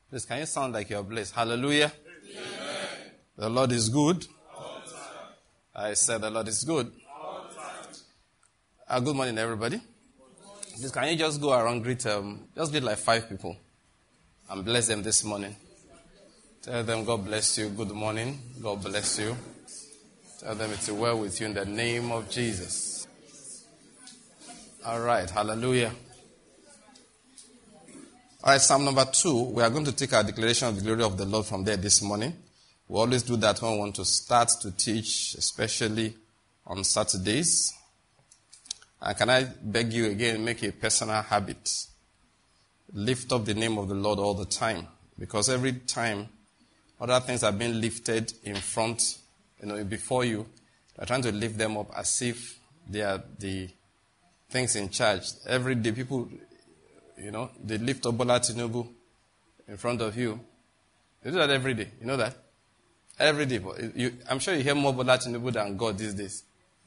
Please, can you sound like you're blessed? Hallelujah. Amen. The Lord is good. I said the Lord is good. Good morning, everybody. Please, can you just go around, greet like 5 people and bless them this morning. Tell them, God bless you. Good morning. God bless you. Tell them it's well with you in the name of Jesus. All right. Hallelujah. All right, Psalm number 2. We are going to take our declaration of the glory of the Lord from there this morning. We always do that when we want to start to teach, especially on Saturdays. And can I beg you again, make a personal habit. Lift up the name of the Lord all the time. Because every time other things are being lifted in front, before you, you're trying to lift them up as if they are the things in charge. Every day people, they lift up Bola Tinubu in front of you. They do that every day. You know that? Every day. I'm sure you hear more Bola Tinubu than God these days.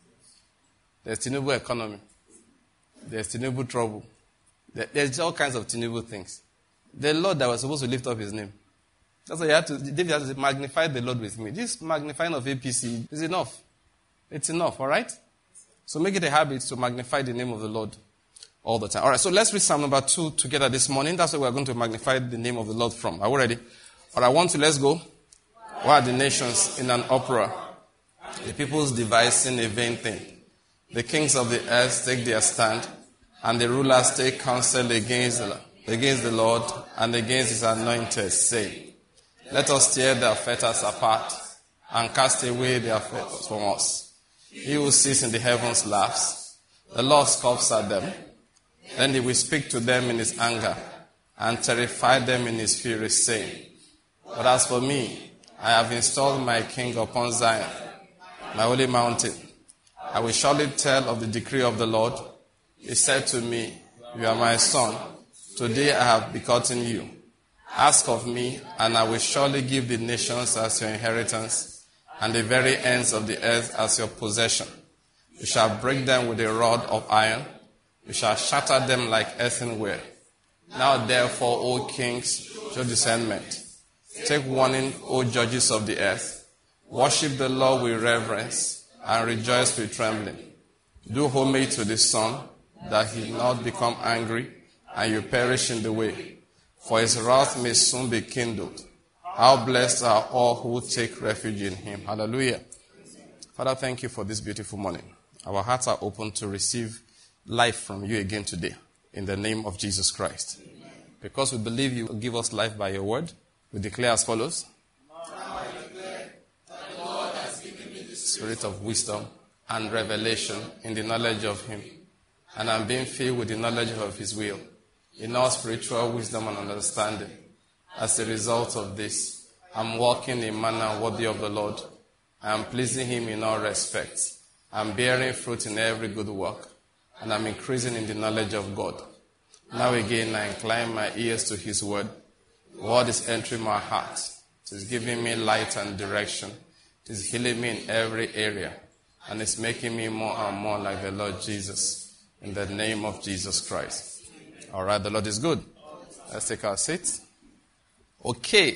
There's Tinubu economy. There's Tinubu trouble. There's all kinds of Tinubu things. The Lord that was supposed to lift up his name. That's why David had to magnify the Lord with me. This magnifying of APC is enough. It's enough, all right? So make it a habit to magnify the name of the Lord all the time. All right, so let's read Psalm number 2 together this morning. That's where we're going to magnify the name of the Lord from. Are we ready? All right, let's go. Why are the nations in an uproar? The peoples devising a vain thing. The kings of the earth take their stand, and the rulers take counsel against the Lord and against his anointed, saying, let us tear their fetters apart and cast away their fetters from us. He who sits in the heavens laughs. The Lord scoffs at them. Then he will speak to them in his anger and terrify them in his fury, saying, but as for me, I have installed my king upon Zion, my holy mountain. I will surely tell of the decree of the Lord. He said to me, you are my son. Today I have begotten you. Ask of me, and I will surely give the nations as your inheritance, and the very ends of the earth as your possession. You shall break them with a rod of iron. You shall shatter them like earthenware. Now therefore, O kings, show discernment. Take warning, O judges of the earth. Worship the Lord with reverence, and rejoice with trembling. Do homage to the Son, that he not become angry, and you perish in the way. For his wrath may soon be kindled. How blessed are all who take refuge in him. Hallelujah. Father, thank you for this beautiful morning. Our hearts are open to receive life from you again today, in the name of Jesus Christ. Amen. Because we believe you will give us life by your word, we declare as follows. Now I declare that the Lord has given me the spirit of wisdom and revelation in the knowledge of him, and I'm being filled with the knowledge of his will, in all spiritual wisdom and understanding. As a result of this, I'm walking in a manner worthy of the Lord. I am pleasing him in all respects. I'm bearing fruit in every good work, and I'm increasing in the knowledge of God. Now again, I incline my ears to his word. The word is entering my heart. It is giving me light and direction. It is healing me in every area, and it's making me more and more like the Lord Jesus, in the name of Jesus Christ. All right, the Lord is good. Let's take our seats. Okay.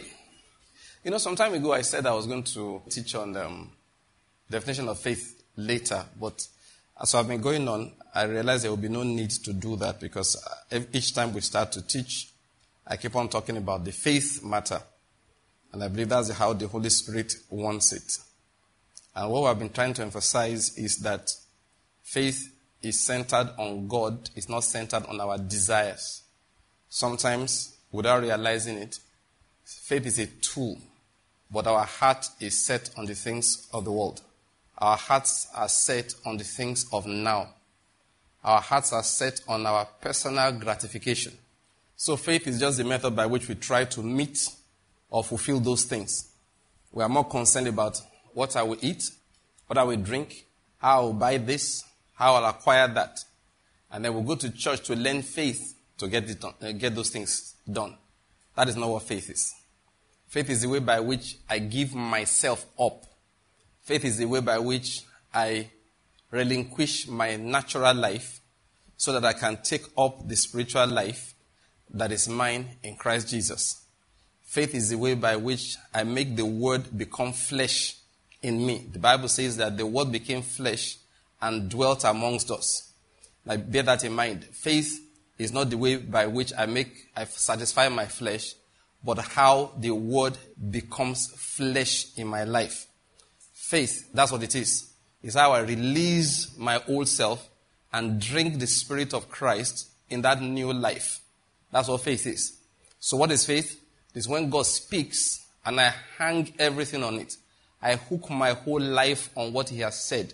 Some time ago I said I was going to teach on the definition of faith later, but as I've been going on, I realized there will be no need to do that because each time we start to teach, I keep on talking about the faith matter. And I believe that's how the Holy Spirit wants it. And what I've been trying to emphasize is that faith is centered on God. It's not centered on our desires. Sometimes, without realizing it, faith is a tool, but our heart is set on the things of the world. Our hearts are set on the things of now. Our hearts are set on our personal gratification. So faith is just the method by which we try to meet or fulfill those things. We are more concerned about what I will eat, what I will drink, how I will buy this, how I'll acquire that. And then we'll go to church to learn faith to get those things done. That is not what faith is. Faith is the way by which I give myself up. Faith is the way by which I relinquish my natural life so that I can take up the spiritual life that is mine in Christ Jesus. Faith is the way by which I make the word become flesh in me. The Bible says that the word became flesh and dwelt amongst us. Now, bear that in mind. Faith is not the way by which I satisfy my flesh, but how the word becomes flesh in my life. Faith, that's what it is. It's how I release my old self and drink the Spirit of Christ in that new life. That's what faith is. So what is faith? It's when God speaks and I hang everything on it. I hook my whole life on what he has said.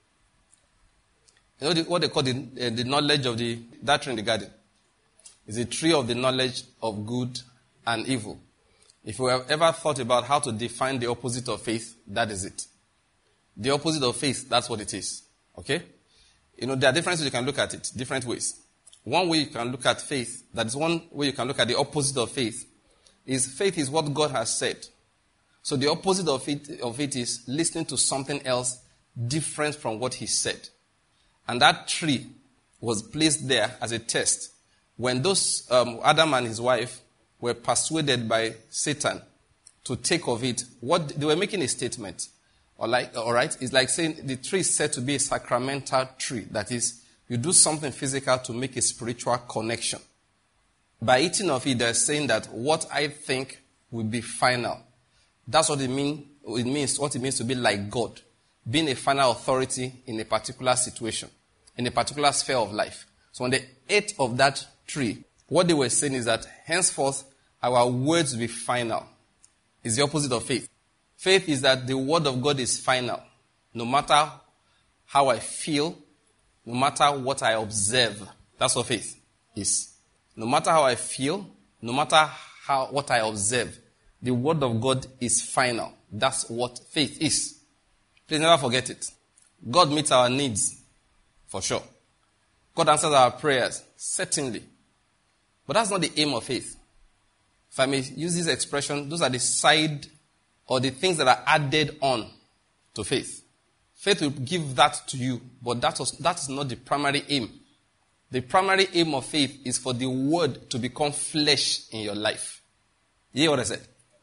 You know what they call the knowledge of that tree in the garden? It's the tree of the knowledge of good and evil. If you have ever thought about how to define the opposite of faith, that is it. The opposite of faith, that's what it is. Okay? You know, there are different ways you can look at it, different ways. One way you can look at faith, that is one way you can look at the opposite of faith is what God has said. So the opposite of it is listening to something else different from what he said. And that tree was placed there as a test. When those Adam and his wife were persuaded by Satan to take of it, what they were making a statement. All right? It's like saying the tree is said to be a sacramental tree. That is, you do something physical to make a spiritual connection. By eating of it, they're saying that what I think will be final. That's what it means. What it means to be like God. Being a final authority in a particular situation, in a particular sphere of life. So when they ate of that tree, what they were saying is that henceforth our words will be final. It's the opposite of faith. Faith is that the word of God is final. No matter how I feel, no matter what I observe. That's what faith is. No matter how I feel, no matter what I observe, the word of God is final. That's what faith is. Please never forget it. God meets our needs, for sure. God answers our prayers, certainly. But that's not the aim of faith. If I may use this expression, those are the side or the things that are added on to faith. Faith will give that to you, but that is not the primary aim. The primary aim of faith is for the word to become flesh in your life. You hear what I said?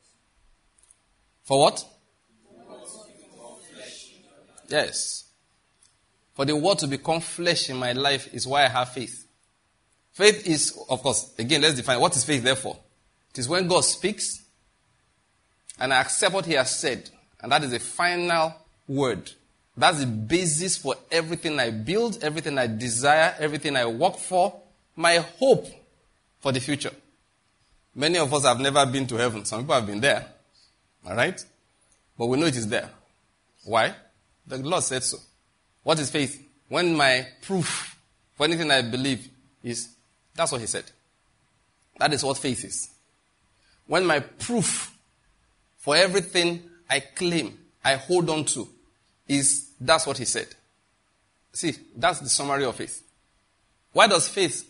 For what? Yes. For the word to become flesh in my life is why I have faith. Faith is, of course, again, let's define what is faith therefore. It is when God speaks and I accept what he has said, and that is the final word. That's the basis for everything I build, everything I desire, everything I work for, my hope for the future. Many of us have never been to heaven. Some people have been there. All right? But we know it is there. Why? The Lord said so. What is faith? When my proof for anything I believe is, that's what he said. That is what faith is. When my proof for everything I claim, I hold on to, that's what he said. See, that's the summary of faith. Why does faith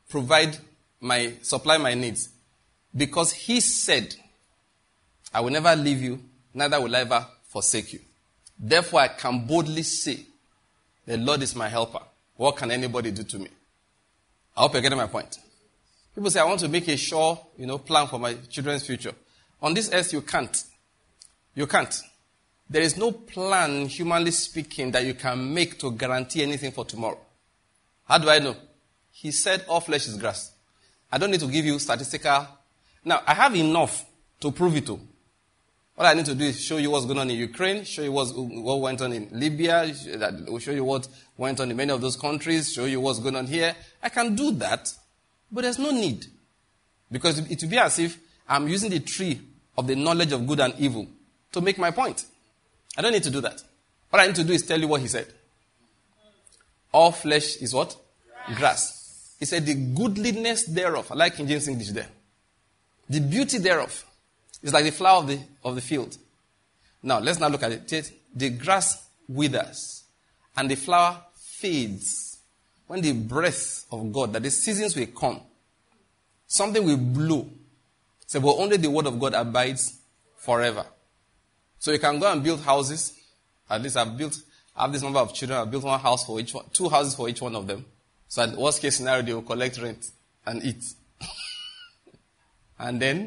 supply my needs? Because he said, I will never leave you, neither will I ever forsake you. Therefore, I can boldly say, the Lord is my helper. What can anybody do to me? I hope you're getting my point. People say, I want to make a sure, plan for my children's future. On this earth, you can't. You can't. There is no plan, humanly speaking, that you can make to guarantee anything for tomorrow. How do I know? He said all flesh is grass. I don't need to give you statistical. Now, I have enough to prove it to. All I need to do is show you what's going on in Ukraine, show you what went on in Libya, show you what went on in many of those countries, show you what's going on here. I can do that, but there's no need. Because it will be as if I'm using the tree of the knowledge of good and evil to make my point. I don't need to do that. What I need to do is tell you what he said. All flesh is what? Grass. He said the goodliness thereof. I like King James English there. The beauty thereof is like the flower of the field. Now, let's now look at it. The grass withers and the flower fades. When the breath of God, that the seasons will come, something will blow. So, but only the word of God abides forever. So you can go and build houses. At least I have this number of children. I've built one house for each one, 2 houses for each one of them. So at worst case scenario, they will collect rent and eat. And then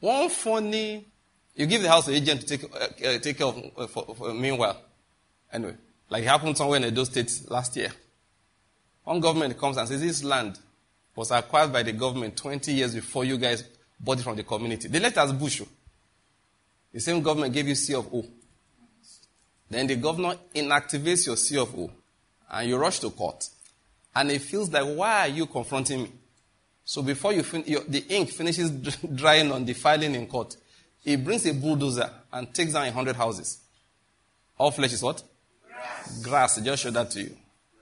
One funny, you give the house to the agent to take care of for meanwhile. Anyway, like it happened somewhere in Edo State last year. One government comes and says this land was acquired by the government 20 years before you guys bought it from the community. They left it as bush. The same government gave you C of O. Then the governor inactivates your C of O. And you rush to court. And it feels like, why are you confronting me? So before the ink finishes drying on the filing in court, he brings a bulldozer and takes down 100 houses. All flesh is what? Grass. I just showed that to you.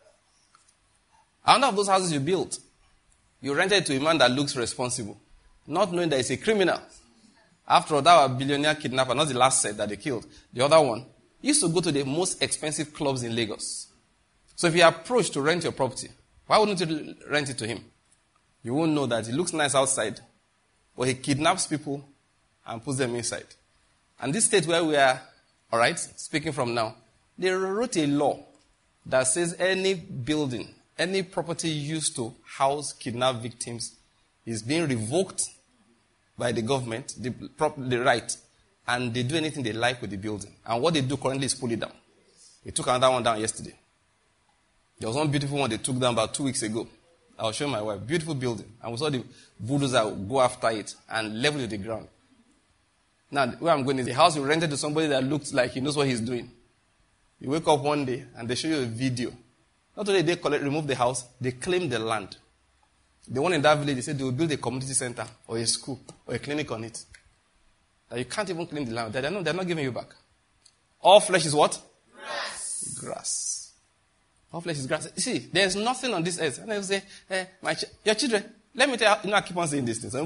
And of those houses you built, you rented it to a man that looks responsible, not knowing that he's a criminal. After all, that was a billionaire kidnapper, not the last set that they killed. The other one used to go to the most expensive clubs in Lagos. So if you approach to rent your property, why wouldn't you rent it to him? You won't know that it looks nice outside, but he kidnaps people and puts them inside. And this state where we are, all right, speaking from now, they wrote a law that says any building, any property used to house kidnapped victims is being revoked by the government, the right, and they do anything they like with the building. And what they do currently is pull it down. They took another one down yesterday. There was one beautiful one they took down about 2 weeks ago. I was showing my wife. Beautiful building. And we saw the bulldozer go after it and level it to the ground. Now, where I'm going is the house you rented to somebody that looks like he knows what he's doing. You wake up one day and they show you a video. Not only they remove the house, they claim the land. The one in that village, they said they will build a community center or a school or a clinic on it. That you can't even claim the land. They're not giving you back. All flesh is what? Grass. All flesh is grass. You see, there's nothing on this earth. And they say, your children, let me tell you, I keep on saying these things.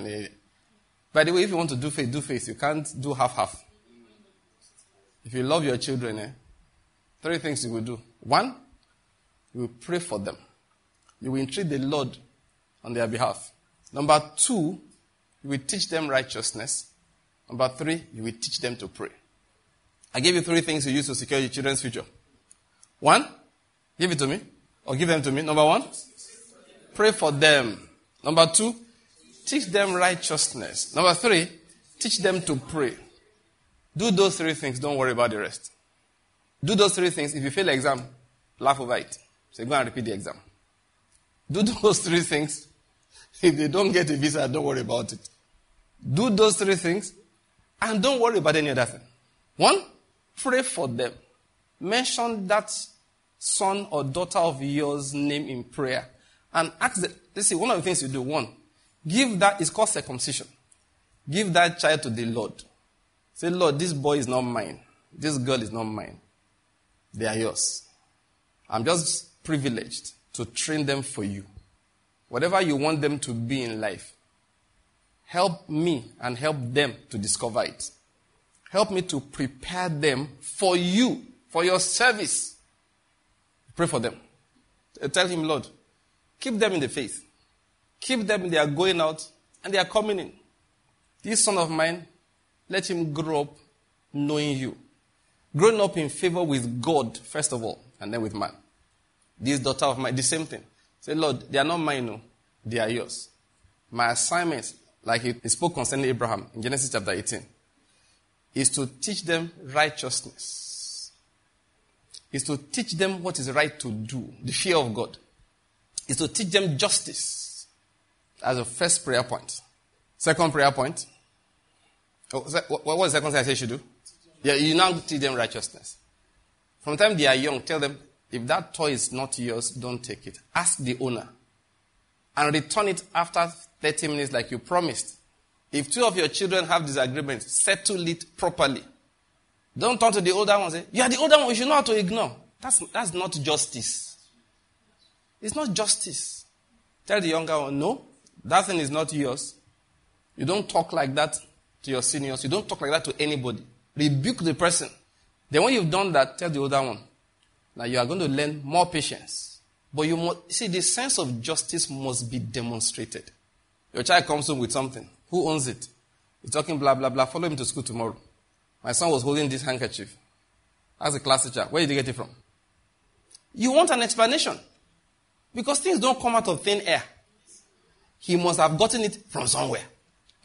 By the way, if you want to do faith. You can't do half-half. If you love your children, 3 things you will do. 1, you will pray for them. You will entreat the Lord on their behalf. Number 2, you will teach them righteousness. Number 3, you will teach them to pray. I gave you 3 things you use to secure your children's future. 1, give it to me. Or give them to me. Number 1, pray for them. Number 2, teach them righteousness. Number 3, teach them to pray. Do those 3 things. Don't worry about the rest. Do those 3 things. If you fail the exam, laugh over it. So go and repeat the exam. Do those 3 things. If they don't get a visa, don't worry about it. Do those 3 things. And don't worry about any other thing. 1, pray for them. Mention that son or daughter of yours' name in prayer. And ask them. Let's see, one of the things you do. 1, give that, it's called circumcision. Give that child to the Lord. Say, Lord, this boy is not mine. This girl is not mine. They are yours. I'm just privileged to train them for you. Whatever you want them to be in life, help me and help them to discover it. Help me to prepare them for you, for your service. Pray for them. Tell him, Lord, keep them in the faith. Keep them in their going out and they are coming in. This son of mine, let him grow up knowing you. Growing up in favor with God, first of all, and then with man. This daughter of mine, the same thing. Say, Lord, they are not mine, no. They are yours. My assignment, like he spoke concerning Abraham in Genesis chapter 18, is to teach them righteousness. Is to teach them what is right to do, the fear of God. Is to teach them justice as a first prayer point. Second prayer point. What was the second thing I said you should do? Yeah, you now teach them righteousness. From the time they are young, tell them, if that toy is not yours, don't take it. Ask the owner. And return it after 30 minutes like you promised. If 2 of your children have disagreements, settle it properly. Don't turn to the older one and say, you are the older one, you should know how to ignore. That's not justice. It's not justice. Tell the younger one, no, that thing is not yours. You don't talk like that to your seniors. You don't talk like that to anybody. Rebuke the person. Then when you've done that, tell the older one, now you are going to learn more patience. But you must, see, the sense of justice must be demonstrated. Your child comes home with something. Who owns it? He's talking blah, blah, blah. Follow him to school tomorrow. My son was holding this handkerchief. Ask the class teacher, where did you get it from? You want an explanation. Because things don't come out of thin air. He must have gotten it from somewhere.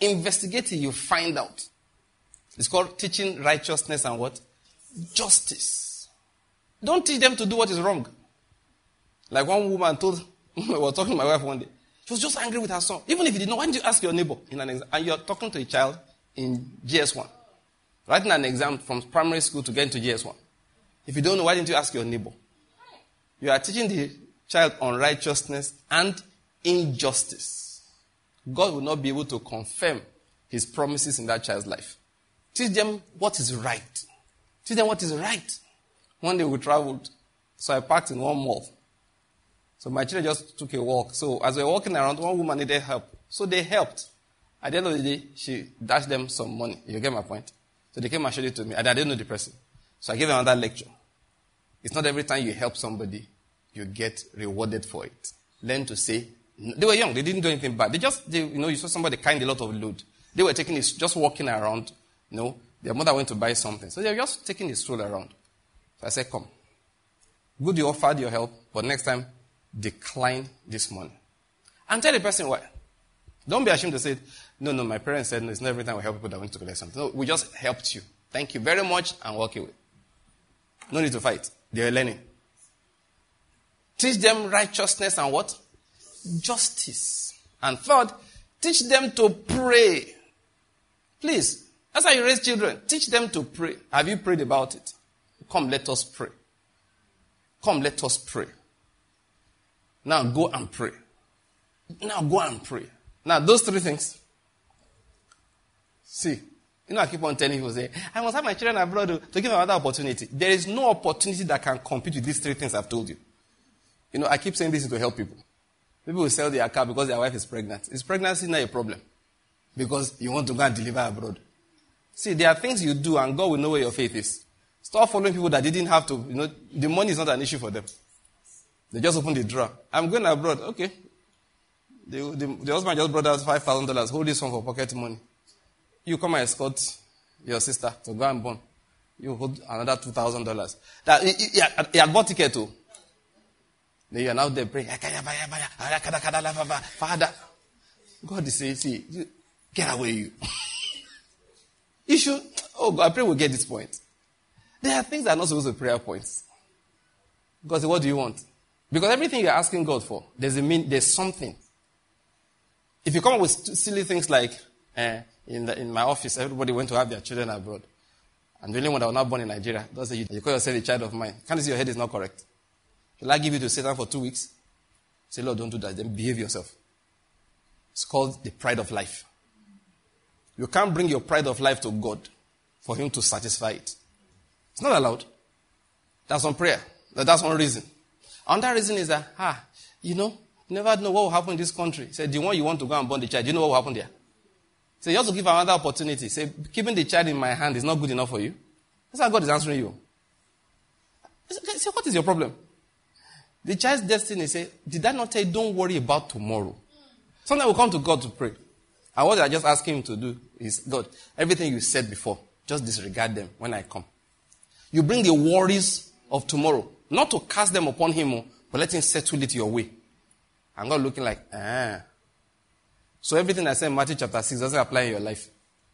Investigate it, you find out. It's called teaching righteousness and what? Justice. Don't teach them to do what is wrong. Like one woman told, I was talking to my wife one day. She was just angry with her son. Even if you didn't know, why didn't you ask your neighbor in an exam? And you're talking to a child in GS1. Writing an exam from primary school to get into GS1. If you don't know, why didn't you ask your neighbor? You are teaching the child unrighteousness and injustice. God will not be able to confirm his promises in that child's life. Teach them what is right. Teach them what is right. One day we traveled, so I parked in one mall. So my children just took a walk. So as we were walking around, one woman needed help. So they helped. At the end of the day, she dashed them some money. You get my point? So they came and showed it to me. And I didn't know the person. So I gave them another lecture. It's not every time you help somebody, you get rewarded for it. Learn to say, they were young, they didn't do anything bad. You saw somebody carrying a lot of load. They were taking it, just walking around, their mother went to buy something. So they were just taking a stroll around. So I said, come. Good, you offered your help, but next time, decline this money. And tell the person why. Don't be ashamed to say, no, my parents said, no, it's not every time we help people that want to collect something. No, we just helped you. Thank you very much, and walk away. No need to fight. They are learning. Teach them righteousness and what? Justice. And third, teach them to pray. Please, that's how you raise children. Teach them to pray. Have you prayed about it? Come, let us pray. Come, let us pray. Now go and pray. Now go and pray. Now those three things. See, I keep on telling people, I must have my children abroad to give them another opportunity. There is no opportunity that can compete with these three things I've told you. I keep saying this to help people. People will sell their car because their wife is pregnant. Is pregnancy not a problem? Because you want to go and deliver abroad. See, there are things you do and God will know where your faith is. Stop following people that didn't have to, the money is not an issue for them. They just open the drawer. I'm going abroad. Okay. The husband just brought out $5,000. Hold this one for pocket money. You come and escort your sister to go and born. You hold another $2,000. He had bought ticket too. Then you are now there praying. Father, God is saying, see, get away you. You should, God, I pray we'll get this point. There are things that are not supposed to be prayer points. God said, what do you want? Because everything you're asking God for, there's something. If you come up with silly things like, in my office, everybody went to have their children abroad. And the only one that was not born in Nigeria, don't say you call yourself a child of mine. Can't you see your head is not correct? Will I give you to Satan for 2 weeks? Say, Lord, don't do that. Then behave yourself. It's called the pride of life. You can't bring your pride of life to God for him to satisfy it. It's not allowed. That's on prayer. That's one reason. Another reason is that, you never know what will happen in this country. Say, the one you want to go and born the child, do you know what will happen there? So you have to give another opportunity. Say, keeping the child in my hand is not good enough for you. That's how God is answering you. Say, what is your problem? The child's destiny, say, did I not tell you, don't worry about tomorrow? Sometimes we'll come to God to pray. And what I just ask him to do is, God, everything you said before, just disregard them when I come. You bring the worries of tomorrow, not to cast them upon him, but let him settle it your way. And God looking like, So everything I said in Matthew chapter 6 doesn't apply in your life.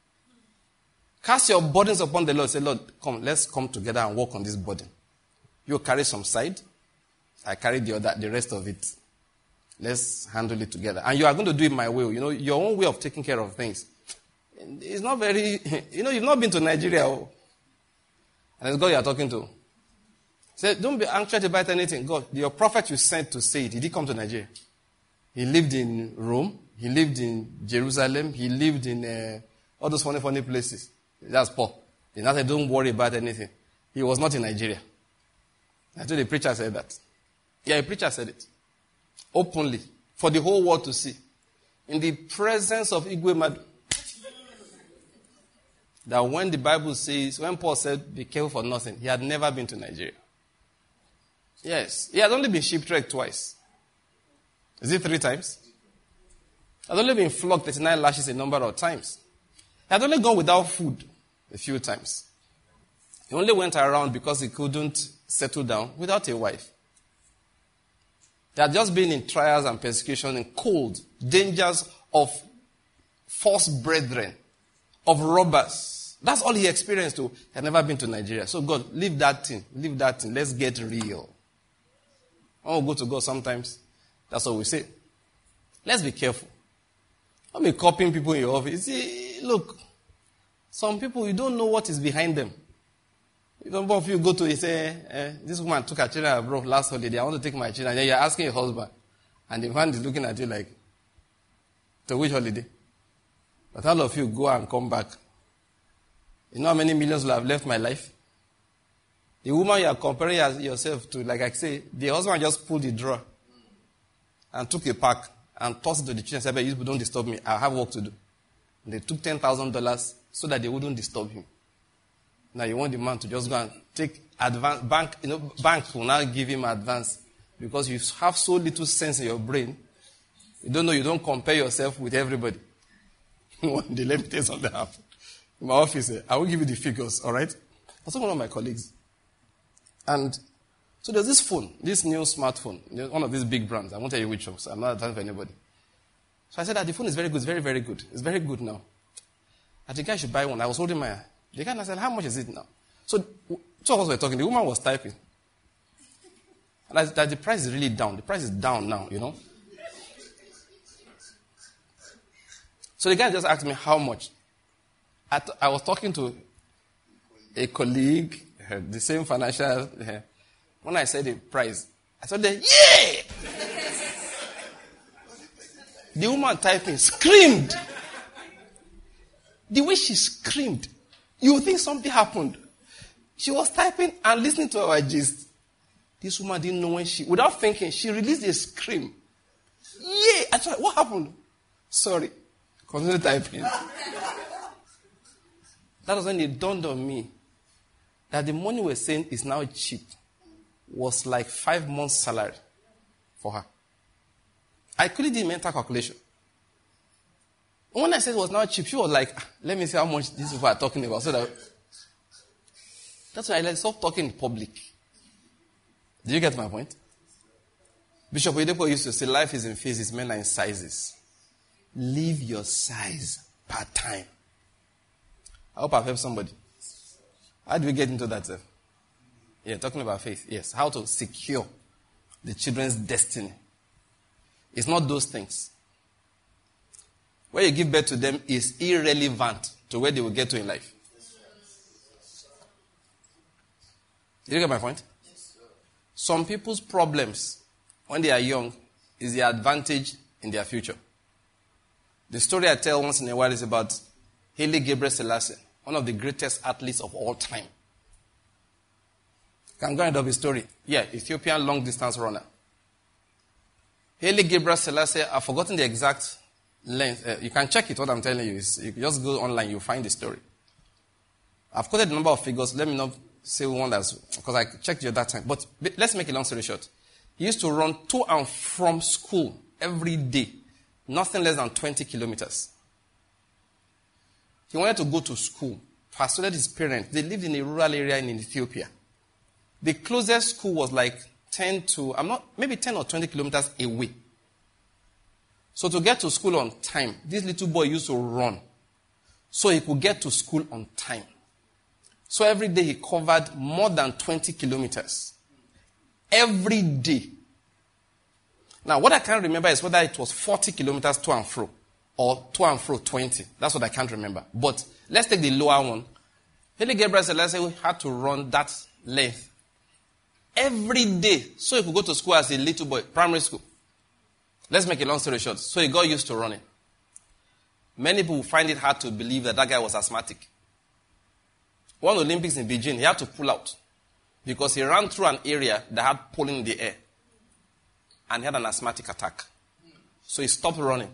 Cast your burdens upon the Lord. Say, Lord, come, let's come together and work on this burden. You carry some side. I carry the rest of it. Let's handle it together. And you are going to do it my way. Your own way of taking care of things. It's not very, you've not been to Nigeria. And it's God you are talking to. Say, don't be anxious about anything. God, your prophet you sent to say it, did he come to Nigeria? He lived in Rome. He lived in Jerusalem. He lived in all those funny places. That's Paul. He now said, don't worry about anything. He was not in Nigeria. I told the preacher said that. Yeah, a preacher said it. Openly. For the whole world to see. In the presence of Igwe Madu. That when the Bible says, when Paul said, be careful for nothing, he had never been to Nigeria. Yes. He had only been shipwrecked twice. Is it 3 times? He had only been flogged 39 lashes a number of times. He had only gone without food a few times. He only went around because he couldn't settle down without a wife. They had just been in trials and persecution and cold, dangers of false brethren, of robbers. That's all he experienced too. He had never been to Nigeria. So God, leave that thing. Let's get real. When we go to God sometimes, that's what we say. Let's be careful. Don't be copying people in your office. See, look, some people, you don't know what is behind them. Some of you go to, you say, this woman took her children abroad last holiday. I want to take my children. And then you're asking your husband. And the man is looking at you like, to which holiday? But all of you go and come back. You know how many millions will have left my life? The woman you are comparing yourself to, like I say, the husband just pulled the drawer and took a pack and tossed it to the children and said, you don't disturb me. I have work to do. And they took $10,000 so that they wouldn't disturb him. Now you want the man to just go and take advance, bank will now give him advance because you have so little sense in your brain. You don't compare yourself with everybody. One day, let me tell you something happened. In my office, I will give you the figures, all right? I was talking to one of my colleagues. And so there's this phone, this new smartphone, one of these big brands. I won't tell you which one, so I'm not advising for anybody. So I said that the phone is very good, it's very, very good. It's very good now. I think I should buy one. I was holding my, the guy said, how much is it now? So two of us were talking. The woman was typing. And I said that the price is really down. The price is down now, you know. So the guy just asked me how much. I was talking to a colleague, the same financial. When I said the price, I said, yeah! The woman typing screamed. The way she screamed, you would think something happened. She was typing and listening to our gist. This woman didn't know when without thinking, she released a scream. Yeah! I said, what happened? Sorry. Continue typing. That was when it dawned on me that the money we're saying is now cheap was like 5 months' salary for her. I couldn't do mental calculation. When I said it was now cheap, she was like, let me see how much these people are talking about. So that's why I stopped talking in public. Did you get my point? Bishop Oyedepo used to say, life is in phases, men are in sizes. Live your size part time. I hope I've helped somebody. How do we get into that? Yeah, talking about faith. Yes, how to secure the children's destiny. It's not those things. Where you give birth to them is irrelevant to where they will get to in life. Did you get my point? Some people's problems when they are young is the advantage in their future. The story I tell once in a while is about Haile Gabriel Selassie, one of the greatest athletes of all time. Can go into his story. Yeah, Ethiopian long distance runner. Haile Gabriel Selassie, I've forgotten the exact length. You can check it, what I'm telling you. You can just go online, you'll find the story. I've quoted a number of figures. Let me not say one that's, because I checked you at that time. But let's make a long story short. He used to run to and from school every day. Nothing less than 20 kilometers. He wanted to go to school. Persuaded his parents. They lived in a rural area in Ethiopia. The closest school was like 10 or 20 kilometers away. So to get to school on time, this little boy used to run so he could get to school on time. So every day he covered more than 20 kilometers. Every day. Now, what I can't remember is whether it was 40 kilometers to and fro or to and fro 20. That's what I can't remember. But let's take the lower one. Haile Gabriel Selassie had to run that length every day so he could go to school as a little boy, primary school. Let's make a long story short. So he got used to running. Many people find it hard to believe that guy was asthmatic. One Olympics in Beijing, he had to pull out because he ran through an area that had pollen in the air. And he had an asthmatic attack. So he stopped running.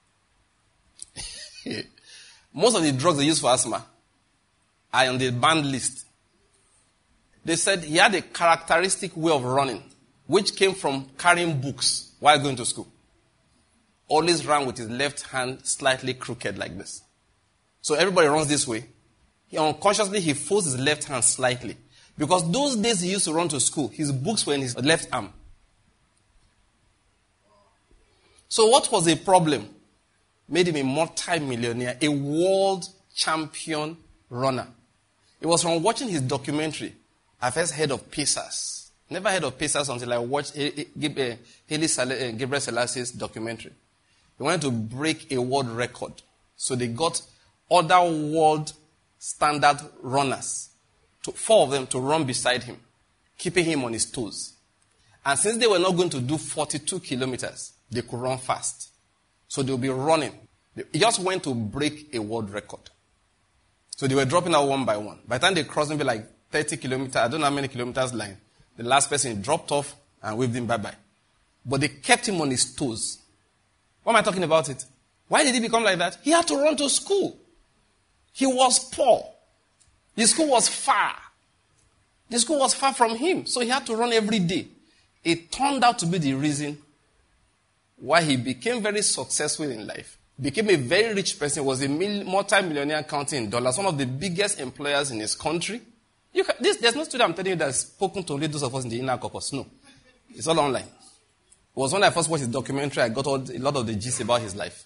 Most of the drugs they use for asthma are on the banned list. They said he had a characteristic way of running, which came from carrying books while going to school. Always ran with his left hand slightly crooked like this. So everybody runs this way. Unconsciously, he folds his left hand slightly. Because those days he used to run to school, his books were in his left arm. So what was the problem? made him a multi-millionaire, a world champion runner. It was from watching his documentary I first heard of Pacers. Never heard of Pacers until I watched Haile Gabriel Selassie's documentary. He wanted to break a world record. So they got other world standard runners, 4 of them, to run beside him, keeping him on his toes. And since they were not going to do 42 kilometers, they could run fast. So they'll be running. He just went to break a world record. So they were dropping out one by one. By the time they crossed maybe like 30 kilometers, I don't know how many kilometers line, the last person dropped off and waved him bye-bye. But they kept him on his toes. Why am I talking about it? Why did he become like that? He had to run to school. He was poor. The school was far. The school was far from him. So he had to run every day. It turned out to be the reason why he became very successful in life. Became a very rich person, was a multi-millionaire counting in dollars, one of the biggest employers in his country. There's no student I'm telling you that's spoken to only those of us in the inner corpus. No. It's all online. It was when I first watched his documentary, I got a lot of the gist about his life.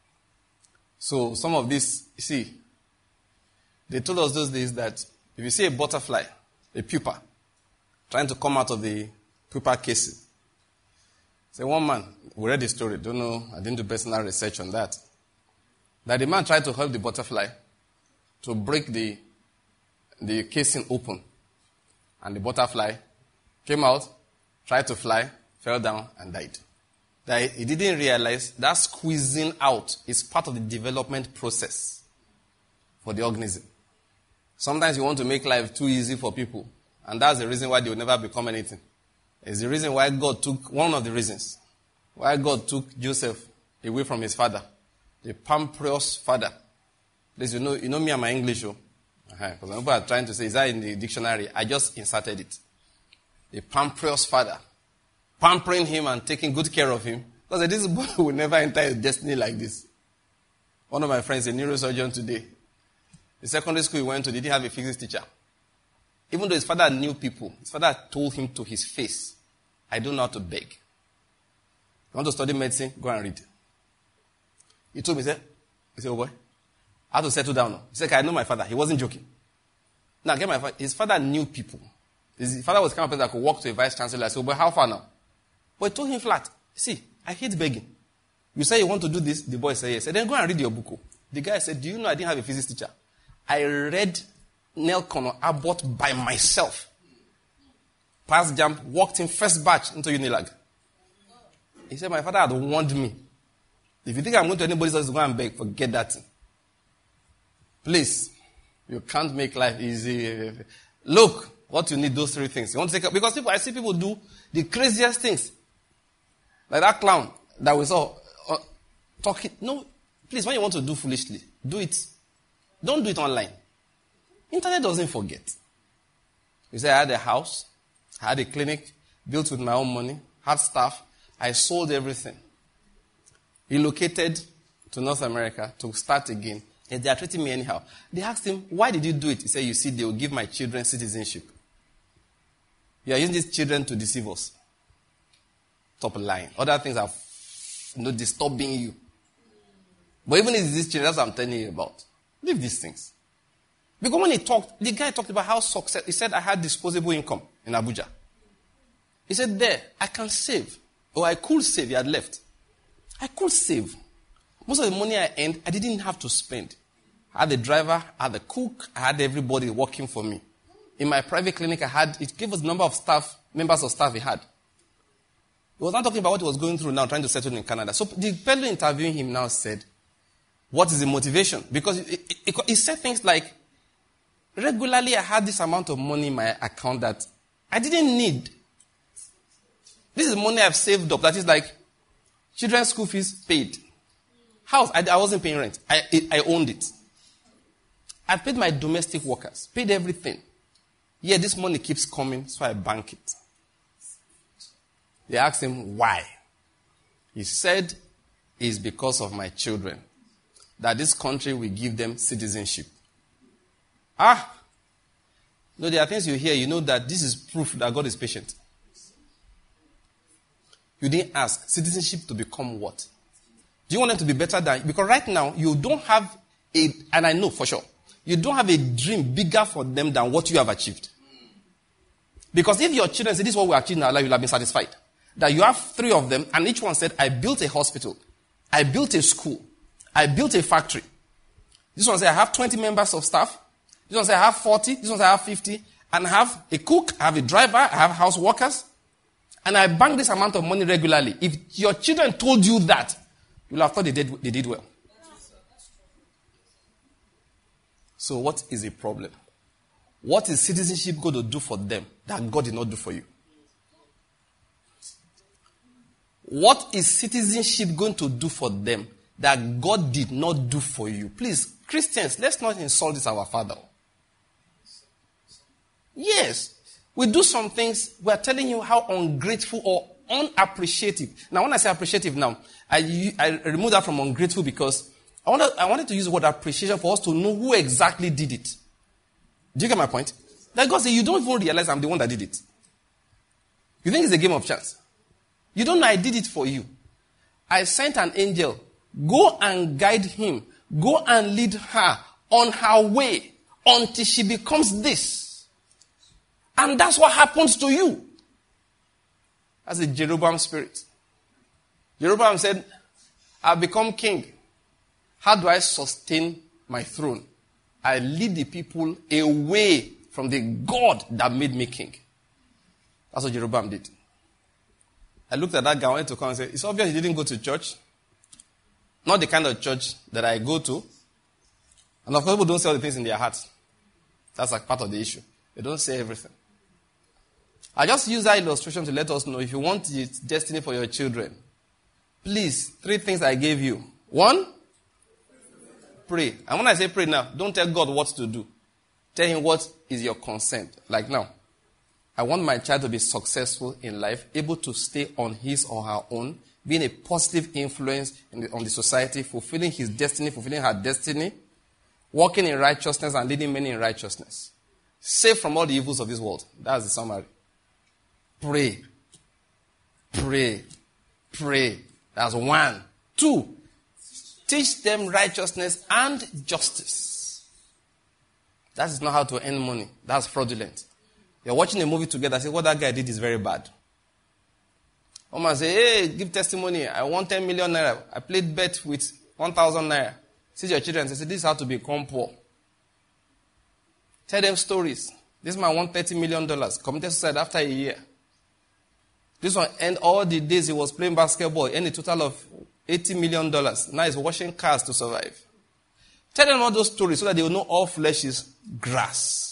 So some of this, you see, they told us those days that if you see a butterfly, a pupa, trying to come out of the pupa casing, say one man, we read the story, don't know, I didn't do personal research on that, that the man tried to help the butterfly to break the casing open. And the butterfly came out, tried to fly, fell down, and died. That he didn't realize that squeezing out is part of the development process for the organism. Sometimes you want to make life too easy for people, and that's the reason why they will never become anything. It's the reason why one of the reasons why God took Joseph away from his father, the pamperos father. Please, you know me and my English, because people are trying to say, is that in the dictionary? I just inserted it. The pamperos father, pampering him and taking good care of him, because this boy will never enter his destiny like this. One of my friends, a neurosurgeon today, the secondary school he went to, they didn't have a physics teacher. Even though his father knew people, his father told him to his face, I don't know how to beg. You want to study medicine? Go and read. He told me, he said, oh boy, I have to settle down now. He said, I know my father. He wasn't joking. Now, get my father. His father knew people. His father was the kind of person that could walk to a vice chancellor and say, oh boy, how far now? But he told him flat, see, I hate begging. You say you want to do this? The boy said yes. He said, then go and read your book. The guy said, do you know I didn't have a physics teacher? I read Nell Connor Abbott by myself. Passed jump, walked in first batch into Unilag. He said, my father had warned me. If you think I'm going to anybody's house to go and beg, forget that thing. Please, you can't make life easy. Look, what you need, those 3 things. You want to take, because I see people do the craziest things. Like that clown that we saw talking. No, please, when you want to do foolishly, do it. Don't do it online. Internet doesn't forget. You say, I had a house, I had a clinic, built with my own money, had staff, I sold everything. Relocated to North America to start again. And they are treating me anyhow. They asked him, why did you do it? He said, you see, they will give my children citizenship. You are using these children to deceive us. Stop lying. Other things are disturbing you. But even if it's these children, that's what I'm telling you about. Leave these things. Because when the guy talked about how success, he said, I had disposable income in Abuja. He said, there, I can save. Or I could save. He had left. I could save. Most of the money I earned, I didn't have to spend. I had the driver, I had the cook, I had everybody working for me. In my private clinic, it gave us the number of members of staff he had. He was not talking about what he was going through now, trying to settle in Canada. So the fellow interviewing him now said, what is the motivation? Because he said things like, regularly I had this amount of money in my account that I didn't need. This is money I've saved up. That is like children's school fees paid. House, I wasn't paying rent. I owned it. I paid my domestic workers. Paid everything. Yeah, this money keeps coming, so I bank it. They asked him why. He said, it's because of my children. That this country will give them citizenship. No, there are things you hear, you know that this is proof that God is patient. You didn't ask. Citizenship to become what? Do you want them to be better than you? Because right now, you don't have and I know for sure, you don't have a dream bigger for them than what you have achieved. Because if your children say, this is what we achieved in our life, you'll have been satisfied. That you have 3 of them, and each one said, I built a hospital. I built a school. I built a factory. This one said, I have 20 members of staff. This one said, I have 40. This one said, I have 50. And I have a cook, I have a driver, I have house workers. And I bank this amount of money regularly. If your children told you that, you'll have thought they did well. So what is the problem? What is citizenship going to do for them that God did not do for you? What is citizenship going to do for them that God did not do for you? Please, Christians, let's not insult this our Father. Yes, we do some things, we are telling you how ungrateful or unappreciative. Now, when I say appreciative now, I remove that from ungrateful because I wanted to use the word appreciation for us to know who exactly did it. Do you get my point? That God said, you don't even realize I'm the one that did it. You think it's a game of chance. You don't know I did it for you. I sent an angel. Go and guide him. Go and lead her on her way until she becomes this. And that's what happens to you. That's the Jeroboam spirit. Jeroboam said, I've become king. How do I sustain my throne? I lead the people away from the God that made me king. That's what Jeroboam did. I looked at that guy, I wanted to come and say, it's obvious you didn't go to church. Not the kind of church that I go to. And of course, people don't say all the things in their hearts. That's like part of the issue. They don't say everything. I just use that illustration to let us know if you want the destiny for your children, please, 3 things I gave you. 1, pray. And when I say pray now, don't tell God what to do. Tell him what is your consent. Like now, I want my child to be successful in life, able to stay on his or her own, being a positive influence on the society, fulfilling his destiny, fulfilling her destiny, walking in righteousness and leading many in righteousness. Safe from all the evils of this world. That's the summary. Pray. Pray. Pray. That's 1. 2, teach them righteousness and justice. That is not how to earn money. That's fraudulent. You're watching a movie together, say, what that guy did is very bad. Someone say, hey, give testimony. I won 10 million naira. I played bet with 1,000 naira. See your children, say, this is how to become poor. Tell them stories. This man won $30 million. Committed suicide after a year. This one earned all the days he was playing basketball, earned a total of $80 million. Now he's washing cars to survive. Tell them all those stories so that they will know all flesh is grass.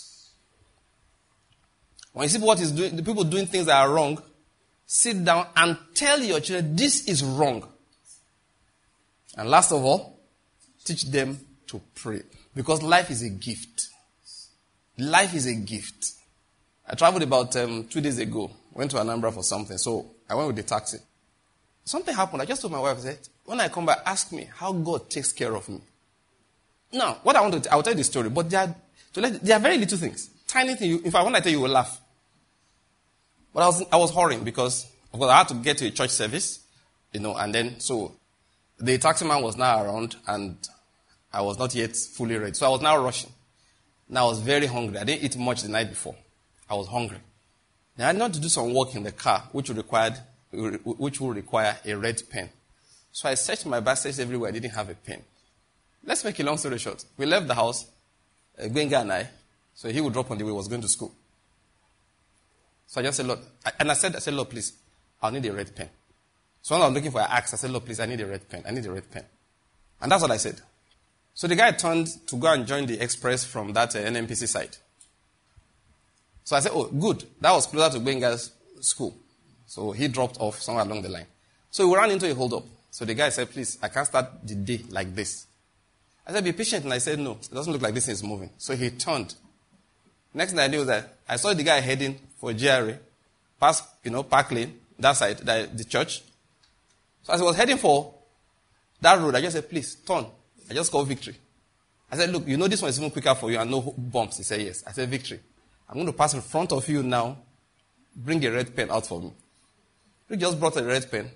When you see what is doing, the people doing things that are wrong, sit down and tell your children this is wrong. And last of all, teach them to pray. Because life is a gift. Life is a gift. I traveled about 2 days ago. Went to Anambra for something. So I went with the taxi. Something happened. I just told my wife, I said, when I come back, ask me how God takes care of me. Now, what I want to I will tell you the story, but there are very little things. Tiny things. In fact, when I tell you, you will laugh. But I was hurrying because I had to get to a church service, and then, so the taxi man was now around and I was not yet fully ready. So I was now rushing. Now I was very hungry. I didn't eat much the night before. I was hungry. Now I had to do some work in the car, which will require a red pen. So I searched my baskets everywhere. I didn't have a pen. Let's make a long story short. We left the house, Gwenga and I, so he would drop on the way, he was going to school. So I just said, Lord, I said, Lord, please, I'll need a red pen. So when I was looking for an axe, I said, Lord, please, I need a red pen. I need a red pen. And that's what I said. So the guy turned to go and join the express from that NMPC side. So I said, oh, good. That was closer to Gwenga's school. So he dropped off somewhere along the line. So we ran into a hold-up. So the guy said, please, I can't start the day like this. I said, be patient. And I said, no, it doesn't look like this is moving. So he turned. Next thing I knew was that I saw the guy heading for GRA, past, Park Lane, that side, the church. So as I was heading for that road, I just said, please, turn. I just called Victory. I said, look, this one is even quicker for you and no bumps. He said, yes. I said, Victory, I'm going to pass in front of you now. Bring a red pen out for me. He just brought a red pen.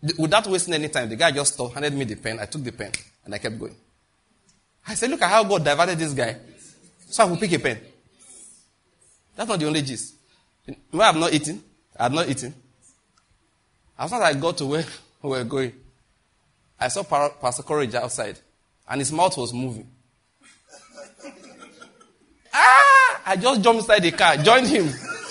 Without wasting any time, the guy just stopped, handed me the pen. I took the pen, and I kept going. I said, look at how God diverted this guy. So I could pick a pen. That's not the only gist. When I have not eaten, I had not eaten. As soon as I got to where we were going, I saw Pastor Courage outside, and his mouth was moving. I just jumped inside the car, joined him.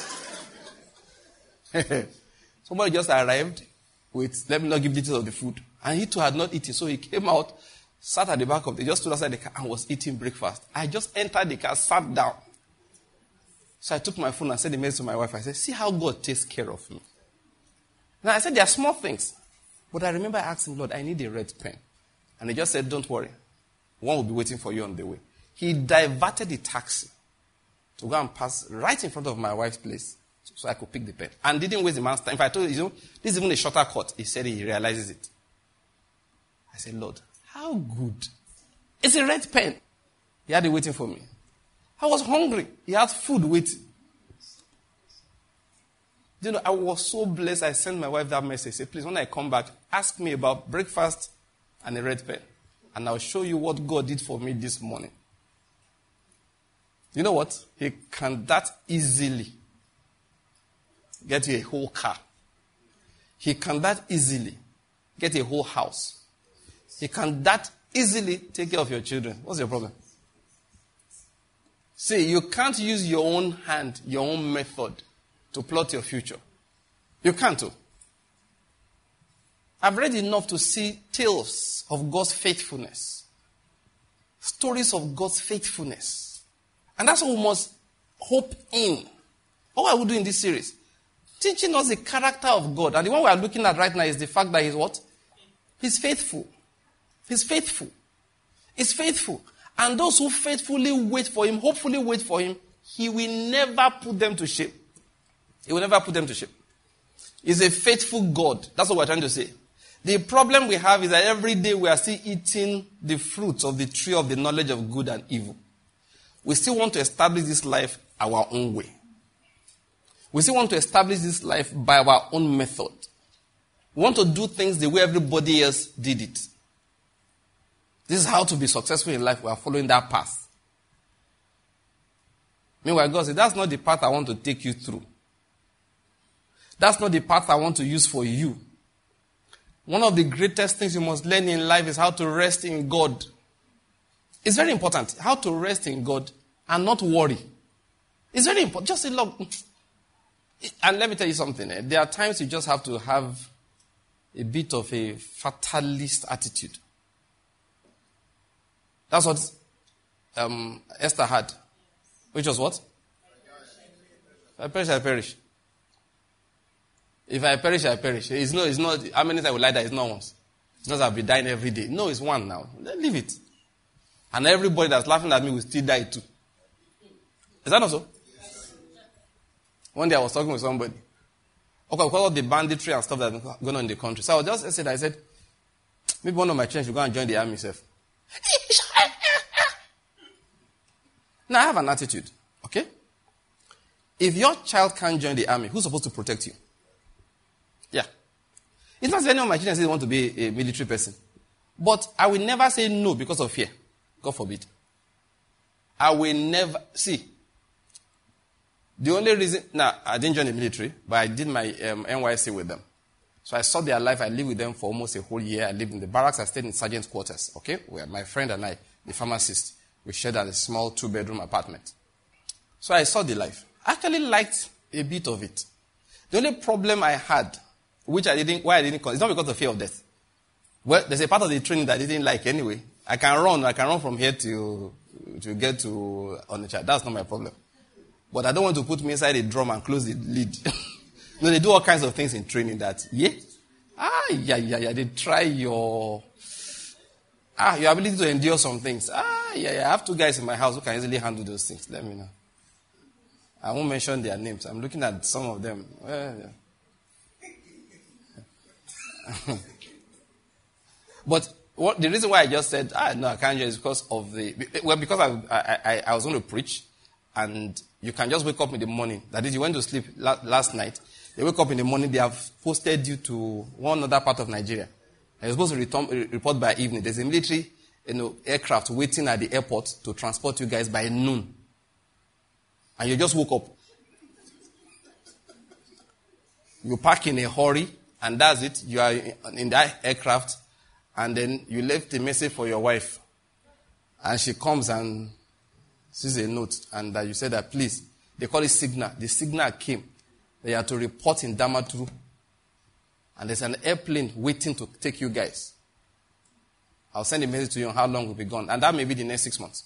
Somebody just arrived with, let me not give details of the food. And he too had not eaten, so he came out, sat at the back of the, just stood outside the car and was eating breakfast. I just entered the car, sat down. So I took my phone and sent a message to my wife. I said, see how God takes care of me. Now I said, there are small things. But I remember asking Lord, I need a red pen. And he just said, don't worry. One will be waiting for you on the way. He diverted the taxi to go and pass right in front of my wife's place so I could pick the pen. And didn't waste the man's time. If I told you, this is even a shorter cut, he said he realizes it. I said, Lord, how good. It's a red pen. He had it waiting for me. I was hungry. He had food waiting. I was so blessed. I sent my wife that message. I said, please, when I come back, ask me about breakfast and a red pen. And I'll show you what God did for me this morning. You know what? He can that easily get you a whole car. He can that easily get a whole house. He can that easily take care of your children. What's your problem? See, you can't use your own hand, your own method to plot your future. You can't. I've read enough to see tales of God's faithfulness. Stories of God's faithfulness. And that's what we must hope in. What are we doing in this series? Teaching us the character of God. And the one we are looking at right now is the fact that he's what? He's faithful. He's faithful. He's faithful. And those who faithfully wait for him, hopefully wait for him, he will never put them to shame. He will never put them to shame. He's a faithful God. That's what we're trying to say. The problem we have is that every day we are still eating the fruits of the tree of the knowledge of good and evil. We still want to establish this life our own way. We still want to establish this life by our own method. We want to do things the way everybody else did it. This is how to be successful in life. We are following that path. Meanwhile, God said, that's not the path I want to take you through. That's not the path I want to use for you. One of the greatest things you must learn in life is how to rest in God. It's very important. How to rest in God and not worry. It's very important. Just say, look. And let me tell you something. There are times you just have to have a bit of a fatalist attitude. That's what Esther had. Which was what? If I perish, I perish. If I perish, I perish. It's not, how many times I will lie that? It's not once. It's not that I'll be dying every day. No, it's one now. Then leave it. And everybody that's laughing at me will still die too. Is that not so? Yes. One day I was talking with somebody. Okay, because of the banditry and stuff that's going on in the country. So I said, maybe one of my children should go and join the army self. Now I have an attitude. Okay? If your child can't join the army, who's supposed to protect you? Yeah. It's not that any of my children say they want to be a military person. But I will never say no because of fear. God forbid. I will never... See, the only reason... Now, I didn't join the military, but I did my NYSC with them. So I saw their life. I lived with them for almost a whole year. I lived in the barracks. I stayed in sergeant's quarters. Okay? Where my friend and I, the pharmacist, we shared a small 2-bedroom apartment. So I saw the life. I actually liked a bit of it. The only problem I had, why I didn't, it's not because of fear of death. Well, there's a part of the training that I didn't like anyway. I can run from here to get to Onitsha. That's not my problem. But I don't want to put me inside a drum and close the lid. No, they do all kinds of things in training that, they try your ability to endure some things. I have 2 guys in my house who can easily handle those things. Let me know. I won't mention their names. I'm looking at some of them. But the reason why I just said, no, I can't join is because of because I was going to preach, and you can just wake up in the morning. That is, you went to sleep last night. They wake up in the morning, they have posted you to one other part of Nigeria. And you're supposed to report by evening. There's a military aircraft waiting at the airport to transport you guys by noon. And you just woke up. You park in a hurry, and that's it. You are in that aircraft, and then you left a message for your wife. And she comes and sees a note, and you said that, please, they call it signal. The signal came. They are to report in Damaturu. And there's an airplane waiting to take you guys. I'll send a message to you on how long we'll be gone. And that may be the next 6 months.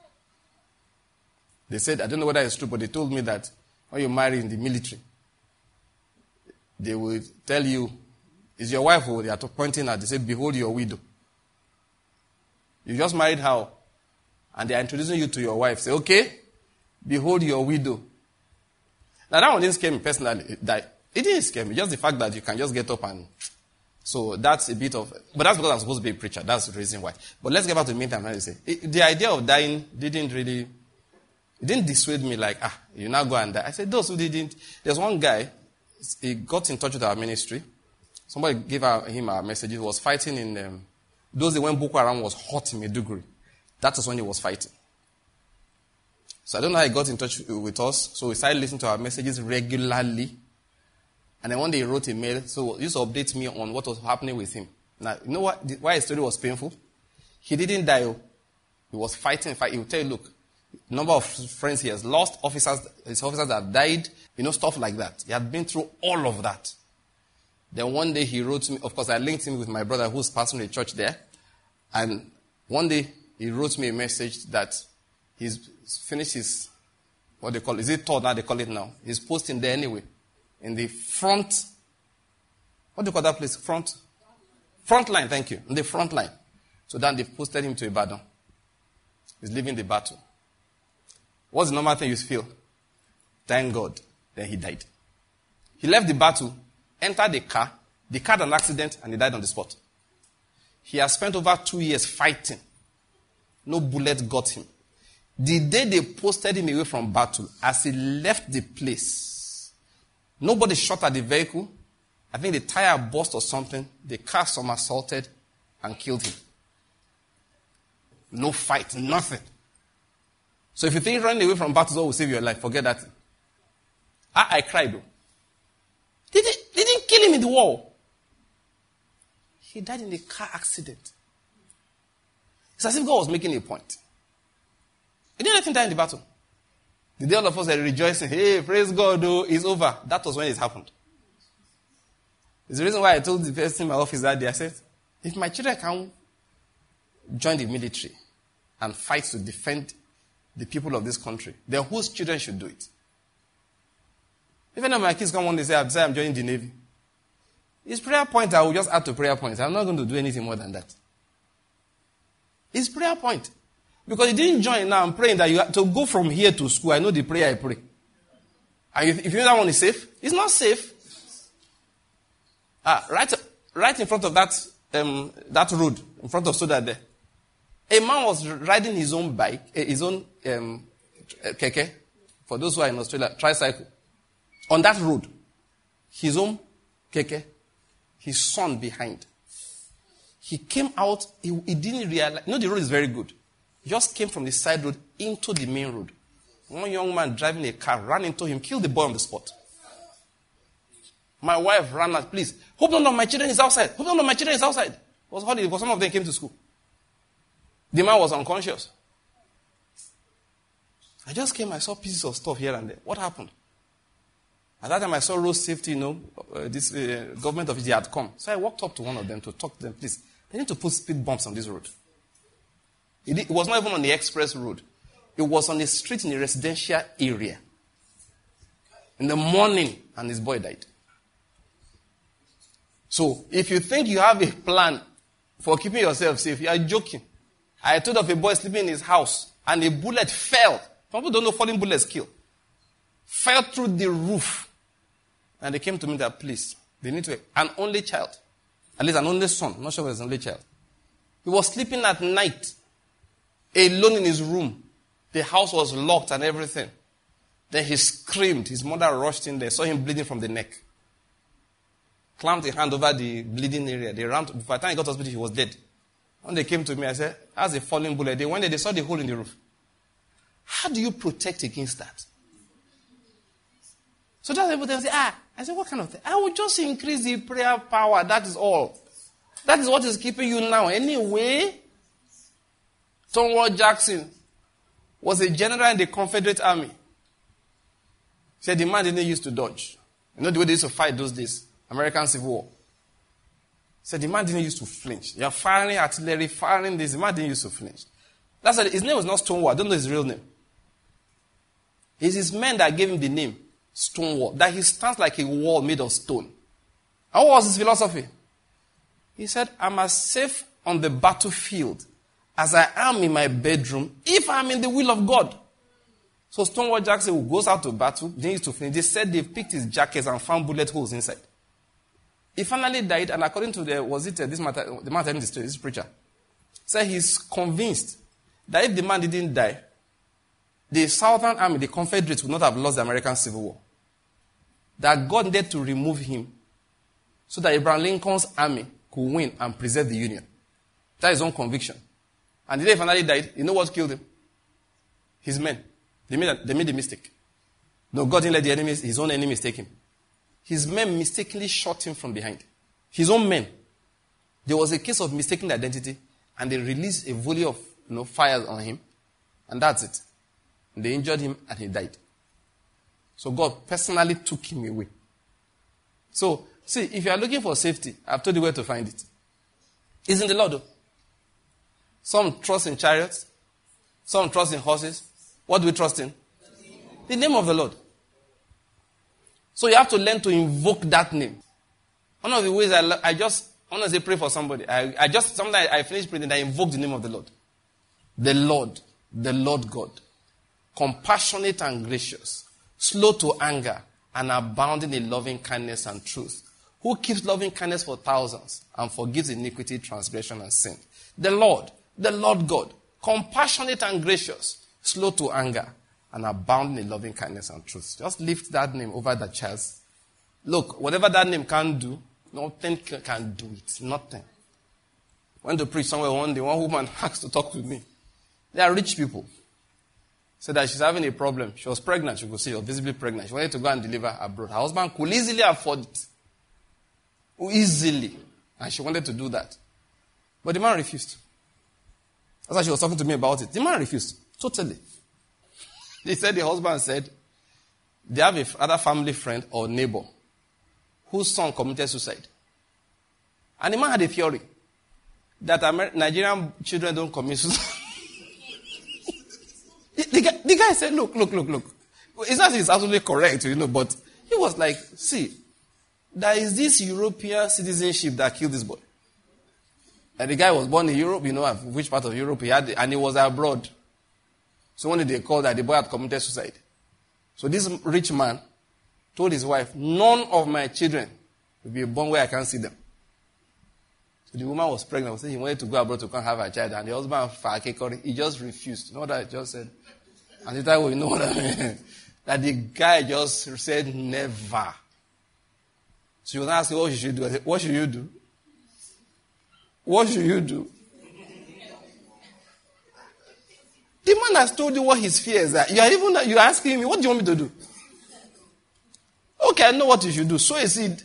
They said, I don't know whether it's true, but they told me that when you marry in the military, they will tell you, is your wife who they are pointing at? They say, behold your widow. You just married her, and they are introducing you to your wife. Say, okay, behold your widow. Now that one didn't scare me personally. It didn't scare me. Just the fact that you can just get up and... So that's a bit of... But that's because I'm supposed to be a preacher. That's the reason why. But let's get back to the main time. The idea of dying didn't really... It didn't dissuade me like, you now go and die. I said, those who didn't... There's one guy, he got in touch with our ministry. Somebody gave him our message. He was fighting in... those days when Boko Haram was hot in Maiduguri. That was when he was fighting. So I don't know how he got in touch with us. So we started listening to our messages regularly. And then one day he wrote a mail. So he used to update me on what was happening with him. Now, you know why his story was painful? He didn't die. He was fighting. He would tell you, look, number of friends he has lost, his officers that died, stuff like that. He had been through all of that. Then one day he wrote me, of course I linked him with my brother who's pastoring a church there. And one day he wrote me a message that he's finished his, what they call it, is it tour now they call it now? He's posting there anyway. In the front, what do you call that place? Front line, thank you. In the front line. So then they posted him to Ibadan. He's leaving the battle. What's the normal thing you feel? Thank God. Then he died. He left the battle, entered the car had an accident, and he died on the spot. He has spent over 2 years fighting. No bullet got him. The day they posted him away from battle, as he left the place, nobody shot at the vehicle. I think the tire burst or something. The car somersaulted and killed him. No fight, nothing. So if you think running away from battle will save your life, forget that. I cried though. They didn't kill him in the war. He died in a car accident. It's as if God was making a point. He didn't let him die in the battle. The day all of us are rejoicing, hey, praise God, oh, it's over. That was when it happened. It's the reason why I told the person in my office that day, I said, if my children can join the military and fight to defend the people of this country, then whose children should do it? If any of my kids come one day and say, I'm joining the Navy, it's prayer point, I will just add to prayer points. I'm not going to do anything more than that. It's prayer point. Because you didn't join now, I'm praying that you have to go from here to school. I know the prayer I pray. And if you know that one is safe, it's not safe. Right in front of that road, in front of Soda there, a man was riding his own bike, his own keke, for those who are in Australia, tricycle, on that road. His own keke, his son behind. He came out, he didn't realize, the road is very good. He just came from the side road into the main road. One young man driving a car ran into him, killed the boy on the spot. My wife ran out, please, hope none of my children is outside. Hope none of my children is outside. It was holiday because some of them came to school. The man was unconscious. I just came, I saw pieces of stuff here and there. What happened? At that time I saw road safety, this government officer had come. So I walked up to one of them to talk to them, please. They need to put speed bumps on this road. It was not even on the express road. It was on a street in a residential area. In the morning, and his boy died. So, if you think you have a plan for keeping yourself safe, you are joking. I told of a boy sleeping in his house, and a bullet fell. People don't know falling bullets kill. Fell through the roof. And they came to me that, please, they need to, an only child. At least an only son. I'm not sure if it's an only child. He was sleeping at night, alone in his room. The house was locked and everything. Then he screamed. His mother rushed in there, saw him bleeding from the neck. clamped a hand over the bleeding area. They ran. By the time he got to hospital, he was dead. When they came to me, I said, that's a falling bullet. They went there, they saw the hole in the roof. How do you protect against that? So that's people they say, I said, what kind of thing? I will just increase the prayer power. That is all. That is what is keeping you now. Anyway, Stonewall Jackson was a general in the Confederate Army. He said the man didn't used to dodge. You know the way they used to fight those days? American Civil War. He said the man didn't used to flinch. You're firing artillery, firing this. The man didn't used to flinch. That's why his name was not Stonewall. I don't know his real name. It's his men that gave him the name Stonewall. That he stands like a wall made of stone. And what was his philosophy? He said, I'm as safe on the battlefield as I am in my bedroom if I'm in the will of God. So Stonewall Jackson, who goes out to battle, they used to finish. They said they picked his jackets and found bullet holes inside. He finally died, and according to the man telling the story, this preacher, said he's convinced that if the man didn't die, the Southern Army, the Confederates, would not have lost the American Civil War. That God needed to remove him so that Abraham Lincoln's army could win and preserve the Union. That is his own conviction. And the day he finally died, you know what killed him? His men. They made the mistake. No, God didn't let his own enemies take him. His men mistakenly shot him from behind. His own men. There was a case of mistaken identity, and they released a volley of fires on him, and that's it. And they injured him, and he died. So God personally took him away. So, see, if you are looking for safety, I've told you where to find it. It's in the Lord. Some trust in chariots. Some trust in horses. What do we trust in? The name of the Lord. So you have to learn to invoke that name. One of the ways I just want to say pray for somebody. Sometimes I finish praying and I invoke the name of the Lord. The Lord God. Compassionate and gracious. Slow to anger and abounding in loving kindness and truth. Who keeps loving kindness for thousands and forgives iniquity, transgression, and sin. The Lord God. Compassionate and gracious. Slow to anger and abounding in loving kindness and truth. Just lift that name over the chest. Look, whatever that name can do, nothing can do it. Nothing. Went to preach somewhere one day, one woman asked to talk with me. They are rich people. Said that she's having a problem. She was pregnant, she could see, she was visibly pregnant. She wanted to go and deliver abroad. Her husband could easily afford it. Easily. And she wanted to do that. But the man refused. That's why she was talking to me about it. The man refused. Totally. They said the husband said they have other family friend or neighbor whose son committed suicide. And the man had a theory that Nigerian children don't commit suicide. The guy said, look. It's not that it's absolutely correct, but he was like, see, there is this European citizenship that killed this boy. And the guy was born in Europe, which part of Europe he had, and he was abroad. So one day they called that the boy had committed suicide. So this rich man told his wife, none of my children will be born where I can't see them. So the woman was pregnant. He wanted to go abroad to come have a child. And the husband, he just refused. You know what I just said? And the time, you know what I mean? That the guy just said, never. So you was asking what you should do. I said, what should you do? What should you do? The man has told you what his fears are. You're asking me, what do you want me to do? Okay, I know what you should do. Sow a seed.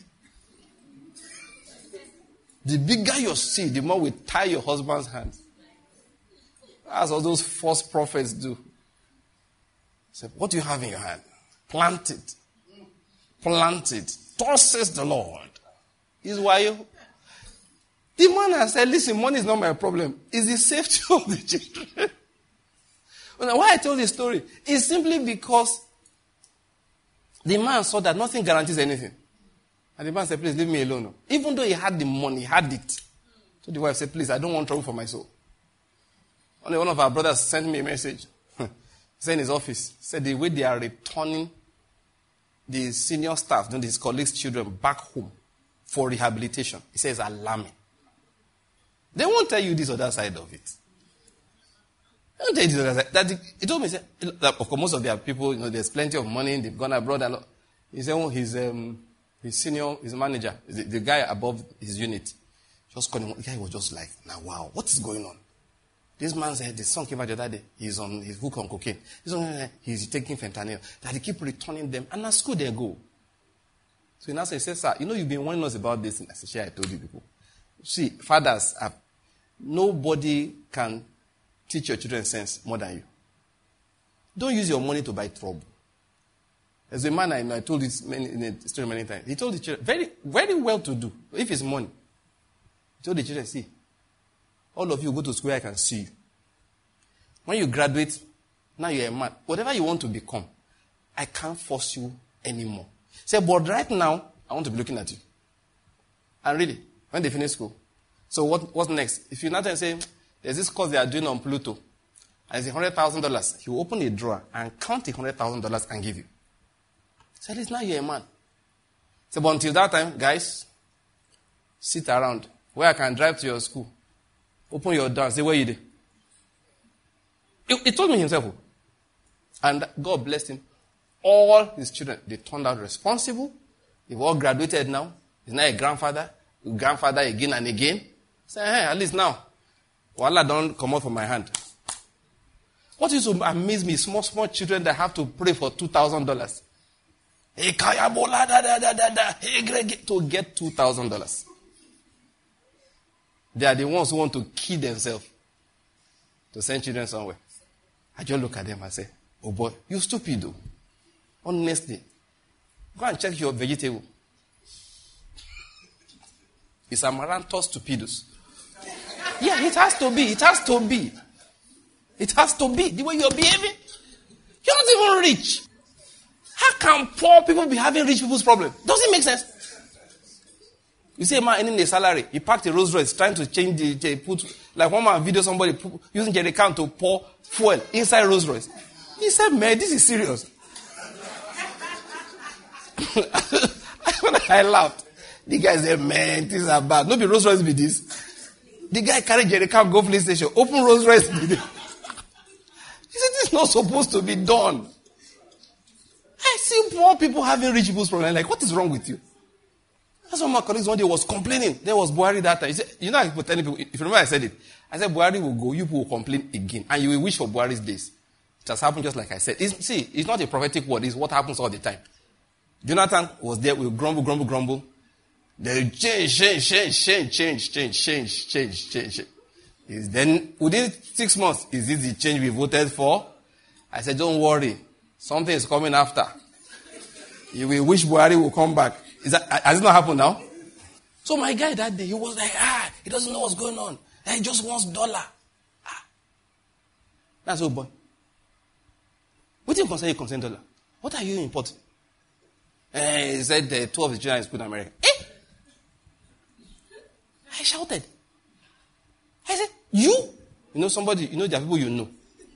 The bigger your seed, the more we tie your husband's hands. That's what those false prophets do. Say, what do you have in your hand? Plant it. Plant it. Thus says the Lord. Is why you. The man has said, listen, money is not my problem. It's the safety of the children. Why I told this story is simply because the man saw that nothing guarantees anything. And the man said, please leave me alone. Even though he had the money, he had it. So the wife said, please, I don't want trouble for my soul. Only one of our brothers sent me a message. He said in his office, said the way they are returning the senior staff, his colleagues' children back home for rehabilitation, he says alarming. They won't tell you this or that side of it. They won't tell you this or that side. He told me, that of course, most of their people, there's plenty of money, they've gone abroad. He said, his his senior, his manager, the guy above his unit, just called him. The guy was just like, now, wow, what is going on? This man said, the son came out the other day, he's hooked on cocaine. He's taking fentanyl. That he keep returning them, and at school they go. So he now says, sir, you've been warning us about this. And I said, sure, I told you people. See, fathers, nobody can teach your children sense more than you. Don't use your money to buy trouble. There's a man I know, I told this in a story many times. He told the children, very, very well to do, if it's money. He told the children, see, all of you go to school, I can see you. When you graduate, now you're a man. Whatever you want to become, I can't force you anymore. Say, but right now, I want to be looking at you. And really, when they finish school. So what's next? If you now say, there's this course they are doing on Pluto, and it's $100,000, he will open a drawer and count the $100,000 and give you. So at least now you're a man. So, but until that time, guys, sit around where I can drive to your school. Open your door and say, where you did? He told me himself. And God blessed him. All his children, they turned out responsible. They've all graduated now. He's now a grandfather again and again. Say, hey, at least now, Wallah don't come out from my hand. What used to amaze me, small children that have to pray for $2,000. Hey, Kayabola, hey, Greg, to get $2,000. They are the ones who want to kill themselves to send children somewhere. I just look at them and say, oh boy, you stupid though. Honestly, go and check your vegetable. It's Amaranthus stupidus. Yeah, it has to be. It has to be. It has to be. The way you're behaving, you're not even rich. How can poor people be having rich people's problems? Does it make sense? You see a man earning a salary, he packed a Rolls Royce trying to change like one man video somebody using jerry can to pour fuel inside Rolls Royce. He said, man, this is serious. I laughed. The guy said, man, things are bad. No be Rolls Royce be this. The guy carried jerry can, go police station, open Rolls Royce. He said, this is not supposed to be done. I see poor people having rich people's problems. Like, what is wrong with you? That's why my colleagues one day was complaining. There was Buhari that time. He said, I put any people, if you remember I said it. I said, Buhari will go, you people will complain again. And you will wish for Buhari's days. It has happened just like I said. It's not a prophetic word. It's what happens all the time. Jonathan was there, we grumble. They change. Then, within 6 months, is this the change we voted for? I said, don't worry. Something is coming after. You will wish Buhari will come back. Has it not happened now? So my guy that day, he was like, he doesn't know what's going on. He just wants $1. That's all, boy. What do you consider $1? What are you importing? He said 2 of the children is put in America. I shouted. I said, you? You know somebody, there are people you know.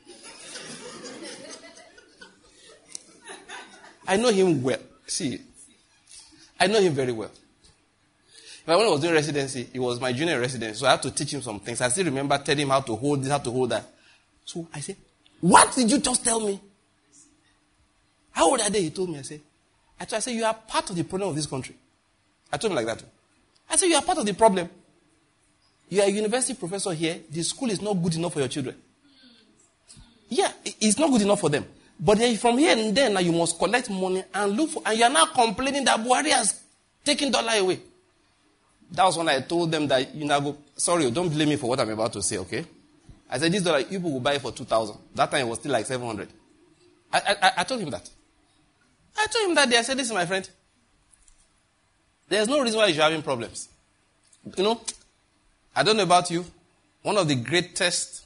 I know him well. See, I know him very well. When I was doing residency, he was my junior in residency, so I had to teach him some things. I still remember telling him how to hold this, how to hold that. So I said, what did you just tell me? How old that day? He told me, I said, you are part of the problem of this country. I told him like that. I said, you are part of the problem. You are a university professor here. The school is not good enough for your children. Yeah, it's not good enough for them. But then from here and then, now you must collect money and look for, and you are now complaining that Buhari has taken $1 away. That was when I told them that, sorry, don't blame me for what I'm about to say, okay? I said, this $1, people will buy it for 2,000. That time it was still like 700. I told him that. I told him that day. I said, listen, my friend, there's no reason why you're having problems. I don't know about you. One of the greatest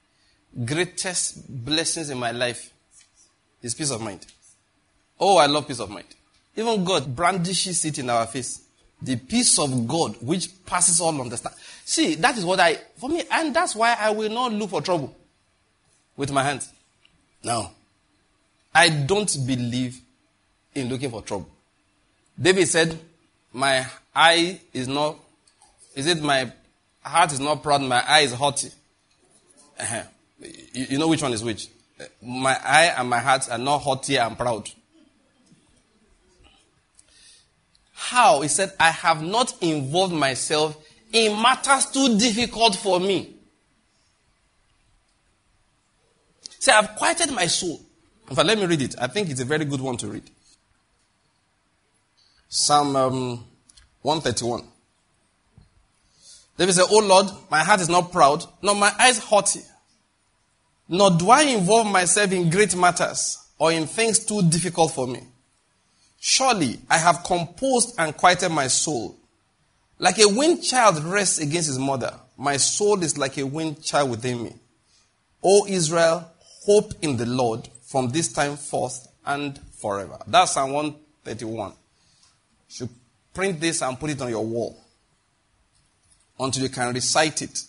blessings in my life is peace of mind. Oh, I love peace of mind. Even God brandishes it in our face. The peace of God, which passes all understanding. See, that is what for me, and that's why I will not look for trouble with my hands. No. I don't believe in looking for trouble. David said, my heart is not proud, my eye is haughty. You know which one is which? My eye and my heart are not haughty and proud. How? He said, I have not involved myself in matters too difficult for me. Say, I've quieted my soul. In fact, let me read it. I think it's a very good one to read. Psalm 131. David said, O Lord, my heart is not proud, nor my eyes haughty. Nor do I involve myself in great matters or in things too difficult for me. Surely I have composed and quieted my soul. Like a weaned child rests against his mother, my soul is like a weaned child within me. O Israel, hope in the Lord from this time forth and forever. That's Psalm 131. You should print this and put it on your wall until you can recite it.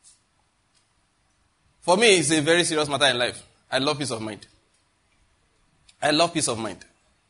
For me, it's a very serious matter in life. I love peace of mind. I love peace of mind.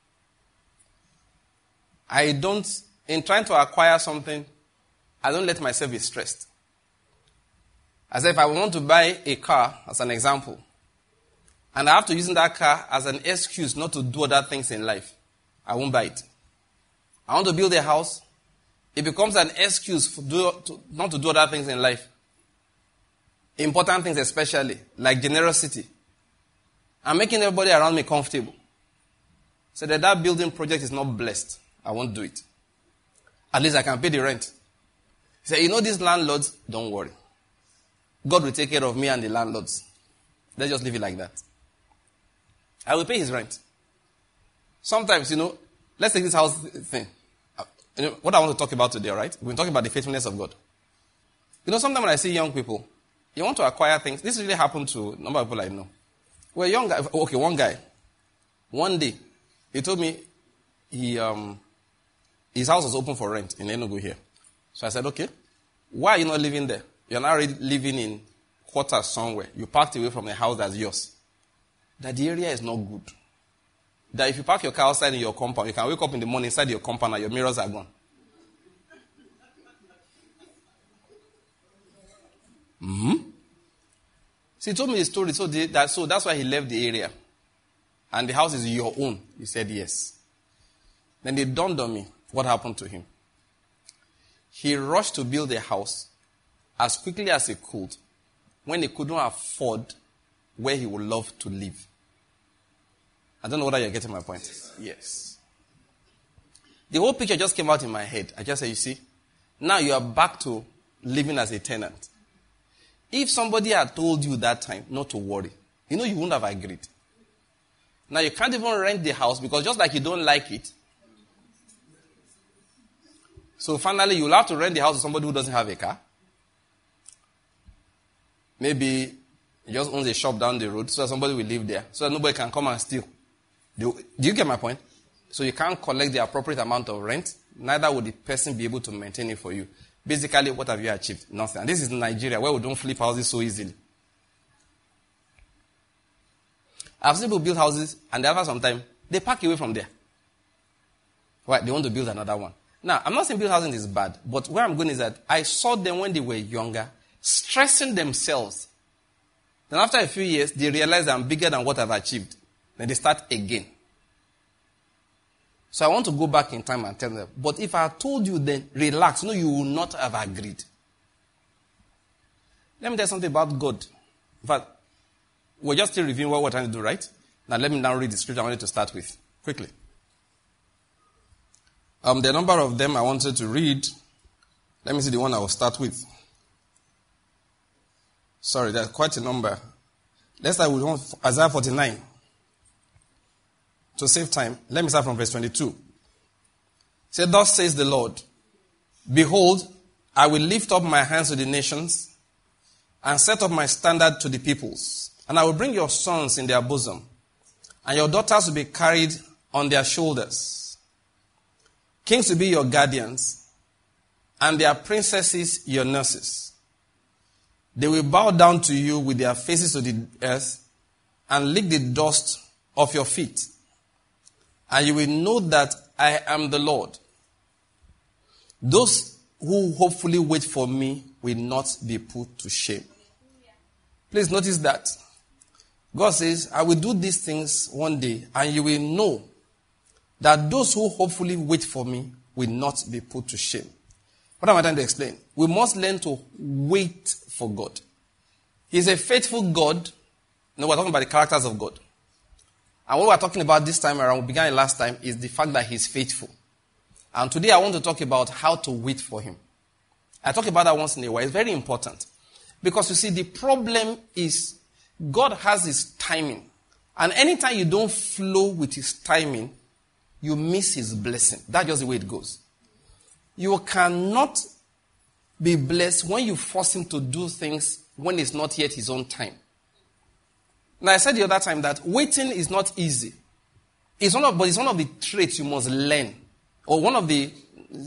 In trying to acquire something, I don't let myself be stressed. As if I want to buy a car, as an example, and I have to use that car as an excuse not to do other things in life, I won't buy it. I want to build a house, it becomes an excuse not to do other things in life. Important things especially, like generosity. I'm making everybody around me comfortable. So that building project is not blessed. I won't do it. At least I can pay the rent. He said, these landlords, don't worry. God will take care of me and the landlords. Let's just leave it like that. I will pay his rent. Sometimes, let's take this house thing. What I want to talk about today, right? We're talking about the faithfulness of God. Sometimes when I see young people, you want to acquire things. This really happened to a number of people I know. Well, young guy. Okay, one guy. One day, he told me his house was open for rent in Enugu here. So I said, okay, why are you not living there? You're not already living in quarters somewhere. You parked away from a house that's yours. That the area is not good. That if you park your car outside in your compound, you can wake up in the morning inside your compound and your mirrors are gone. So he told me the story. So that's why he left the area. And the house is your own. He said yes. Then it dawned on me what happened to him. He rushed to build a house as quickly as he could when he couldn't afford where he would love to live. I don't know whether you're getting my point. Yes. The whole picture just came out in my head. I just said, you see, now you are back to living as a tenant. If somebody had told you that time not to worry, you wouldn't have agreed. Now you can't even rent the house because just like you don't like it. So finally you'll have to rent the house to somebody who doesn't have a car. Maybe he just owns a shop down the road so that somebody will live there. So that nobody can come and steal. Do you get my point? So you can't collect the appropriate amount of rent. Neither would the person be able to maintain it for you. Basically, what have you achieved? Nothing. And this is Nigeria, where we don't flip houses so easily. I've seen people build houses, and after some time, they park away from there. Why? They want to build another one. Now, I'm not saying build housing is bad, but where I'm going is that I saw them when they were younger, stressing themselves. Then after a few years, they realize I'm bigger than what I've achieved. Then they start again. So I want to go back in time and tell them, but if I had told you then, relax, you will not have agreed. Let me tell you something about God. In fact, we're just still reviewing what we're trying to do, right? Now let me now read the scripture I wanted to start with, quickly. The number of them I wanted to read, let me see the one I will start with. Sorry, there's quite a number. Let's start with Isaiah 49. To save time, let me start from verse 22. Say, thus says the Lord, behold, I will lift up my hands to the nations and set up my standard to the peoples. And I will bring your sons in their bosom, and your daughters will be carried on their shoulders. Kings will be your guardians, and their princesses your nurses. They will bow down to you with their faces to the earth and lick the dust of your feet. And you will know that I am the Lord. Those who hopefully wait for me will not be put to shame. Please notice that. God says, I will do these things one day, and you will know that those who hopefully wait for me will not be put to shame. What am I trying to explain? We must learn to wait for God. He's a faithful God. No, we're talking about the characters of God. And what we're talking about this time around, we began it last time, is the fact that he's faithful. And today I want to talk about how to wait for him. I talk about that once in a while. It's very important. Because you see, the problem is God has his timing. And anytime you don't flow with his timing, you miss his blessing. That's just the way it goes. You cannot be blessed when you force him to do things when it's not yet his own time. Now, I said the other time that waiting is not easy. It's one of the traits you must learn. Or one of the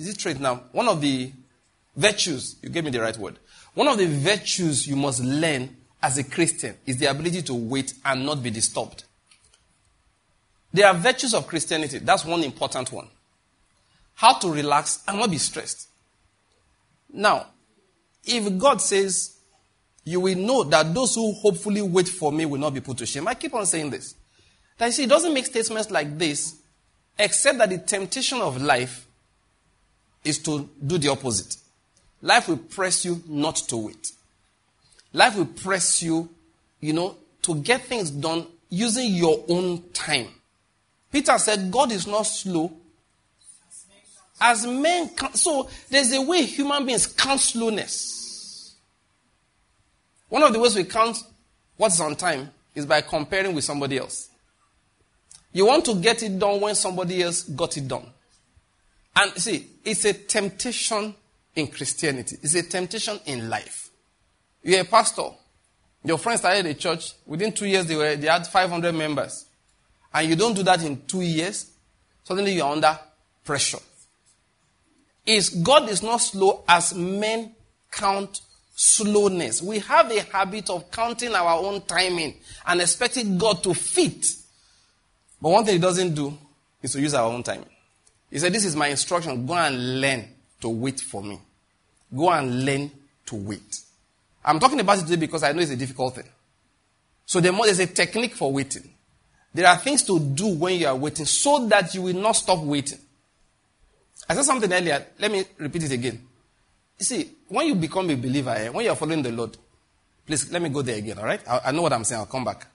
virtues, you gave me the right word. One of the virtues you must learn as a Christian is the ability to wait and not be disturbed. There are virtues of Christianity. That's one important one. How to relax and not be stressed. Now, if God says, you will know that those who hopefully wait for me will not be put to shame. I keep on saying this. That you see, it doesn't make statements like this, except that the temptation of life is to do the opposite. Life will press you not to wait. Life will press you, to get things done using your own time. Peter said, God is not slow as men count. So there's a way human beings count slowness. One of the ways we count what's on time is by comparing with somebody else. You want to get it done when somebody else got it done. And see, it's a temptation in Christianity. It's a temptation in life. You're a pastor. Your friends started a church. Within 2 years, they had 500 members. And you don't do that in 2 years. Suddenly you're under pressure. God is not slow as men count slowness. We have a habit of counting our own timing and expecting God to fit. But one thing he doesn't do is to use our own timing. He said, this is my instruction. Go and learn to wait for me. Go and learn to wait. I'm talking about it today because I know it's a difficult thing. So there's a technique for waiting. There are things to do when you are waiting so that you will not stop waiting. I said something earlier. Let me repeat it again. You see, when you become a believer, when you are following the Lord, please let me go there again, all right? I know what I'm saying. I'll come back.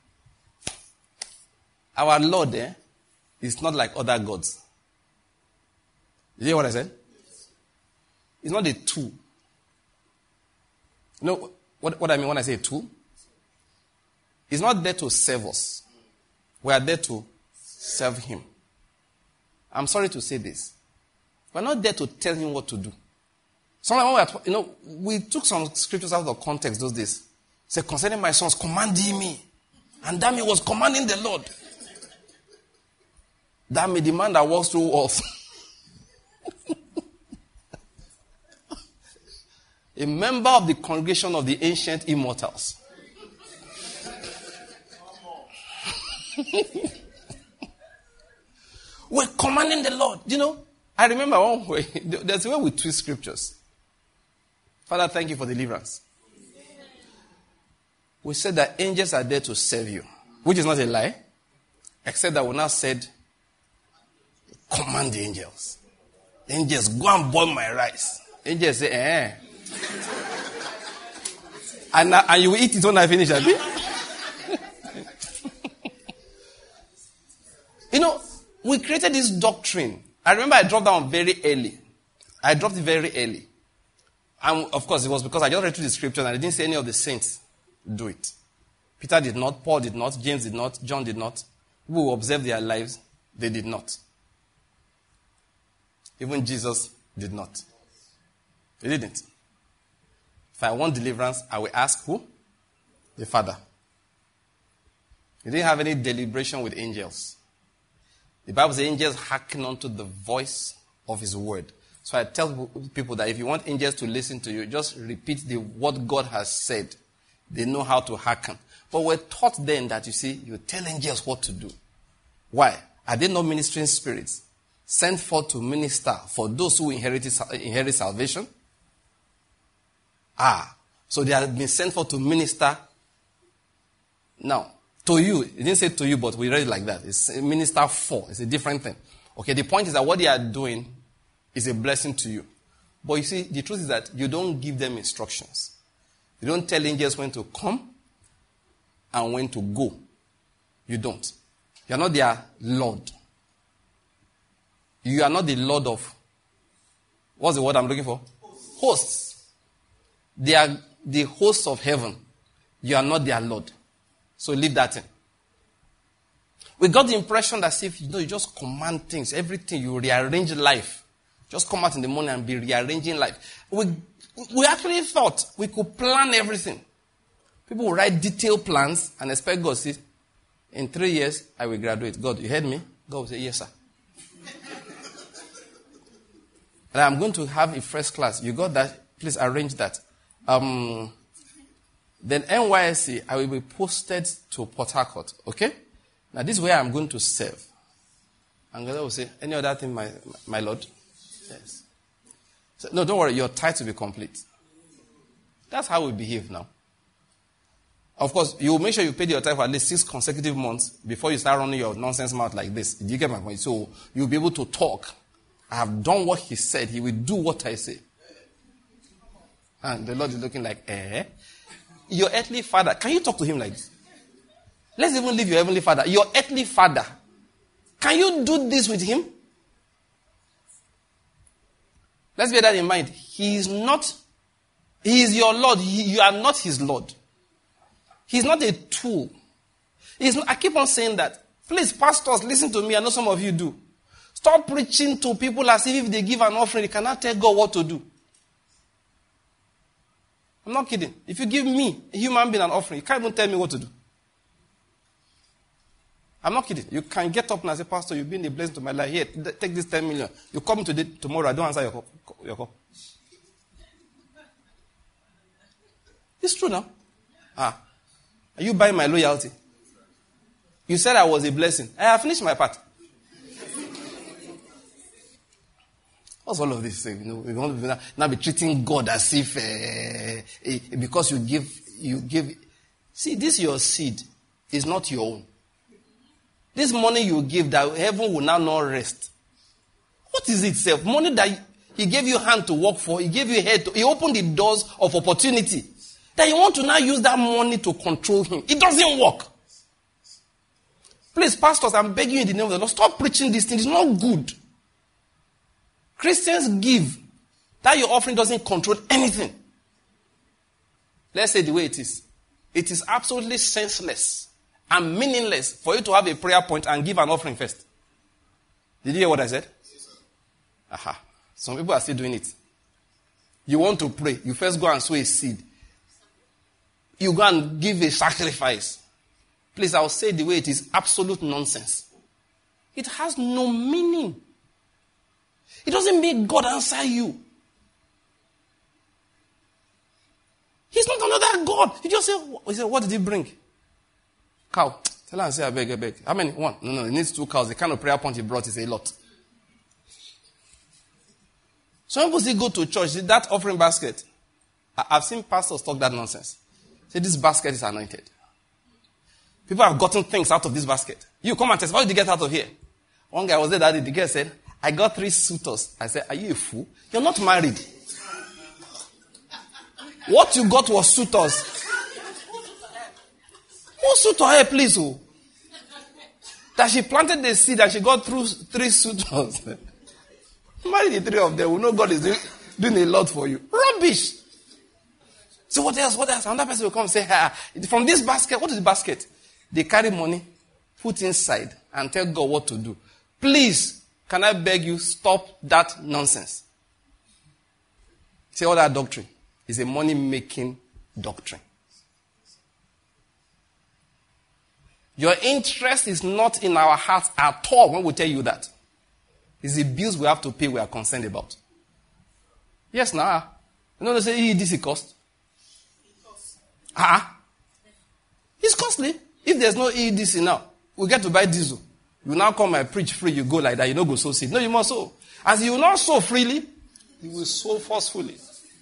Our Lord is not like other gods. You hear what I said? It's not a tool. You know what I mean when I say tool? He's not there to serve us. We are there to serve him. I'm sorry to say this. We're not there to tell him what to do. Sometimes we took some scriptures out of context those days. It said, concerning my sons, command ye me. And that was commanding the Lord. That may the man that walks through walls. A member of the congregation of the ancient immortals. We're commanding the Lord. I remember one way. There's a way we twist scriptures. Father, thank you for deliverance. We said that angels are there to serve you, which is not a lie, except that we now said, command the angels. Angels, go and boil my rice. Angels say, and you will eat it when I finish, Abi. We created this doctrine. I remember I dropped that one very early. I dropped it very early. And of course, it was because I just read through the scriptures and I didn't see any of the saints do it. Peter did not, Paul did not, James did not, John did not. People who observed their lives, they did not. Even Jesus did not. He didn't. If I want deliverance, I will ask who? The Father. He didn't have any deliberation with angels. The Bible says angels hearken unto the voice of his word. So I tell people that if you want angels to listen to you, just repeat what God has said. They know how to hearken. But we're taught then that, you tell angels what to do. Why? Are they not ministering spirits sent forth to minister for those who inherit salvation? So they have been sent forth to minister. Now, to you, it didn't say to you, but we read it like that. It's minister for. It's a different thing. Okay, the point is that what they are doing is a blessing to you. But you see, the truth is that you don't give them instructions. You don't tell angels when to come and when to go. You don't. You are not their Lord. You are not the Lord of, what's the word I'm looking for? Hosts. They are the hosts of heaven. You are not their Lord. So leave that in. We got the impression that if you just command things, everything, you rearrange life. Just come out in the morning and be rearranging life. We actually thought we could plan everything. People will write detailed plans and expect God to say, in 3 years, I will graduate. God, you heard me? God will say, yes, sir. And I'm going to have a first class. You got that? Please arrange that. Then NYSC, I will be posted to Port Harcourt. Okay? Now, this is where I'm going to serve. And God will say, any other thing, my Lord? Yes. So, no, don't worry. Your tithe will be complete. That's how we behave now. Of course, you will make sure you pay your tithe for at least 6 consecutive months before you start running your nonsense mouth like this. Do you get my point? So, you'll be able to talk. I have done what he said. He will do what I say. And the Lord is looking like, Your earthly father, can you talk to him like this? Let's even leave your heavenly father. Your earthly father, can you do this with him? Let's bear that in mind. He is your Lord. You are not his Lord. He's not a tool. I keep on saying that. Please, pastors, listen to me. I know some of you do. Stop preaching to people as if they give an offering, they cannot tell God what to do. I'm not kidding. If you give me, a human being, an offering, you can't even tell me what to do. I'm not kidding. You can get up and say, Pastor, you've been a blessing to my life. Here, take this 10 million. You come today, tomorrow, I don't answer your call. It's true now. Are you buying my loyalty? You said I was a blessing. I have finished my part. What's all of this? We're going to now be treating God as if because you give. See, this your seed is not your own. This money you give, that heaven will now not rest. What is it, self? Money that he gave you hand to work for, he gave you head to, he opened the doors of opportunity. That you want to now use that money to control him. It doesn't work. Please, pastors, I'm begging you in the name of the Lord, stop preaching this thing. It's not good. Christians give. That your offering doesn't control anything. Let's say the way it is. It is absolutely senseless and meaningless for you to have a prayer point and give an offering first. Did you hear what I said? Aha. Some people are still doing it. You want to pray. You first go and sow a seed. You go and give a sacrifice. Please, I'll say the way it is, absolute nonsense. It has no meaning. It doesn't make God answer you. He's not another God. You just say, what did he bring? Cow. Tell her and say, I beg. How many? One. No, he needs 2 cows. The kind of prayer point he brought is a lot. Some people say go to church, that offering basket. I've seen pastors talk that nonsense. Say this basket is anointed. People have gotten things out of this basket. You come and test, what did you get out of here? One guy was there that day, the girl said, I got 3 suitors. I said, are you a fool? You're not married. What you got was suitors. Who suitor her, please? Who? That she planted the seed and she got through 3 suitors. Marry the 3 of them. We know God is doing a lot for you. Rubbish. So what else? Another person will come and say, from this basket, what is the basket? They carry money, put inside, and tell God what to do. Please, can I beg you, stop that nonsense. See, all that doctrine is a money-making doctrine. Your interest is not in our hearts at all when we tell you that. It's the bills we have to pay we are concerned about. Yes, now. You know they say, this is cost. It's costly. If there's no EDC now, we get to buy diesel. You now come and preach free, you go like that, you don't go sow seed. No, you must sow. As you will not sow freely, you will sow forcefully.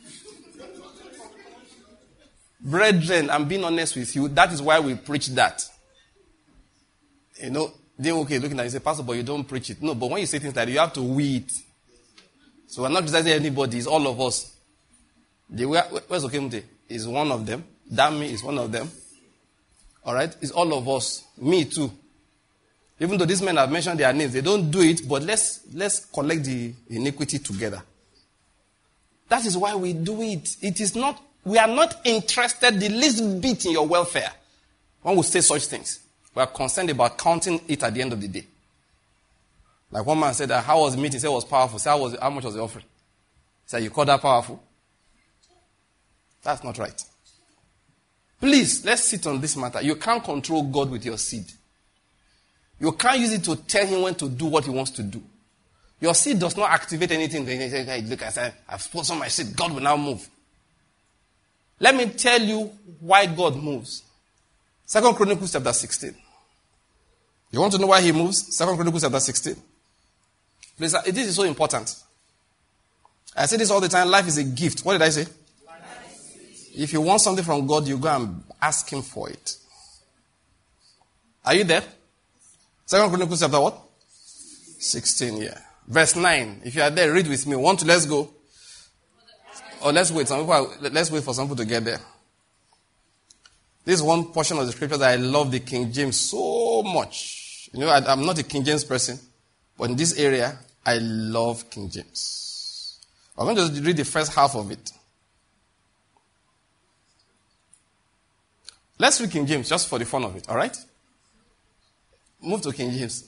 Brethren, I'm being honest with you, that is why we preach that. You know, they looking at you say, Pastor, but you don't preach it. No, but when you say things like that, you have to weigh it. So we're not criticizing anybody. It's all of us. Where's Okemute? Is one of them. Dami is one of them. All right? It's all of us. Me too. Even though these men have mentioned their names, they don't do it, but let's collect the iniquity together. That is why we do it. We are not interested the least bit in your welfare when we say such things. We are concerned about counting it at the end of the day. Like one man said, how was the meeting? He said it was powerful. He said, how much was the offering? He said, you call that powerful? That's not right. Please, let's sit on this matter. You can't control God with your seed. You can't use it to tell him when to do what he wants to do. Your seed does not activate anything. Look, I said, I've sponsored my seed. God will now move. Let me tell you why God moves. 2 Chronicles chapter 16. You want to know why he moves? 2 Chronicles chapter 16. Please, this is so important. I say this all the time. Life is a gift. What did I say? If you want something from God, you go and ask him for it. Are you there? 2 Chronicles chapter what? 16, yeah. Verse 9. If you are there, read with me. Let's go. Or let's wait. Let's wait for some people to get there. This is one portion of the scripture that I love the King James so much. You know, I'm not a King James person, but in this area, I love King James. I'm going to just read the first half of it. Let's read King James just for the fun of it, all right? Move to King James.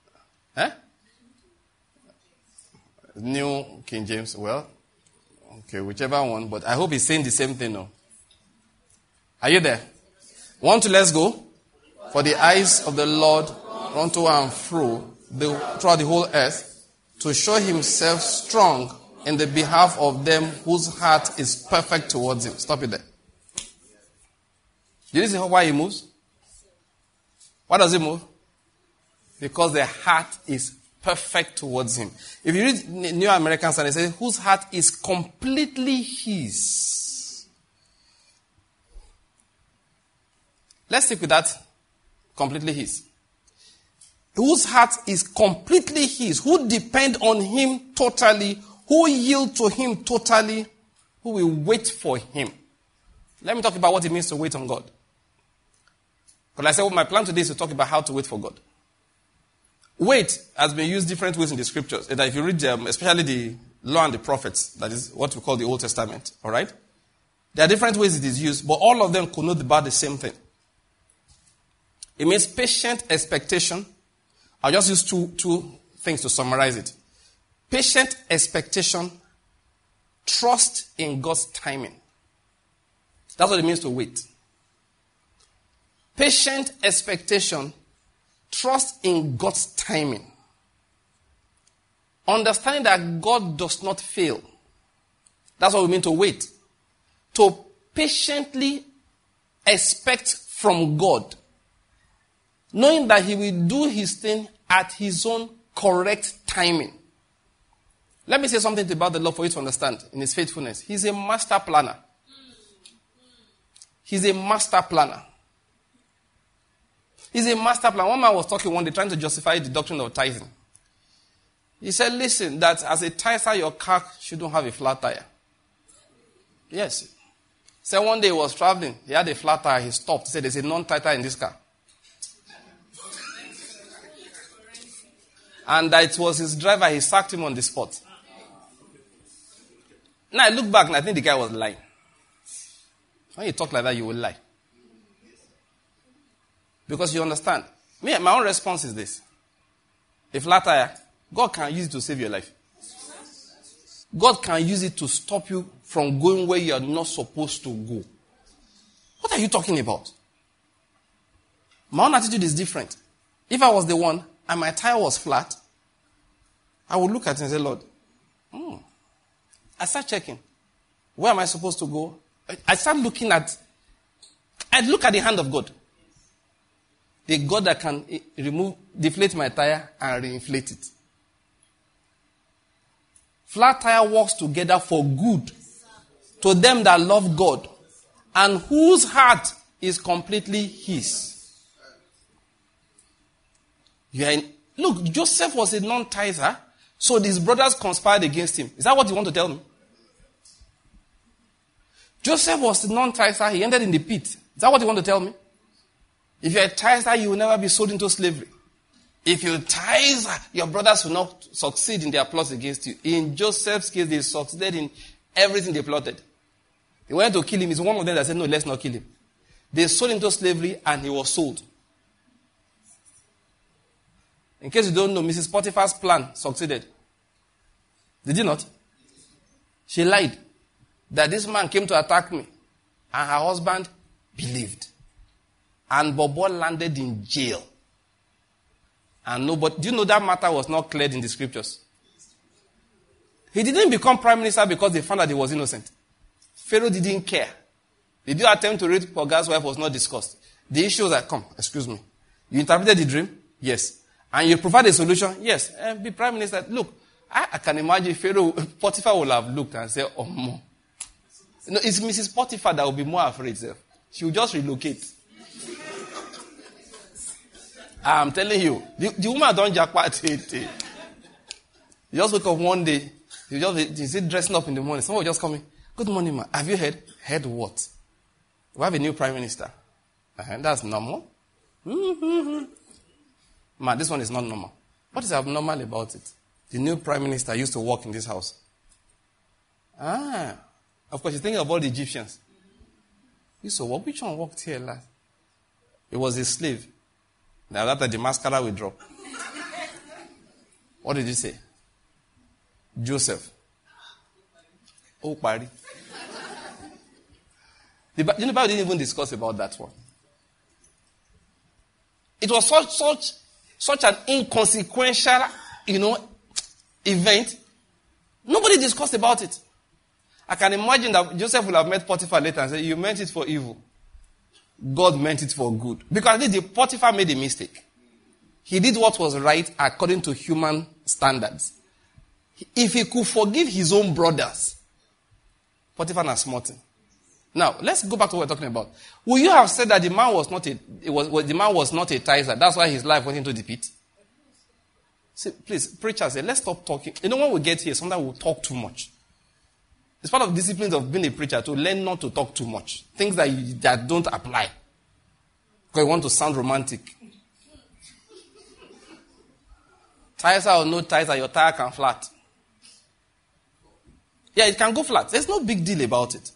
New King James, well, okay, whichever one, but I hope he's saying the same thing now. Are you there? Let's go. For the eyes of the Lord run to and fro throughout the whole earth to show himself strong in the behalf of them whose heart is perfect towards him. Stop it there. Did you see why he moves? Why does he move? Because the heart is perfect towards him. If you read New American Standard, it says, whose heart is completely his. Let's stick with that. Completely his. Whose heart is completely his. Who depend on him totally. Who yield to him totally. Who will wait for him. Let me talk about what it means to wait on God. Because I said, my plan today is to talk about how to wait for God. Wait has been used different ways in the scriptures. And if you read especially the law and the prophets, that is what we call the Old Testament, all right? There are different ways it is used, but all of them connote about the same thing. It means patient expectation. I'll just use two things to summarize it. Patient expectation, trust in God's timing. That's what it means to wait. Patient expectation, trust in God's timing. Understanding that God does not fail. That's what we mean to wait. To patiently expect from God. Knowing that he will do his thing at his own correct timing. Let me say something about the Lord for you to understand in his faithfulness. He's a master planner. He's a master planner. He's a master planner. One man was talking one day trying to justify the doctrine of tithing. He said, listen, that as a tither, your car shouldn't have a flat tire. Yes. He said one day he was traveling. He had a flat tire. He stopped. He said, there's a non-tither in this car. And that it was his driver. He sacked him on the spot. Now I look back and I think the guy was lying. When you talk like that, you will lie. Because you understand. My own response is this. A flat tire, God can use it to save your life. God can use it to stop you from going where you are not supposed to go. What are you talking about? My own attitude is different. If I was the one and my tire was flat, I would look at it and say, Lord, I start checking. Where am I supposed to go? I look at the hand of God. The God that can deflate my tire and reinflate it. Flat tire works together for good to them that love God and whose heart is completely his. Look, Joseph was a non-tither. So these brothers conspired against him. Is that what you want to tell me? Joseph was a non-tither. He ended in the pit. Is that what you want to tell me? If you're a tither, you will never be sold into slavery. If you tithe, your brothers will not succeed in their plots against you. In Joseph's case, they succeeded in everything they plotted. They wanted to kill him. It's one of them that said, no, let's not kill him. They sold him into slavery and he was sold. In case you don't know, Mrs. Potiphar's plan succeeded. Did you not? She lied that this man came to attack me. And her husband believed. And Bobo landed in jail. And nobody, do you know that matter was not cleared in the scriptures? He didn't become prime minister because they found that he was innocent. Pharaoh didn't care. Did you attempt to rape Pogar's wife was not discussed. The issue was that, come, excuse me. You interpreted the dream? Yes. And you provide a solution? Yes. And the prime minister, look, I can imagine Pharaoh, Potiphar will have looked and said, oh, no. No, it's Mrs. Potiphar that will be more afraid. Sir. She will just relocate. I'm telling you, the woman don't jackpot. You just wake up one day, you see dressing up in the morning. Someone will just come in. Good morning, ma. Have you heard? Heard what? We have a new prime minister. That's normal. Mm-hmm. Ma, this one is not normal. What is abnormal about it? The new prime minister used to work in this house. Of course, you're thinking about the Egyptians. Used to work. Which one worked here last? It was a slave. Now after the mascara will drop. What did you say? Joseph. Oh, Pari. The Bible didn't even discuss about that one. It was such an inconsequential, event. Nobody discussed about it. I can imagine that Joseph will have met Potiphar later and said, you meant it for evil. God meant it for good. Because the Potiphar made a mistake. He did what was right according to human standards. If he could forgive his own brothers, Potiphar was smarting. Now, let's go back to what we're talking about. Will you have said that the man was not a tither? That's why his life went into the pit? See, please, preachers, let's stop talking. When we get here, sometimes we'll talk too much. It's part of the disciplines of being a preacher to learn not to talk too much. Things that don't apply. Because you want to sound romantic. Tither or no tither, your tire can flat. Yeah, it can go flat. There's no big deal about it.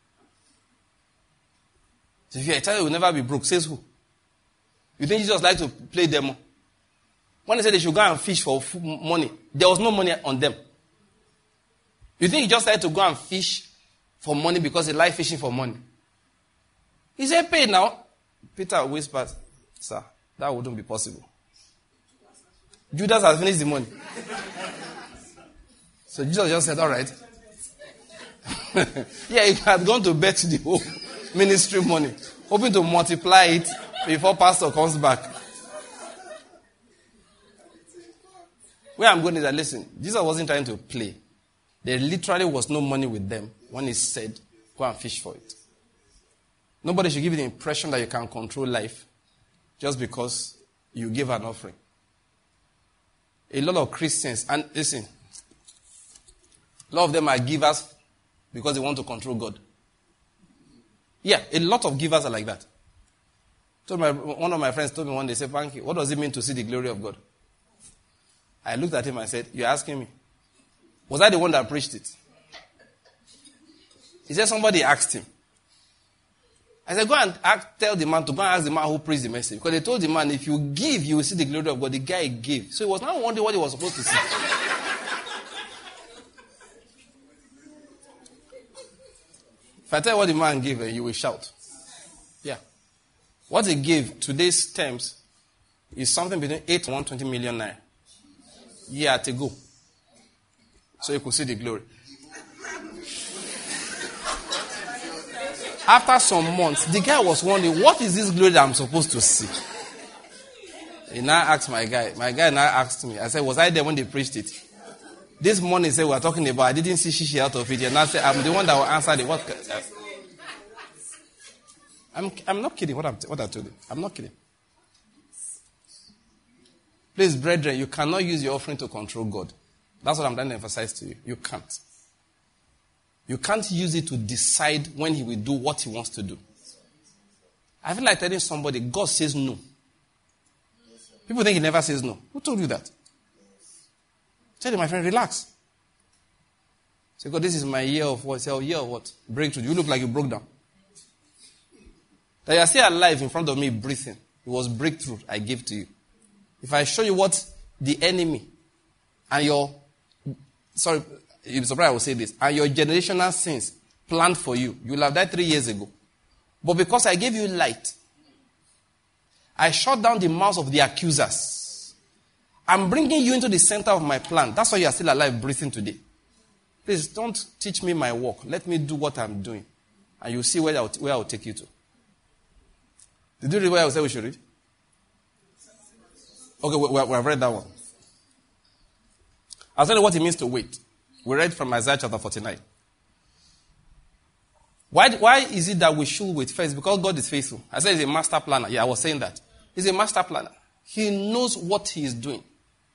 So if you're a tither, you will never be broke. Says who? You think Jesus likes to play demo? When they said they should go and fish for money, there was no money on them. You think he just had to go and fish for money because he liked fishing for money? He said, pay now. Peter whispered, sir, that wouldn't be possible. Judas has finished the money. So Jesus just said, all right. Yeah, he had gone to bet the whole ministry money, hoping to multiply it before pastor comes back. Where I'm going is that, listen, Jesus wasn't trying to play. There literally was no money with them when he said, go and fish for it. Nobody should give you the impression that you can control life just because you give an offering. A lot of Christians, and listen, a lot of them are givers because they want to control God. Yeah, a lot of givers are like that. One of my friends told me one day, said, Frankie, what does it mean to see the glory of God? I looked at him and said, you're asking me. Was I the one that preached it? He said somebody asked him. I said, go and tell the man to go and ask the man who preached the message. Because they told the man, if you give, you will see the glory of God. The guy gave. So he was not wondering what he was supposed to see. If I tell you what the man gave, you will shout. Yeah. What he gave, today's terms, is something between 8 and 120 million naira. Yeah, to go. So you could see the glory. After some months, the guy was wondering, what is this glory that I'm supposed to see? He now asked my guy. My guy now asked me. I said, was I there when they preached it? This morning, he said, we are talking about, I didn't see shishi out of it. And I said, I'm the one that will answer the what. I'm not kidding what I told you. I'm not kidding. Please, brethren, you cannot use your offering to control God. That's what I'm trying to emphasize to you. You can't. You can't use it to decide when he will do what he wants to do. I feel like telling somebody, God says no. People think he never says no. Who told you that? Tell him, my friend, relax. Say, God, this is my year of what? Say, oh, year of what? Breakthrough. You look like you broke down. That you are still alive in front of me breathing. It was breakthrough I gave to you. If I show you what the enemy and you'll be surprised I will say this, and your generational sins planned for you, you will have died 3 years ago. But because I gave you light, I shut down the mouths of the accusers. I'm bringing you into the center of my plan. That's why you are still alive, breathing today. Please don't teach me my work. Let me do what I'm doing. And you'll see where I'll take you to. Did you read what I said we should read? Okay, we have read that one. I'll tell you what it means to wait. We read from Isaiah chapter 49. Why is it that we should wait first? Because God is faithful. I said he's a master planner. Yeah, I was saying that. He's a master planner. He knows what he is doing.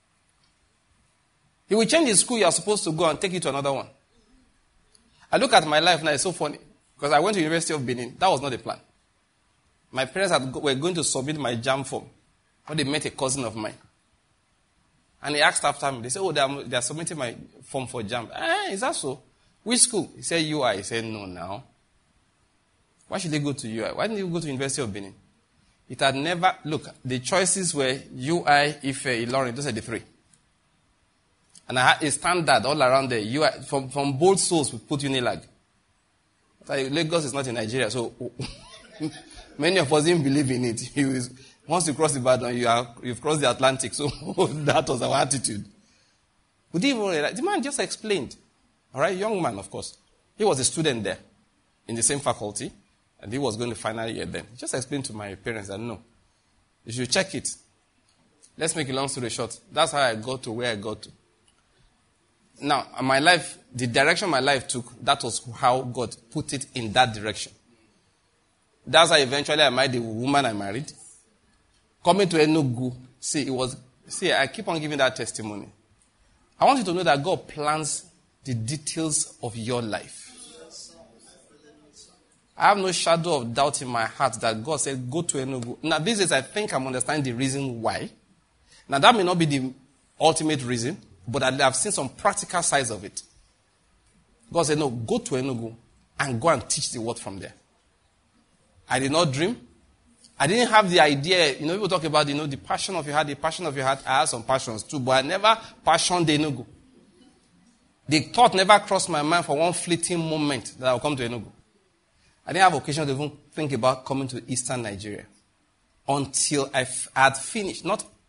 He will change the school you are supposed to go and take you to another one. I look at my life now, it's so funny. Because I went to University of Benin. That was not the plan. My parents were going to submit my JAMB form. When they met a cousin of mine. And he asked after me. They said, they are submitting my form for JAMB. Is that so? Which school? He said, UI. He said, no, now. Why should they go to UI? Why didn't you go to University of Benin? It had never... Look, the choices were UI, Ife, Ilorin. Those are the three. And I had a standard all around there. UI, from both souls, we put Unilag. Lagos is not in Nigeria, so... Many of us didn't believe in it. Once you cross the border, you've crossed the Atlantic. So that was our attitude. We didn't even realize. The man just explained. All right, young man, of course. He was a student there in the same faculty. And he was going to final year then. He just explained to my parents that no, you should check it. Let's make a long story short. That's how I got to where I got to. Now, my life, the direction my life took, that was how God put it in that direction. That's how eventually I married the woman I married. Coming to Enugu, I keep on giving that testimony. I want you to know that God plans the details of your life. I have no shadow of doubt in my heart that God said, go to Enugu. Now, these days I think I'm understanding the reason why. Now, that may not be the ultimate reason, but I've seen some practical sides of it. God said, no, go to Enugu and go and teach the word from there. I did not dream. I didn't have the idea. People talk about, the passion of your heart, the passion of your heart. I had some passions too, but I never passioned Enugu. The thought never crossed my mind for one fleeting moment that I'll come to Enugu. I didn't have occasion to even think about coming to Eastern Nigeria until I had finished.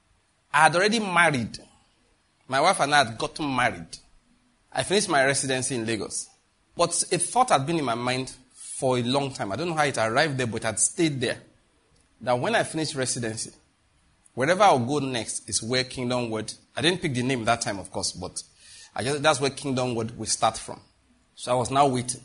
I had already married. My wife and I had gotten married. I finished my residency in Lagos. But a thought had been in my mind for a long time. I don't know how it arrived there, but it had stayed there. That when I finish residency, wherever I'll go next is where Kingdom Word, I didn't pick the name that time, of course, but that's where Kingdom Word will start from. So I was now waiting.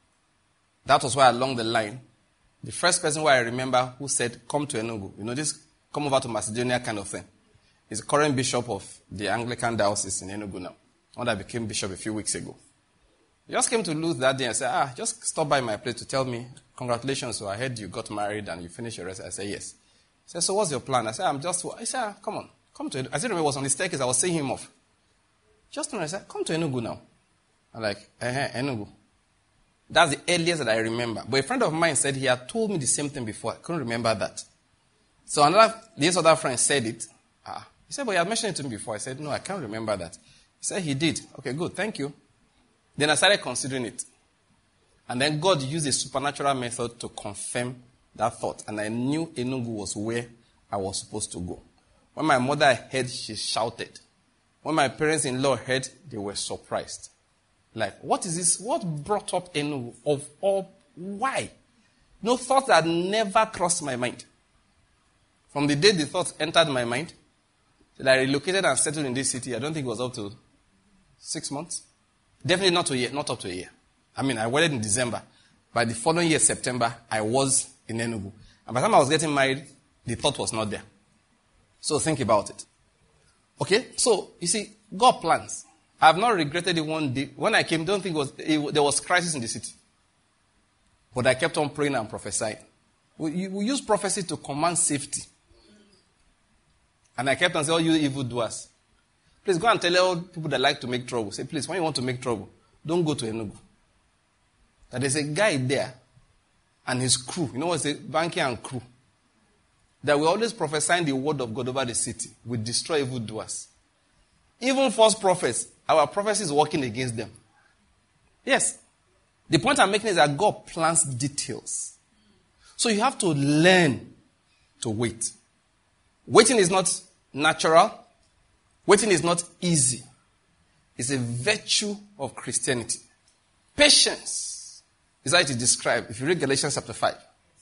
That was why along the line, the first person who I remember who said, come to Enugu, this come over to Macedonia kind of thing, is the current bishop of the Anglican diocese in Enugu now, one that became bishop a few weeks ago. He just came to Luz that day and said, just stop by my place to tell me, congratulations, so I heard you got married and you finished your rest. I said, yes. He said, so what's your plan? I said, I said, come on, come to Enugu. I still remember I was on the staircase, I was seeing him off. Just when I said, come to Enugu now. I'm like, Enugu. That's the earliest that I remember. But a friend of mine said he had told me the same thing before. I couldn't remember that. So this other friend said it. He said, but you had mentioned it to me before. I said, no, I can't remember that. He said he did. Okay, good, thank you. Then I started considering it. And then God used a supernatural method to confirm that thought. And I knew Enugu was where I was supposed to go. When my mother heard, she shouted. When my parents-in-law heard, they were surprised. Like, what is this? What brought up Enugu? Of all, why? No thought that never crossed my mind. From the day the thought entered my mind, that I relocated and settled in this city, I don't think it was up to 6 months. Definitely not up to a year. I mean, I wedded in December. By the following year, September, I was in Enugu. And by the time I was getting married, the thought was not there. So think about it. Okay? So, you see, God plans. I have not regretted it one day. When I came, don't think there was crisis in the city. But I kept on praying and prophesying. We use prophecy to command safety. And I kept on saying, all you evildoers, please go and tell all people that like to make trouble. Say, please, when you want to make trouble, don't go to Enugu. That there's a guy there and his crew. You know what's a Banky and crew? That we always prophesying the word of God over the city. We destroy evildoers. Even false prophets, our prophecy is working against them. Yes. The point I'm making is that God plans details. So you have to learn to wait. Waiting is not natural. Waiting is not easy. It's a virtue of Christianity. Patience is how it is described. If you read Galatians chapter 5.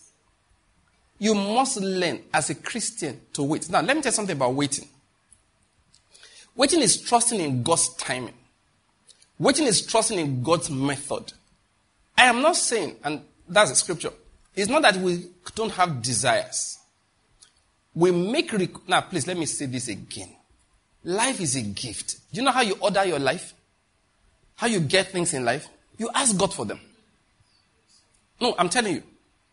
You must learn as a Christian to wait. Now, let me tell you something about waiting. Waiting is trusting in God's timing. Waiting is trusting in God's method. I am not saying, and that's the scripture, it's not that we don't have desires. We make, now please let me say this again. Life is a gift. Do you know how you order your life? How you get things in life? You ask God for them. No, I'm telling you.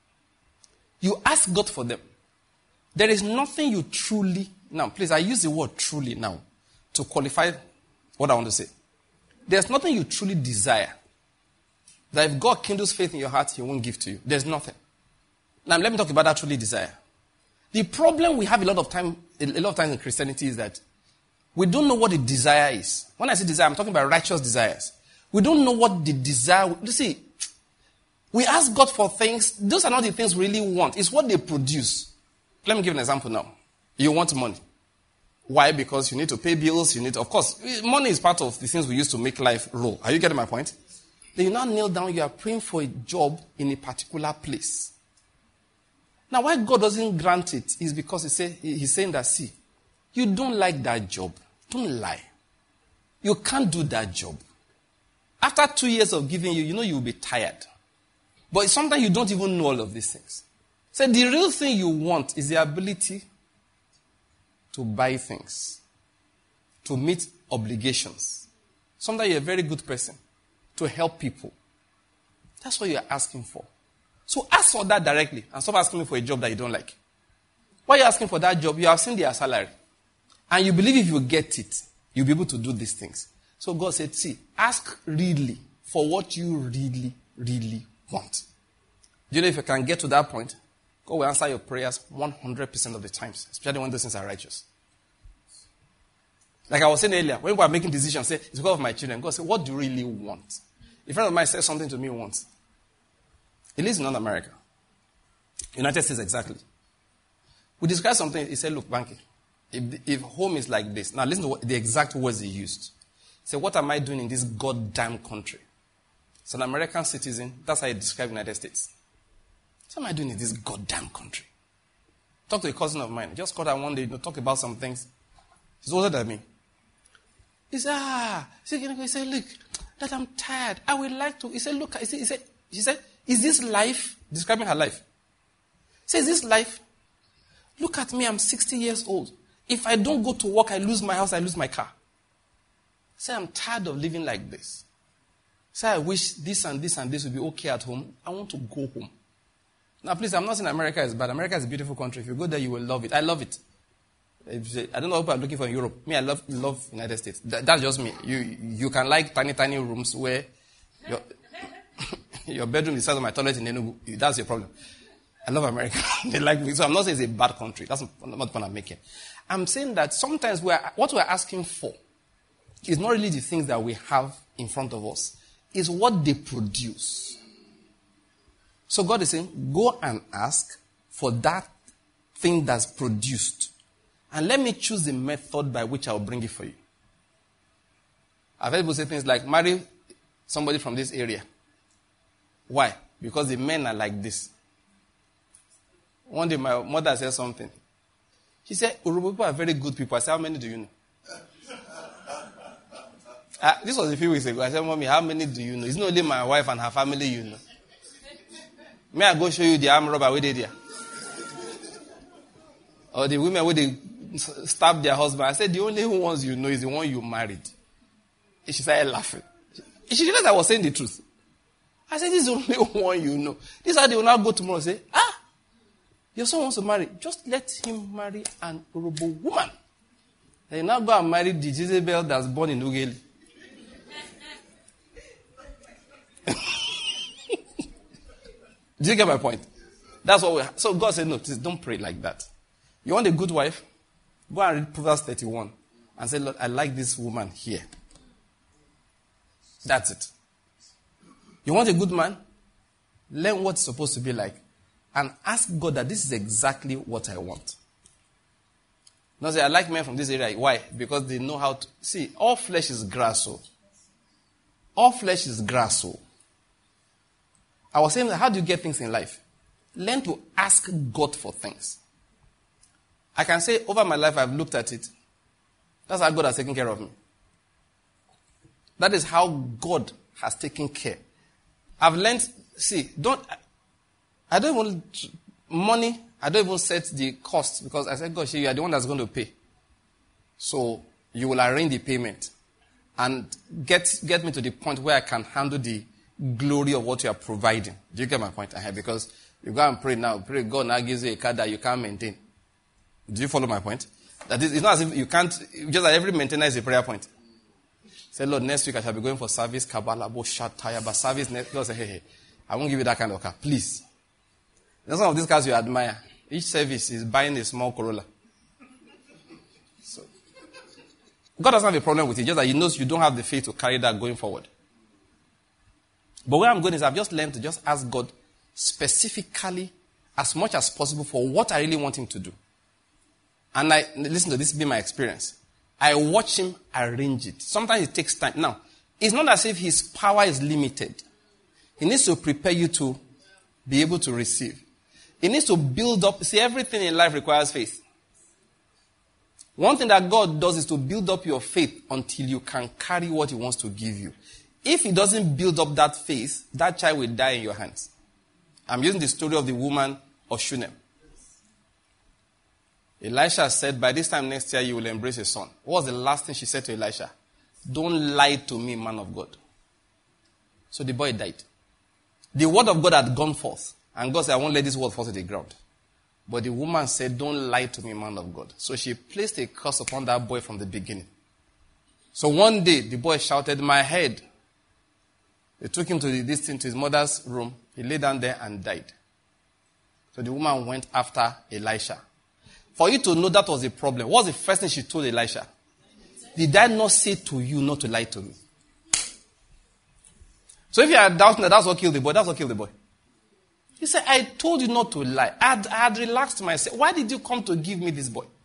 You ask God for them. There is nothing you truly, now please, I use the word truly now to qualify what I want to say. There's nothing you truly desire that if God kindles faith in your heart, He won't give to you. There's nothing. Now let me talk about that truly desire. The problem we have a lot of times in Christianity is that we don't know what the desire is. When I say desire, I'm talking about righteous desires. We don't know what the desire. You see, we ask God for things. Those are not the things we really want. It's what they produce. Let me give an example now. You want money. Why? Because you need to pay bills. Of course, money is part of the things we use to make life roll. Are you getting my point? Then you now kneel down. You are praying for a job in a particular place. Now, why God doesn't grant it is because He's saying that, see, you don't like that job. Don't lie. You can't do that job. After 2 years of giving you know you'll be tired. But sometimes you don't even know all of these things. So the real thing you want is the ability to buy things, to meet obligations. Sometimes you're a very good person, to help people. That's what you're asking for. So ask for that directly and stop asking me for a job that you don't like. Why are you asking for that job? You have seen their salary. And you believe if you get it, you'll be able to do these things. So God said, see, ask really for what you really, really want. Do you know if you can get to that point, God will answer your prayers 100% of the times, especially when those things are righteous. Like I was saying earlier, when we are making decisions, say, it's because of my children. God said, what do you really want? A friend of mine said something to me once. He lives in North America. United States exactly. We described something. He said, look, Banky, if home is like this. Now listen to the exact words he used. He said, what am I doing in this goddamn country? It's an American citizen. That's how he described the United States. What am I doing in this goddamn country? Talk to a cousin of mine. Just called her one day to talk about some things. He's older than me. He said, he said, look, that I'm tired. I would like to. He said, look, she said, is this life? Describing her life. He said, is this life? Look at me, I'm 60 years old. If I don't go to work, I lose my house, I lose my car. Say, I'm tired of living like this. Say, I wish this and this and this would be okay at home. I want to go home. Now, please, I'm not saying America is bad. America is a beautiful country. If you go there, you will love it. I love it. I don't know what I'm looking for in Europe. Me, I love United States. That's just me. You can like tiny rooms where your bedroom is the size of my toilet in Enugu. That's your problem. I love America. They like me. So I'm not saying it's a bad country. That's not the point I'm making. I'm saying that sometimes what we're asking for is not really the things that we have in front of us. It's what they produce. So God is saying, go and ask for that thing that's produced. And let me choose the method by which I will bring it for you. I've heard people say things like, marry somebody from this area. Why? Because the men are like this. One day my mother said something. She said, Urubu people are very good people. I said, how many do you know? This was a few weeks ago. I said, Mommy, how many do you know? It's not only my wife and her family you know. May I go show you the arm robber where they there? Or the women where they stab their husband. I said, the only ones you know is the one you married. She started laughing. She realized I was saying the truth. I said, this is the only one you know. This is how they will now go tomorrow and say, your son wants to marry. Just let him marry an Urhobo woman. They now go and marry the Jezebel that's born in Ughelli. Do you get my point? That's what we have. So God said, no, please don't pray like that. You want a good wife? Go and read Proverbs 31 and say, Lord, I like this woman here. That's it. You want a good man? Learn what it's supposed to be like. And ask God that this is exactly what I want. Not say, I like men from this area. Why? Because they know how to. See, all flesh is grass. So. All flesh is grass. So. I was saying, how do you get things in life? Learn to ask God for things. I can say, over my life, I've looked at it. That's how God has taken care of me. That is how God has taken care. I've learned, I don't even, money, I don't even set the cost because I said, gosh, you are the one that's going to pay. So, you will arrange the payment and get me to the point where I can handle the glory of what you are providing. Do you get my point? Because you go and pray now, pray God now gives you a car that you can't maintain. Do you follow my point? That is, it's not as if you can't, just like every maintenance is a prayer point. Say, Lord, next week I shall be going for service, Kabbalah, Shataya, but service next. God say, hey, I won't give you that kind of car. Please. There's some of these cars you admire. Each service is buying a small Corolla. So, God doesn't have a problem with it, just that He knows you don't have the faith to carry that going forward. But where I'm going is I've just learned to just ask God specifically as much as possible for what I really want Him to do. And listen to this, be my experience. I watch Him arrange it. Sometimes it takes time. Now, it's not as if His power is limited. He needs to prepare you to be able to receive. He needs to build up. See, everything in life requires faith. One thing that God does is to build up your faith until you can carry what He wants to give you. If He doesn't build up that faith, that child will die in your hands. I'm using the story of the woman of Shunem. Elisha said, by this time next year, you will embrace a son. What was the last thing she said to Elisha? Don't lie to me, man of God. So the boy died. The word of God had gone forth. And God said, I won't let this word fall to the ground. But the woman said, don't lie to me, man of God. So she placed a curse upon that boy from the beginning. So one day, the boy shouted, my head. They took him to his mother's room. He lay down there and died. So the woman went after Elisha. For you to know that was a problem, what was the first thing she told Elisha? Did I not say to you not to lie to me? So if you are doubting that that's what killed the boy, that's what killed the boy. He said, I told you not to lie. I had relaxed myself. Why did you come to give me this boy?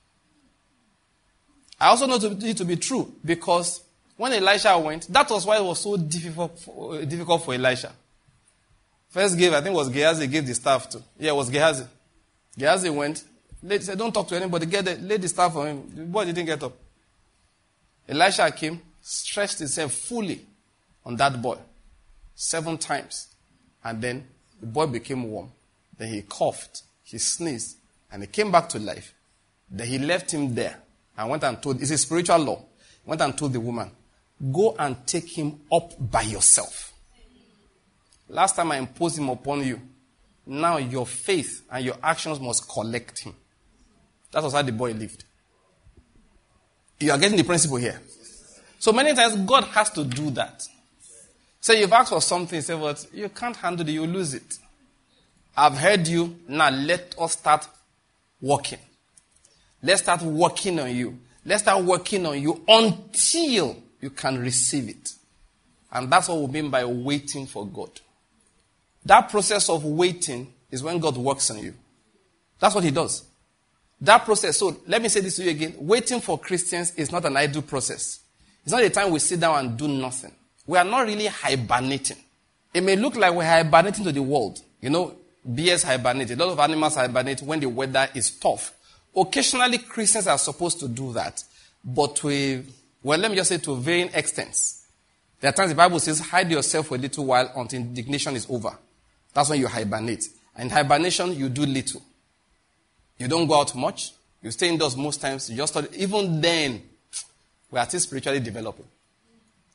I also know it to be true because when Elisha went, that was why it was so difficult for Elisha. First gave, I think it was Gehazi gave the staff to. Yeah, it was Gehazi. Gehazi went. He said, don't talk to anybody. Lay the staff on him. The boy didn't get up. Elisha came, stretched himself fully on that boy 7 times. And then the boy became warm. Then he coughed, he sneezed, and he came back to life. Then he left him there and went and told, it's a spiritual law. Went and told the woman, go and take him up by yourself. Last time I imposed him upon you. Now your faith and your actions must collect him. That was how the boy lived. You are getting the principle here. So many times God has to do that. So you've asked for something, say, but you can't handle it, you lose it. I've heard you, now let us start working. Let's start working on you. Let's start working on you until you can receive it. And that's what we mean by waiting for God. That process of waiting is when God works on you. That's what He does. That process, so let me say this to you again. Waiting for Christians is not an idle process. It's not a time we sit down and do nothing. We are not really hibernating. It may look like we're hibernating to the world. You know, bears hibernate. A lot of animals hibernate when the weather is tough. Occasionally, Christians are supposed to do that. But let me just say to varying extents. There are times the Bible says, hide yourself for a little while until indignation is over. That's when you hibernate. And in hibernation, you do little. You don't go out much. You stay indoors most times. You just study. Even then, we are still spiritually developing.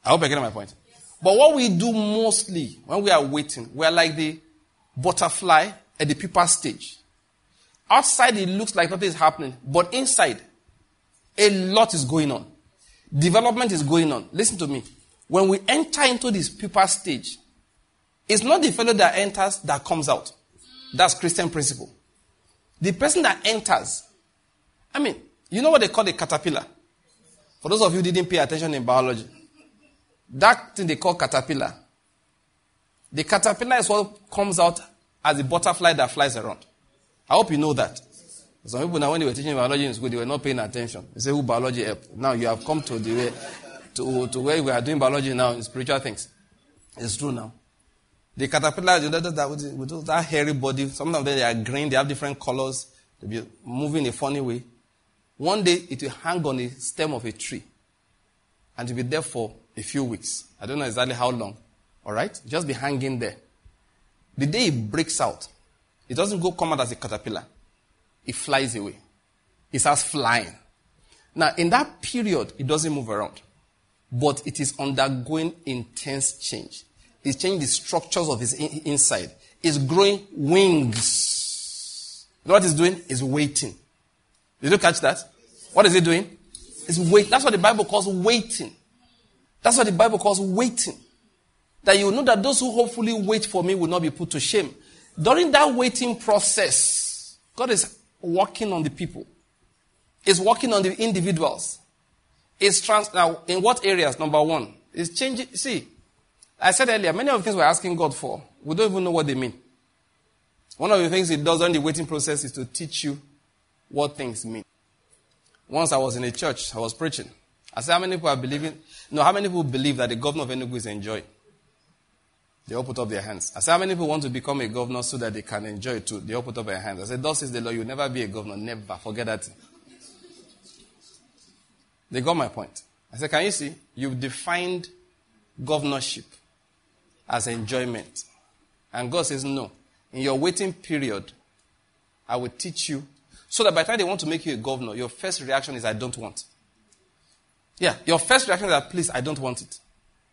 I hope I get my point. But what we do mostly when we are waiting, we are like the butterfly at the pupa stage. Outside, it looks like nothing is happening. But inside, a lot is going on. Development is going on. Listen to me. When we enter into this pupa stage, it's not the fellow that enters that comes out. That's Christian principle. The person that enters, you know what they call a caterpillar? For those of you who didn't pay attention in biology, that thing they call caterpillar. The caterpillar is what comes out as a butterfly that flies around. I hope you know that. Some people now when they were teaching biology in school, they were not paying attention. They say, who biology help? Now you have come to the way, to where we are doing biology now in spiritual things. It's true now. The caterpillar, with that hairy body, some of them they are green, they have different colors, they'll be moving in a funny way. One day it will hang on the stem of a tree. And it will be there for a few weeks. I don't know exactly how long. Alright? Just be hanging there. The day it breaks out, it doesn't come out as a caterpillar. It flies away. It starts flying. Now, in that period, it doesn't move around. But it is undergoing intense change. It's changing the structures of its inside. It's growing wings. You know what it's doing? It's waiting. Did you catch that? What is it doing? It's waiting. That's what the Bible calls waiting. That's what the Bible calls waiting. That you know that those who hopefully wait for me will not be put to shame. During that waiting process, God is working on the people. He's working on the individuals. Now, in what areas? Number one, it's changing. See, I said earlier, many of the things we're asking God for, we don't even know what they mean. One of the things He does during the waiting process is to teach you what things mean. Once I was in a church, I was preaching. I said, how many people believe that the governor of Enugu is enjoying? They all put up their hands. I said, how many people want to become a governor so that they can enjoy it too? They all put up their hands. I said, thus says the Lord, you'll never be a governor. Never. Forget that. They got my point. I said, can you see? You've defined governorship as enjoyment. And God says, no. In your waiting period, I will teach you. So that by the time they want to make you a governor, your first reaction is, I don't want. Yeah, your first reaction is that, please, I don't want it.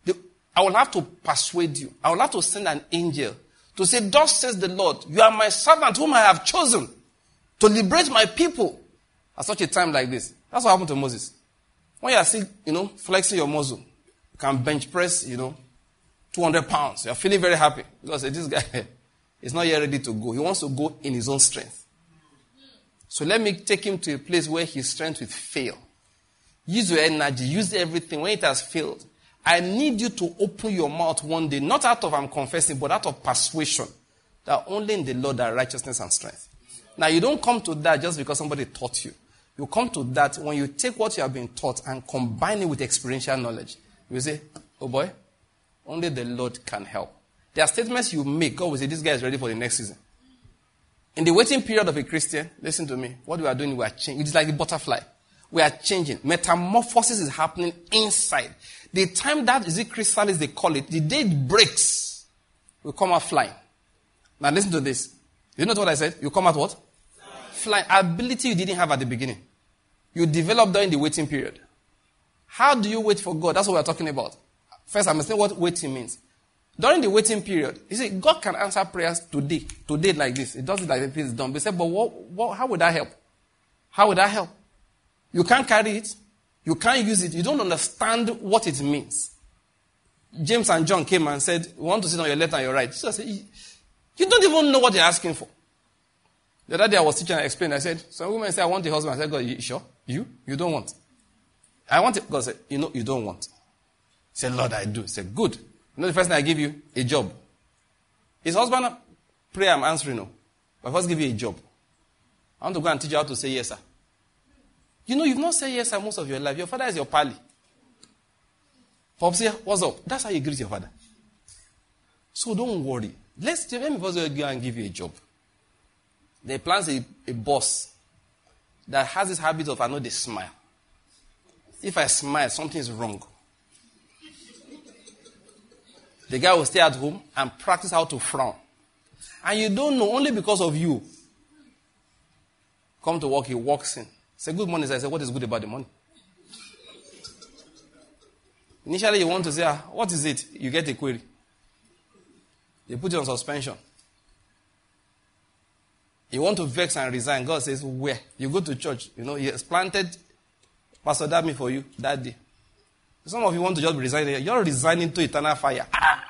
I will have to persuade you. I will have to send an angel to say, thus says the Lord, you are my servant whom I have chosen to liberate my people at such a time like this. That's what happened to Moses. When you are still, flexing your muscle, you can bench press, 200 pounds. You are feeling very happy. Because this guy is not yet ready to go. He wants to go in his own strength. So let me take him to a place where his strength will fail. Use your energy. Use everything. When it has failed, I need you to open your mouth one day, not out of I'm confessing, but out of persuasion, that only in the Lord are righteousness and strength. Now, you don't come to that just because somebody taught you. You come to that when you take what you have been taught and combine it with experiential knowledge. You say, oh boy, only the Lord can help. There are statements you make. God will say, this guy is ready for the next season. In the waiting period of a Christian, listen to me, what we are doing, we are changing. It is like a butterfly. We are changing. Metamorphosis is happening inside. The time that is it chrysalis, they call it, the day it breaks, we come out flying. Now listen to this. You know what I said? You come out what? Flying. Ability you didn't have at the beginning. You develop during the waiting period. How do you wait for God? That's what we're talking about. First, I must say what waiting means. During the waiting period, you see, God can answer prayers today like this. It does it like this, it's done. But say, but how would that help? How would that help? You can't carry it. You can't use it. You don't understand what it means. James and John came and said, we want to sit on your left and your right. Jesus said, you don't even know what you're asking for. The other day I was teaching and I explained. I said, some women say, I want a husband. I said, God, you sure? You don't want. I want it. God said, you don't want. He said, Lord, I do. He said, good. You know the first thing I give you? A job. His husband, prayer I'm answering no. But first give you a job. I want to go and teach you how to say yes, sir. You've not said yes, sir most of your life. Your father is your pally. Popsy, what's up? That's how you greet your father. So don't worry. Let me first go and give you a job. They plans a boss that has this habit of, I know they smile. If I smile, something is wrong. The guy will stay at home and practice how to frown. And you don't know, only because of you. Come to work, he walks in. Say, good morning, sir. I say, what is good about the money? Initially, you want to say, what is it? You get a query. They put you on suspension. You want to vex and resign. God says, where? You go to church. He has planted Pastor Dami for you that day. Some of you want to just resign. You're resigning to eternal fire.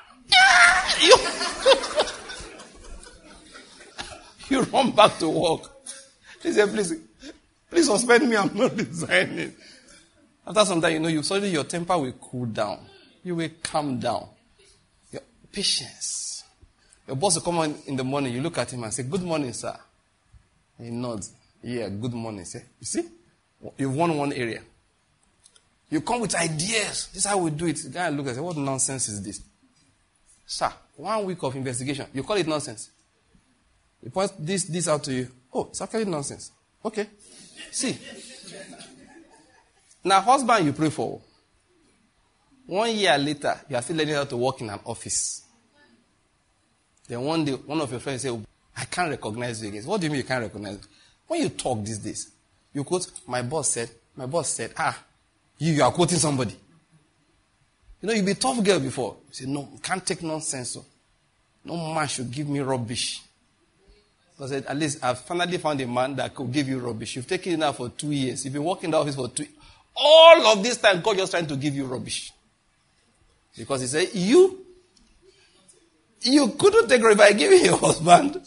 You run back to work. He said, please suspend me. I'm not resigning. After some time, suddenly your temper will cool down. You will calm down. Your patience. Your boss will come on in the morning. You look at him and say, good morning, sir. And he nods. Yeah, good morning, sir. You see? You've won one area. You come with ideas. This is how we do it. The guy looks and says, what nonsense is this? Sir, 1 week of investigation. You call it nonsense. He points this out to you. Oh, it's actually nonsense. Okay. See. Now, husband you pray for. 1 year later, you are still learning how to work in an office. Then one day, one of your friends say, I can't recognize you again. What do you mean you can't recognize me? When you talk these days, you quote, my boss said, you are quoting somebody. You've been a tough girl before. You say, no, you can't take nonsense. So. No man should give me rubbish. So I said, at least I've finally found a man that could give you rubbish. You've taken it now for 2 years. You've been working in the office for 2 years. All of this time, God just trying to give you rubbish. Because he said, you couldn't take rubbish by giving your husband.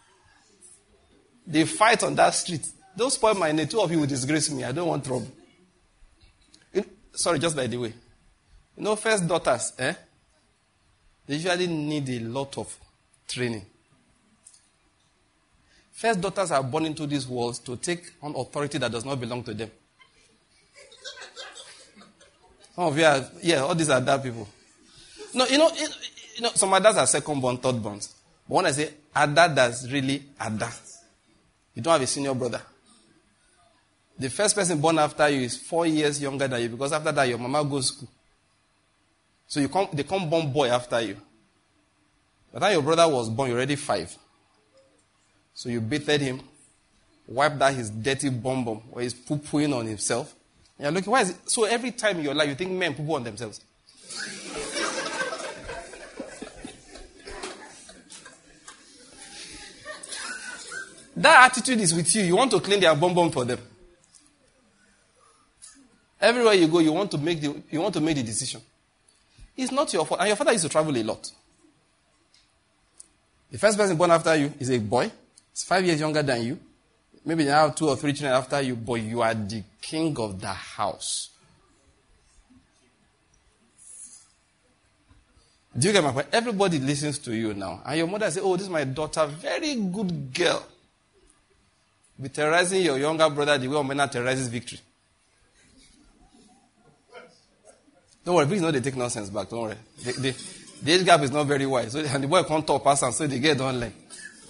They fight on that street. Don't spoil my name. 2 of you will disgrace me. I don't want trouble. Sorry, just by the way. First daughters, they usually need a lot of training. First daughters are born into this world to take on authority that does not belong to them. Some of you are, all these are dad people. No, some others are second born, third born. But when I say Ada, that's really Ada. You don't have a senior brother. The first person born after you is 4 years younger than you because after that your mama goes to school. So they come born boy after you. By the time your brother was born, you're already 5. So you bathed him, wiped out his dirty bum where he's poo-pooing on himself. And you're looking, why is it? So every time in your life you think men poo-poo on themselves. That attitude is with you. You want to clean their bum for them. Everywhere you go, you want to make the decision. It's not your fault. And your father used to travel a lot. The first person born after you is a boy. He's 5 years younger than you. Maybe you have 2 or 3 children after you, but you are the king of the house. Do you get my point? Everybody listens to you now. And your mother says, oh, this is my daughter, very good girl. Be terrorizing your younger brother the way Omena terrorizes Victory. Don't worry, please know they take nonsense back. Don't worry. The age gap is not very wide. So, and the boy can't talk past and so the girl don't learn.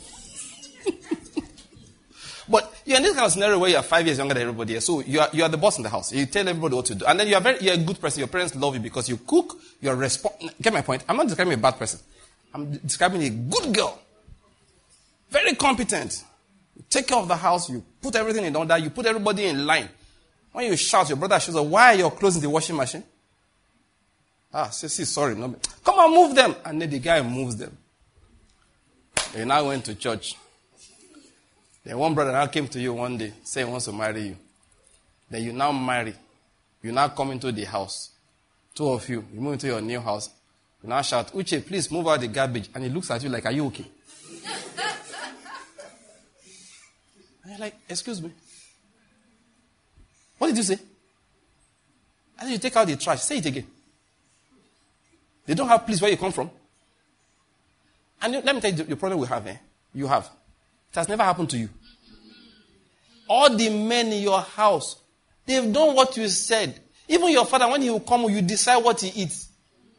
But you're in this kind of scenario where you're 5 years younger than everybody else. So you are the boss in the house. You tell everybody what to do. And then you're a good person. Your parents love you because you cook, get my point? I'm not describing a bad person. I'm describing a good girl. Very competent. You take care of the house. You put everything in order. You put everybody in line. When you shout, your brother shows up, why are your clothes in the washing machine? Sorry. No. Come on, move them. And then the guy moves them. They now went to church. Then one brother now came to you one day, say he wants to marry you. Then you now marry. You now come into the house. 2 of you move into your new house. You now shout, Uche, please move out the garbage. And he looks at you like, are you okay? And you're like, excuse me. What did you say? I said, you take out the trash. Say it again. They don't have place where you come from. And let me tell you the problem we have. You have. It has never happened to you. All the men in your house, they've done what you said. Even your father, when he will come, you decide what he eats.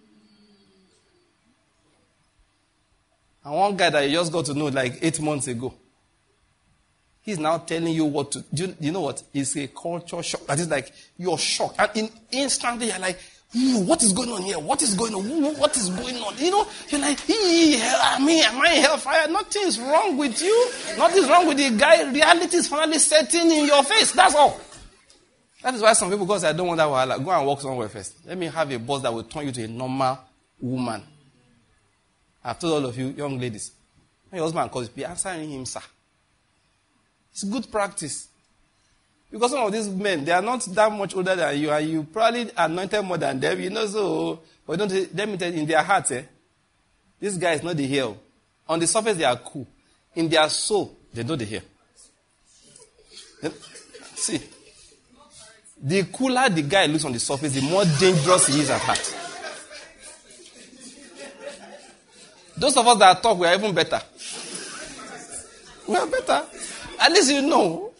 And one guy that you just got to know like 8 months ago, he's now telling you what to do. You know what? It's a culture shock. That is like, you're shocked. And instantly you're like, what is going on here? What is going on? What is going on? You're like, am I in hellfire? Nothing's wrong with you. Nothing's wrong with the guy. Reality is finally setting in your face. That's all. That is why some people go say, I don't want that wahala. Go and work somewhere first. Let me have a boss that will turn you to a normal woman. I've told all of you, young ladies, when your husband calls you, be answering him, sir. It's good practice. Because some of these men, they are not that much older than you, and you probably anointed more than them, so, but don't, let me tell you, in their hearts, this guy is not the hero. On the surface, they are cool. In their soul, they know the hero. See, the cooler the guy looks on the surface, the more dangerous he is at heart. Those of us that talk, we are even better. We are better. At least you know.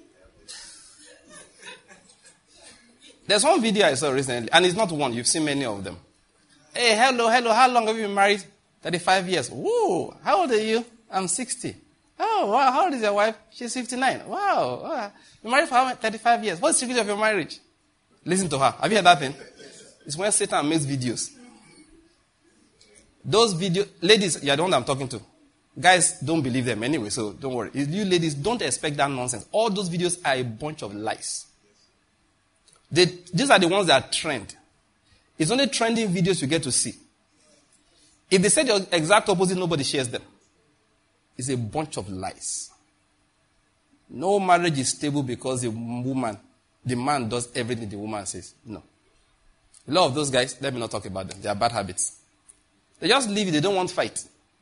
There's one video I saw recently, and it's not one. You've seen many of them. Hey, hello. How long have you been married? 35 years. Whoa. How old are you? I'm 60. Oh, wow. How old is your wife? She's 59. Wow. You're married for 35 years. What's the secret of your marriage? Listen to her. Have you heard that thing? It's when Satan makes videos. Those videos, ladies, you're the one I'm talking to. Guys, don't believe them anyway, so don't worry. You ladies, don't expect that nonsense. All those videos are a bunch of lies. These are the ones that trend. It's only trending videos you get to see. If they say the exact opposite, nobody shares them. It's a bunch of lies. No marriage is stable because the man does everything the woman says. No. A lot of those guys, let me not talk about them. They are bad habits. They just leave it. They don't want fight.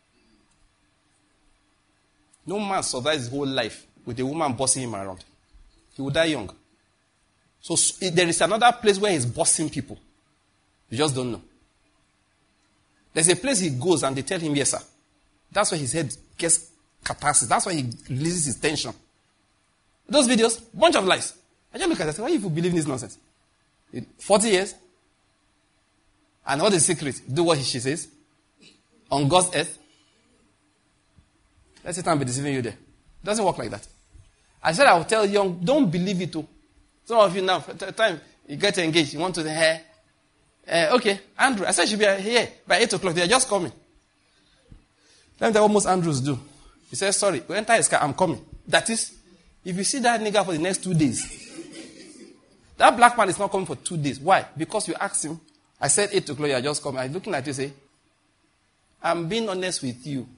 No man survives his whole life with a woman bossing him around. He will die young. So there is another place where he's bossing people. You just don't know. There's a place he goes and they tell him, yes, sir. That's where his head gets capacity. That's why he releases his tension. Those videos, bunch of lies. I just look at it and say, why you believe in this nonsense? 40 years. And what is the secret? Do what she says. On God's earth. Let Satan be deceiving you there. It doesn't work like that. I said I will tell young, don't believe it too. Some of you now, time you get engaged, you want to say, okay, Andrew, I said you should be here by 8 o'clock. They are just coming. Let me tell you what most Andrews do. He says, sorry, we enter his car, I'm coming. That is, if you see that nigga for the next 2 days, that black man is not coming for 2 days. Why? Because you asked him, I said 8 o'clock, you are just coming. I'm looking at you say, I'm being honest with you.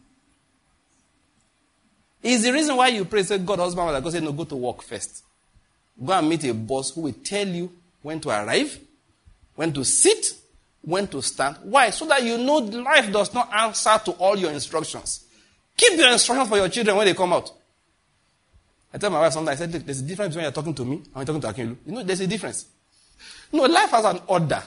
It's the reason why you pray, say, God, husband, God say, no, go to work first. Go and meet a boss who will tell you when to arrive, when to sit, when to stand. Why? So that you know life does not answer to all your instructions. Keep your instructions for your children when they come out. I tell my wife sometimes, I said, there's a difference between you're talking to me and you're talking to Akinlu. You know, there's a difference. No, life has an order.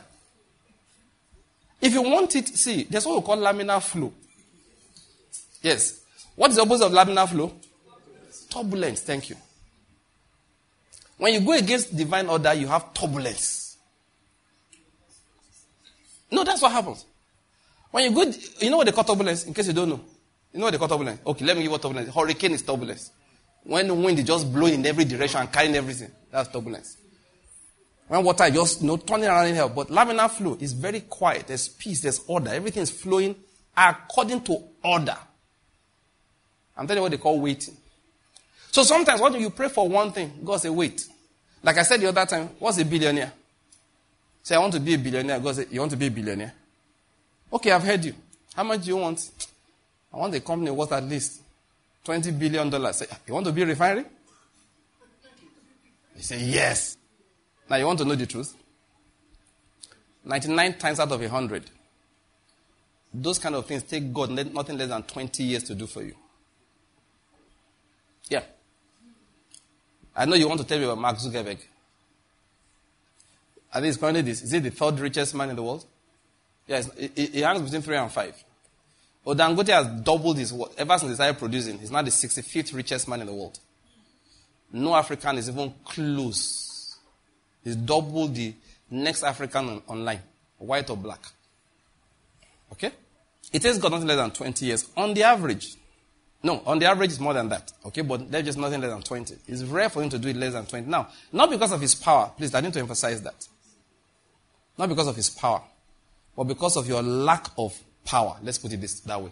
If you want it, see, there's what we call laminar flow. Yes. What is the opposite of laminar flow? Turbulence. Thank you. When you go against divine order, you have turbulence. No, that's what happens. When you go, you know what they call turbulence? In case you don't know. You know what they call turbulence? Okay, let me give you what turbulence. Hurricane is turbulence. When the wind is just blowing in every direction and carrying everything, that's turbulence. When water is just turning around in hell. But laminar flow is very quiet. There's peace, there's order. Everything is flowing according to order. I'm telling you what they call waiting. So sometimes when you pray for one thing, God say, wait. Like I said the other time, what's a billionaire? Say, I want to be a billionaire. God say, you want to be a billionaire? Okay, I've heard you. How much do you want? I want a company worth at least $20 billion. Say, you want to be a refinery? You say, yes. Now you want to know the truth? 99 times out of 100, those kind of things take God nothing less than 20 years to do for you. Yeah. I know you want to tell me about Mark Zuckerberg. I think it's currently this. Is he the third richest man in the world? Yes, he hangs between 3 and 5. Dangote has doubled his wealth ever since he started producing. He's now the 65th richest man in the world. No African is even close. He's double the next African online, white or black. Okay? It takes God nothing less than 20 years on the average. No, on the average it's more than that. Okay, but there's just nothing less than 20. It's rare for him to do it less than 20. Now, not because of his power. Please, I need to emphasize that. Not because of his power, but because of your lack of power. Let's put it that way.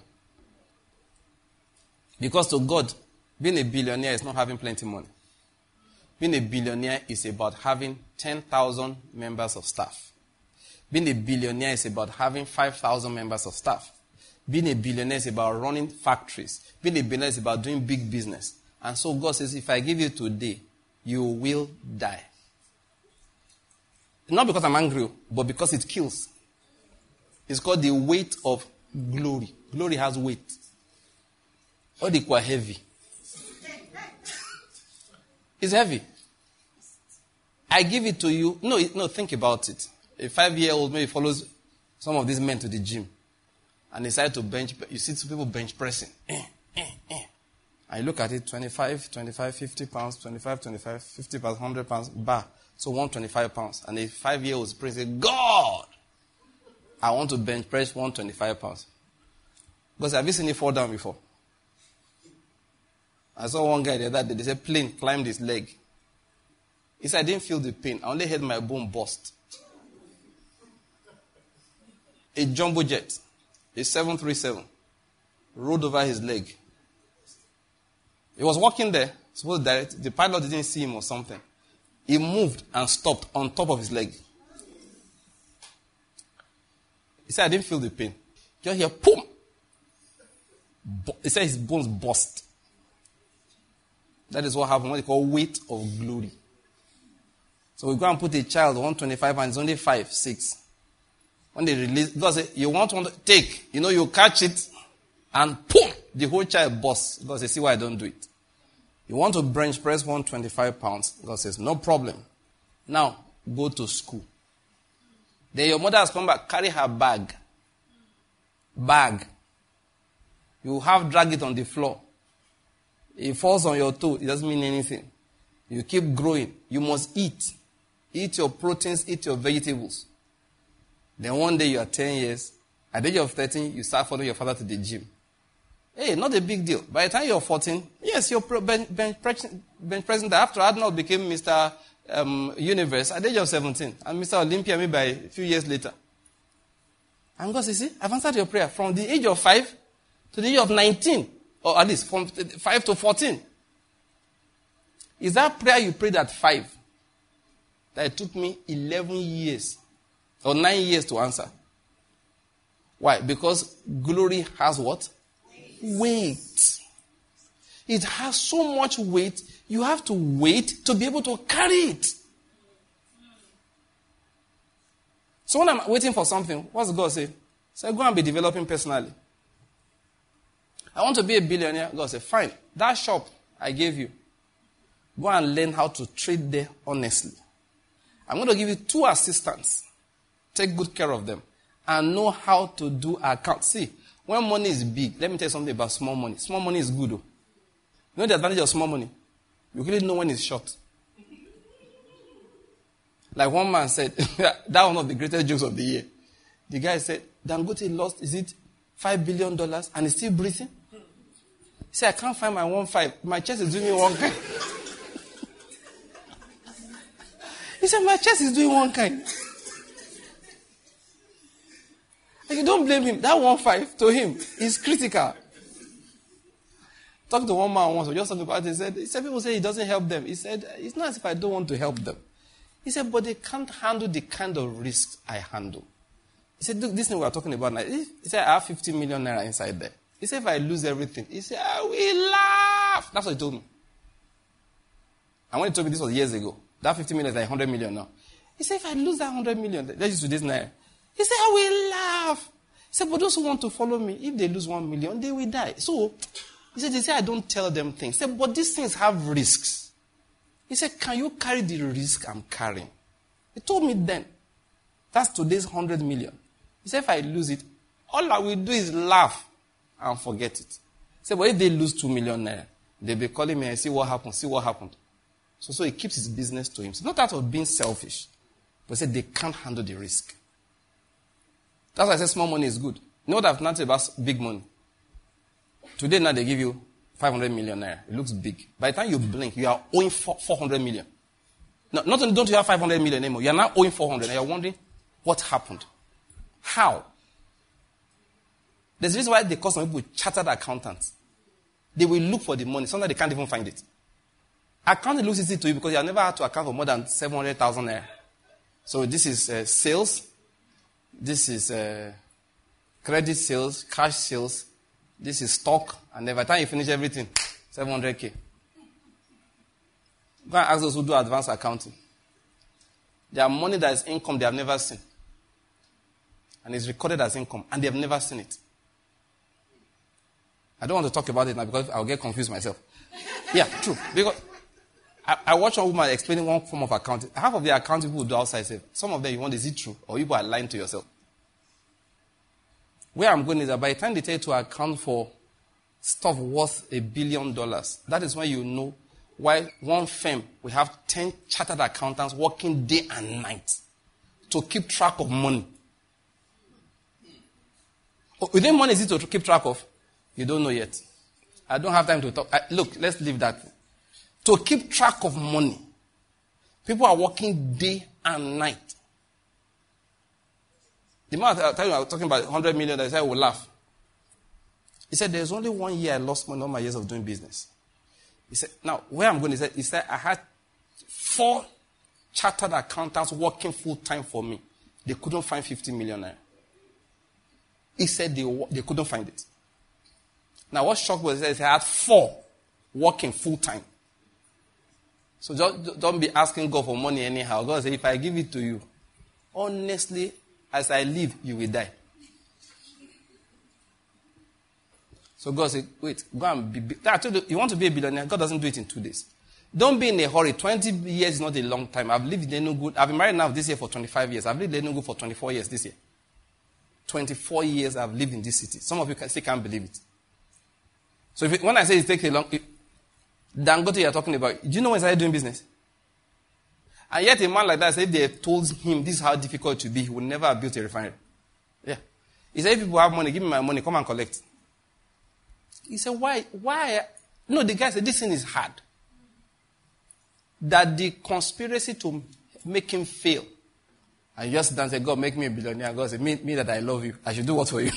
Because to God, being a billionaire is not having plenty money. Being a billionaire is about having 10,000 members of staff. Being a billionaire is about having 5,000 members of staff. Being a billionaire is about running factories. Being a billionaire is about doing big business. And so God says, if I give you today, you will die. Not because I'm angry, but because it kills. It's called the weight of glory. Glory has weight. Or they quite heavy. It's heavy. I give it to you. No, think about it. A 5-year-old maybe follows some of these men to the gym and decide to bench. You see some people bench pressing. And you look at it, 25, 50 pounds, 25, 50 pounds, 100 pounds, bar. So 125 pounds. And a 5-year-old prays, God, I want to bench press 125 pounds. Because have you seen it fall down before? I saw one guy the other day, they said plane climbed his leg. He said, I didn't feel the pain. I only heard my bone burst. A jumbo jet, a 737, rolled over his leg. He was walking there, supposed direct. The pilot didn't see him or something. He moved and stopped on top of his leg. He said, I didn't feel the pain. Just hear, boom. He said his bones burst. That is what happened, what they call weight of glory. So we go and put a child 125 and it's only 5, 6. When they release, God says, you want one to take, you catch it and boom, the whole child bursts. God says, see why I don't do it. You want to bench press 125 pounds. God says, no problem. Now, go to school. Then your mother has come back, carry her bag. You have drag it on the floor. It falls on your toe. It doesn't mean anything. You keep growing. You must eat. Eat your proteins, eat your vegetables. Then one day you are 10 years. At the age of 13, you start following your father to the gym. Hey, not a big deal. By the time you're 14, yes, you're bench president. After Arnold became Mr. Universe at the age of 17. And Mr. Olympia maybe by a few years later. And God says, see, I've answered your prayer from the age of 5 to the age of 19. Or at least from 5 to 14. Is that prayer you prayed at 5 that it took me 11 years or 9 years to answer? Why? Because glory has what? Weight. It has so much weight, you have to wait to be able to carry it. So when I'm waiting for something, what's God say? Say, go and be developing personally. I want to be a billionaire. God said, fine. That shop I gave you, go and learn how to trade there honestly. I'm going to give you 2 assistants. Take good care of them. And know how to do accounts. See, when money is big, let me tell you something about small money. Small money is good. Though. You know the advantage of small money? You really know when it's short. Like one man said, that was one of the greatest jokes of the year. The guy said, Dangote lost, is it $5 billion and he's still breathing? He said, I can't find my 1.5. My chest is doing me one kind. He said, my chest is doing one kind. Like, you don't blame him. That 1.5 to him is critical. Talked to one man once, just talking about it. He said, people say he doesn't help them. He said, it's not as if I don't want to help them. He said, but they can't handle the kind of risks I handle. He said, look, this thing we are talking about now. He said, I have 50 million naira inside there. He said, if I lose everything, he said, I will laugh. That's what he told me. And when he told me this was years ago, that 50 million is like 100 million now. He said, if I lose that 100 million, let's use today's naira. He said, I will laugh. He said, but those who want to follow me, if they lose 1 million, they will die. So, he said, they say I don't tell them things. He said, but these things have risks. He said, can you carry the risk I'm carrying? He told me then. That's today's 100 million. He said, if I lose it, all I will do is laugh and forget it. He said, but if they lose 2 million naira, they'll be calling me and see what happened, see what happened. So he keeps his business to himself. Not out of being selfish, but he said they can't handle the risk. That's why I said small money is good. You know what I've noticed about big money? Today now they give you 500 million naira. It looks big. By the time you blink, you are owing 400 million. No, not only don't you have 500 million anymore, you are now owing 400 and you're wondering what happened. How? There's a reason why they call some people chartered accountants. They will look for the money. Sometimes they can't even find it. Accounting looks easy to you because you have never had to account for more than 700,000 naira. So this is sales. This is credit sales, cash sales. This is stock. And by the time you finish everything, 700K. Go and ask those who do advanced accounting. There are money that is income they have never seen. And it's recorded as income. And they have never seen it. I don't want to talk about it now because I'll get confused myself. Yeah, true. Because I watch one woman explaining one form of accounting. Half of the accounting people do outside say, some of them you want, is it true? Or you are lying to yourself. Where I'm going is that by the time they tell you to account for stuff worth $1 billion, that is when you know why one firm will have 10 chartered accountants working day and night to keep track of money. Within money is it to keep track of? You don't know yet. I don't have time to talk. Look, let's leave that. To keep track of money. People are working day and night. The man I was talking about 100 million, that I will laugh. He said, there's only 1 year I lost money in all my years of doing business. He said, now, where I'm going, he said, I had 4 chartered accountants working full time for me. They couldn't find 50 million naira. He said they couldn't find it. Now, what shocked was that he had 4 working full time. So don't be asking God for money anyhow. God said, if I give it to you, honestly, as I live, you will die. So God said, wait, go and be. I told you, you want to be a billionaire? God doesn't do it in 2 days. Don't be in a hurry. 20 years is not a long time. I've lived in Enugu. I've been married now this year for 25 years. I've lived in Enugu for 24 years this year. 24 years I've lived in this city. Some of you still can't believe it. So when I say it takes a long... Dangote you're talking about, do you know when he started doing business? And yet a man like that, if they told him this is how difficult it will be, he would never have built a refinery. Yeah. He said, if people have money, give me my money, come and collect. He said, why? No, the guy said, this thing is hard. That the conspiracy to make him fail. And just dance and say, God, make me a billionaire. God said, me that I love you. I should do what for you?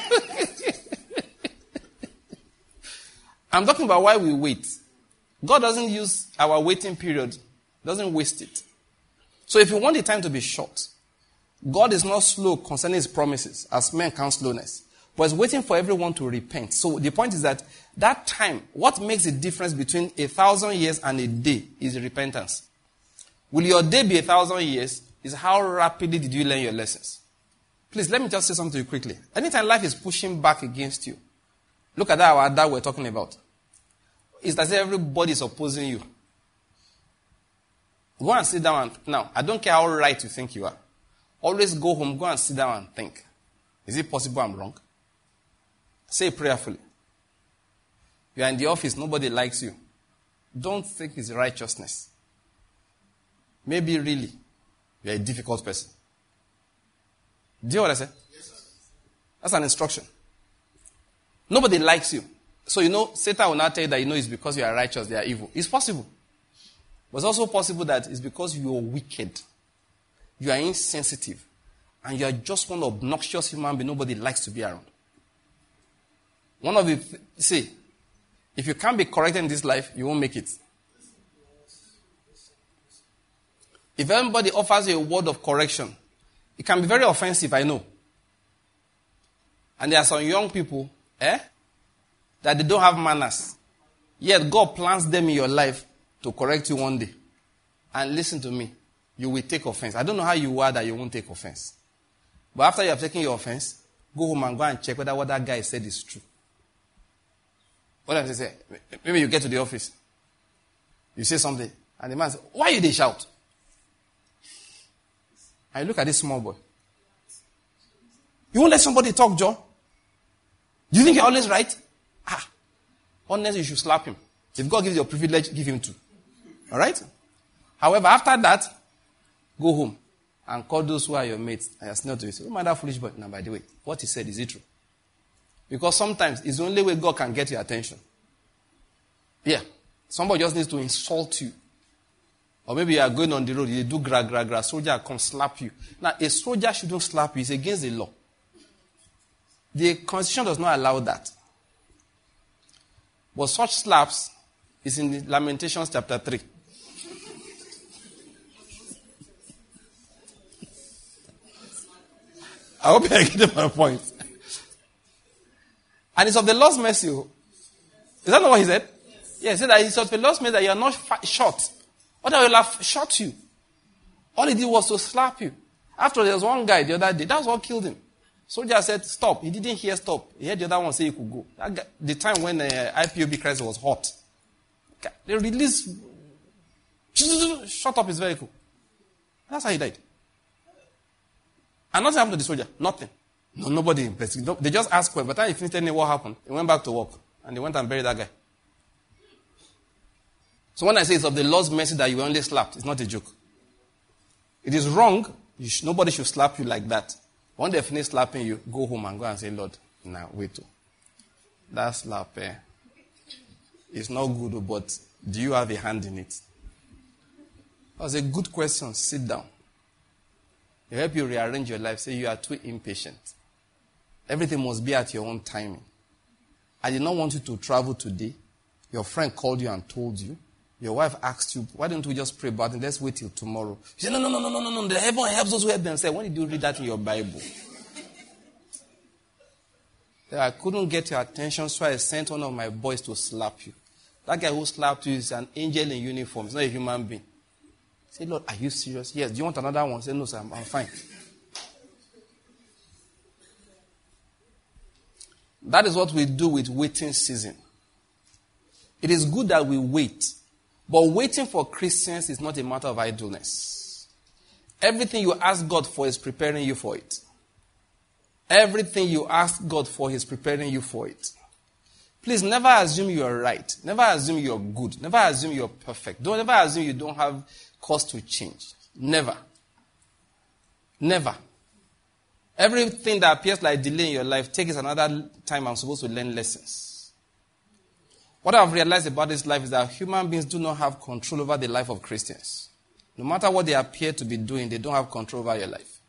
I'm talking about why we wait. God doesn't use our waiting period, doesn't waste it. So if you want the time to be short, God is not slow concerning his promises, as men count slowness, but is waiting for everyone to repent. So the point is that time, what makes the difference between 1,000 years and a day is repentance. Will your day be 1,000 years? Is how rapidly did you learn your lessons? Please, let me just say something to you quickly. Anytime life is pushing back against you, look at that we're talking about. It's as if everybody is opposing you. Go and sit down now, I don't care how right you think you are. Always go home, go and sit down and think. Is it possible I'm wrong? Say it prayerfully. You are in the office, nobody likes you. Don't think it's righteousness. Maybe really, you're a difficult person. Do you know what I said? Yes, sir. That's an instruction. Nobody likes you. So Satan will not tell you that it's because you are righteous, they are evil. It's possible. But it's also possible that it's because you are wicked. You are insensitive. And you are just one obnoxious human being nobody likes to be around. One of the... See, if you can't be corrected in this life, you won't make it. If anybody offers you a word of correction, it can be very offensive, I know. And there are some young people, that they don't have manners. Yet God plants them in your life to correct you one day. And listen to me, you will take offense. I don't know how you are that you won't take offense. But after you have taken your offense, go home and go and check whether what that guy said is true. What am I saying? Maybe you get to the office. You say something. And the man says, why you they shout? And you look at this small boy. You won't let somebody talk, John? Do you think you're always right? Honestly, you should slap him. If God gives you a privilege, give him 2. Alright? However, after that, go home and call those who are your mates and you're still not to say, oh my, that foolish boy. Now, by the way, what he said, is it true? Because sometimes it's the only way God can get your attention. Yeah. Somebody just needs to insult you. Or maybe you are going on the road, you do gra, soldier come slap you. Now, a soldier shouldn't slap you. It's against the law. The Constitution does not allow that. But such slaps It's in Lamentations chapter 3. I hope you're getting my point. And it's of the Lord's mercy. Is that not what he said? Yeah, he said that it's of the Lord's mercy that you are not shot. Otherwise, he will have shot you. All he did was to slap you. After there was one guy the other day, that's what killed him. Soldier said, stop. He didn't hear stop. He heard the other one say he could go. That guy, the time when IPOB crisis was hot, they released, shut up his vehicle. That's how he died. And nothing happened to the soldier. Nothing. No, nobody investigated. They just asked him. By the time he finished telling what happened, he went back to work. And they went and buried that guy. So when I say it's of the Lord's mercy that you were only slapped, it's not a joke. It is wrong. Nobody should slap you like that. When they finish slapping you, go home and go and say, Lord, now wait. That slap, it's not good, but do you have a hand in it? That's a good question. Sit down. It will help you rearrange your life. Say you are too impatient. Everything must be at your own timing. I did not want you to travel today. Your friend called you and told you. Your wife asked you, why don't we just pray about it? Let's wait till tomorrow. You say, no. The heaven helps those who help themselves. When did you read that in your Bible? I couldn't get your attention, so I sent one of my boys to slap you. That guy who slapped you is an angel in uniform. He's not a human being. Say, Lord, are you serious? Yes. Do you want another one? Say, no, sir, I'm fine. That is what we do with waiting season. It is good that we wait. But waiting for Christians is not a matter of idleness. Everything you ask God for is preparing you for it. Everything you ask God for is preparing you for it. Please never assume you are right. Never assume you are good. Never assume you are perfect. Don't ever assume you don't have cause to change. Never. Never. Everything that appears like delay in your life, take it another time I'm supposed to learn lessons. What I've realized about this life is that human beings do not have control over the life of Christians. No matter what they appear to be doing, they don't have control over your life.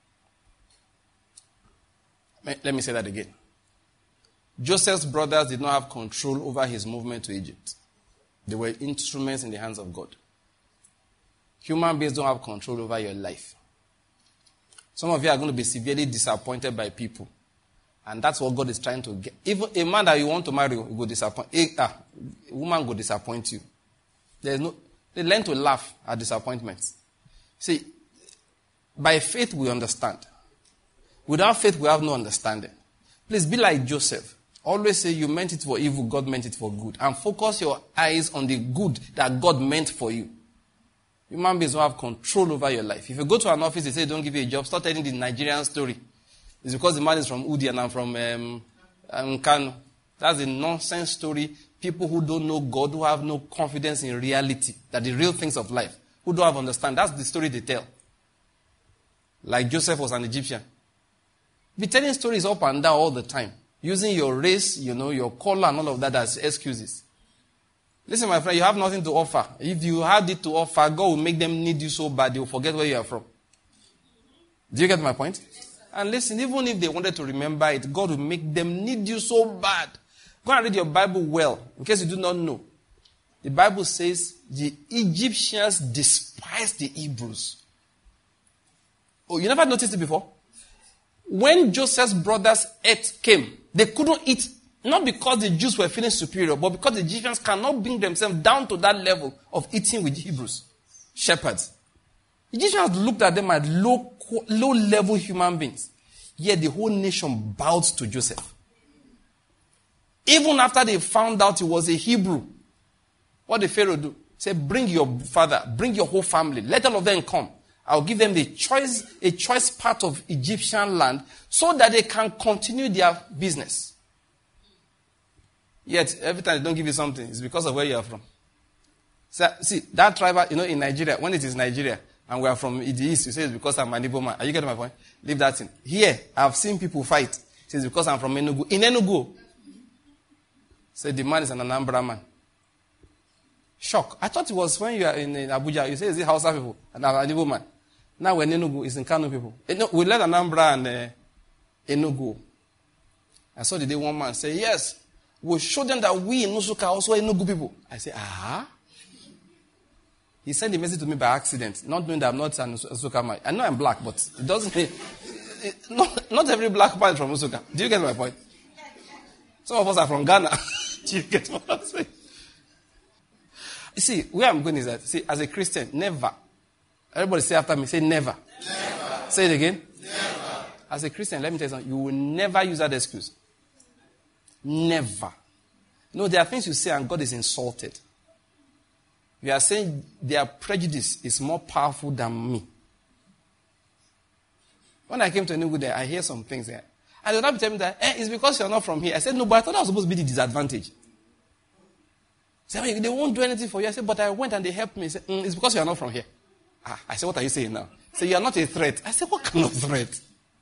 Let me say that again. Joseph's brothers did not have control over his movement to Egypt. They were instruments in the hands of God. Human beings don't have control over your life. Some of you are going to be severely disappointed by people. And that's what God is trying to get. Even a man that you want to marry, you go disappoint. A woman will disappoint you. They learn to laugh at disappointments. See, by faith we understand. Without faith we have no understanding. Please be like Joseph. Always say you meant it for evil, God meant it for good. And focus your eyes on the good that God meant for you. Human beings don't have control over your life. If you go to an office, they say don't give you a job, start telling the Nigerian story. It's because the man is from Udi and I'm from Kano. That's a nonsense story. People who don't know God, who have no confidence in reality, that the real things of life, who don't have understand. That's the story they tell. Like Joseph was an Egyptian. Be telling stories up and down all the time. Using your race, your color and all of that as excuses. Listen, my friend, you have nothing to offer. If you had it to offer, God will make them need you so bad, they will forget where you are from. Do you get my point? And listen, even if they wanted to remember it, God will make them need you so bad. Go and read your Bible well, in case you do not know. The Bible says the Egyptians despised the Hebrews. Oh, you never noticed it before? When Joseph's brothers came, they couldn't eat, not because the Jews were feeling superior, but because the Egyptians cannot bring themselves down to that level of eating with Hebrews, shepherds. Egyptians looked at them as low-level human beings. Yet the whole nation bowed to Joseph. Even after they found out he was a Hebrew, what did Pharaoh do? He said, bring your father, bring your whole family, let all of them come. I'll give them a choice part of Egyptian land so that they can continue their business. Yet, every time they don't give you something, it's because of where you are from. So, see, that tribe, in Nigeria, when it is Nigeria, and we are from the east, you say it's because I'm an Igbo man. Are you getting my point? Leave that in. Here, I've seen people fight. It says because I'm from Enugu. In Enugu, say the man is an Anambra man. Shock. I thought it was when you are in Abuja, you say it's the Hausa people, and I'm an Igbo man. Now we're in Enugu, it's in Kano people. We left Anambra and Enugu. I saw the day one man say, yes, We'll show them that we in Nsukka also are no good people. I say, He sent a message to me by accident, not knowing that I'm not an Nsukka man. I know I'm black, but it doesn't mean... Not every black man is from Nsukka. Do you get my point? Some of us are from Ghana. Do you get what I'm saying? You see, where I'm going is that, see, as a Christian, never. Everybody say after me, say never. Never. Say it again. Never. As a Christian, let me tell you something. You will never use that excuse. Never. No, there are things you say and God is insulted. You are saying their prejudice is more powerful than me. When I came to Enugu there, I hear some things there. And they'll not be telling me that, it's because you're not from here. I said, no, but I thought that was supposed to be the disadvantage. Say, they won't do anything for you. I said, but I went and they helped me. He said, it's because you're not from here. I said, what are you saying now? Say, you're not a threat. I said, what kind of threat?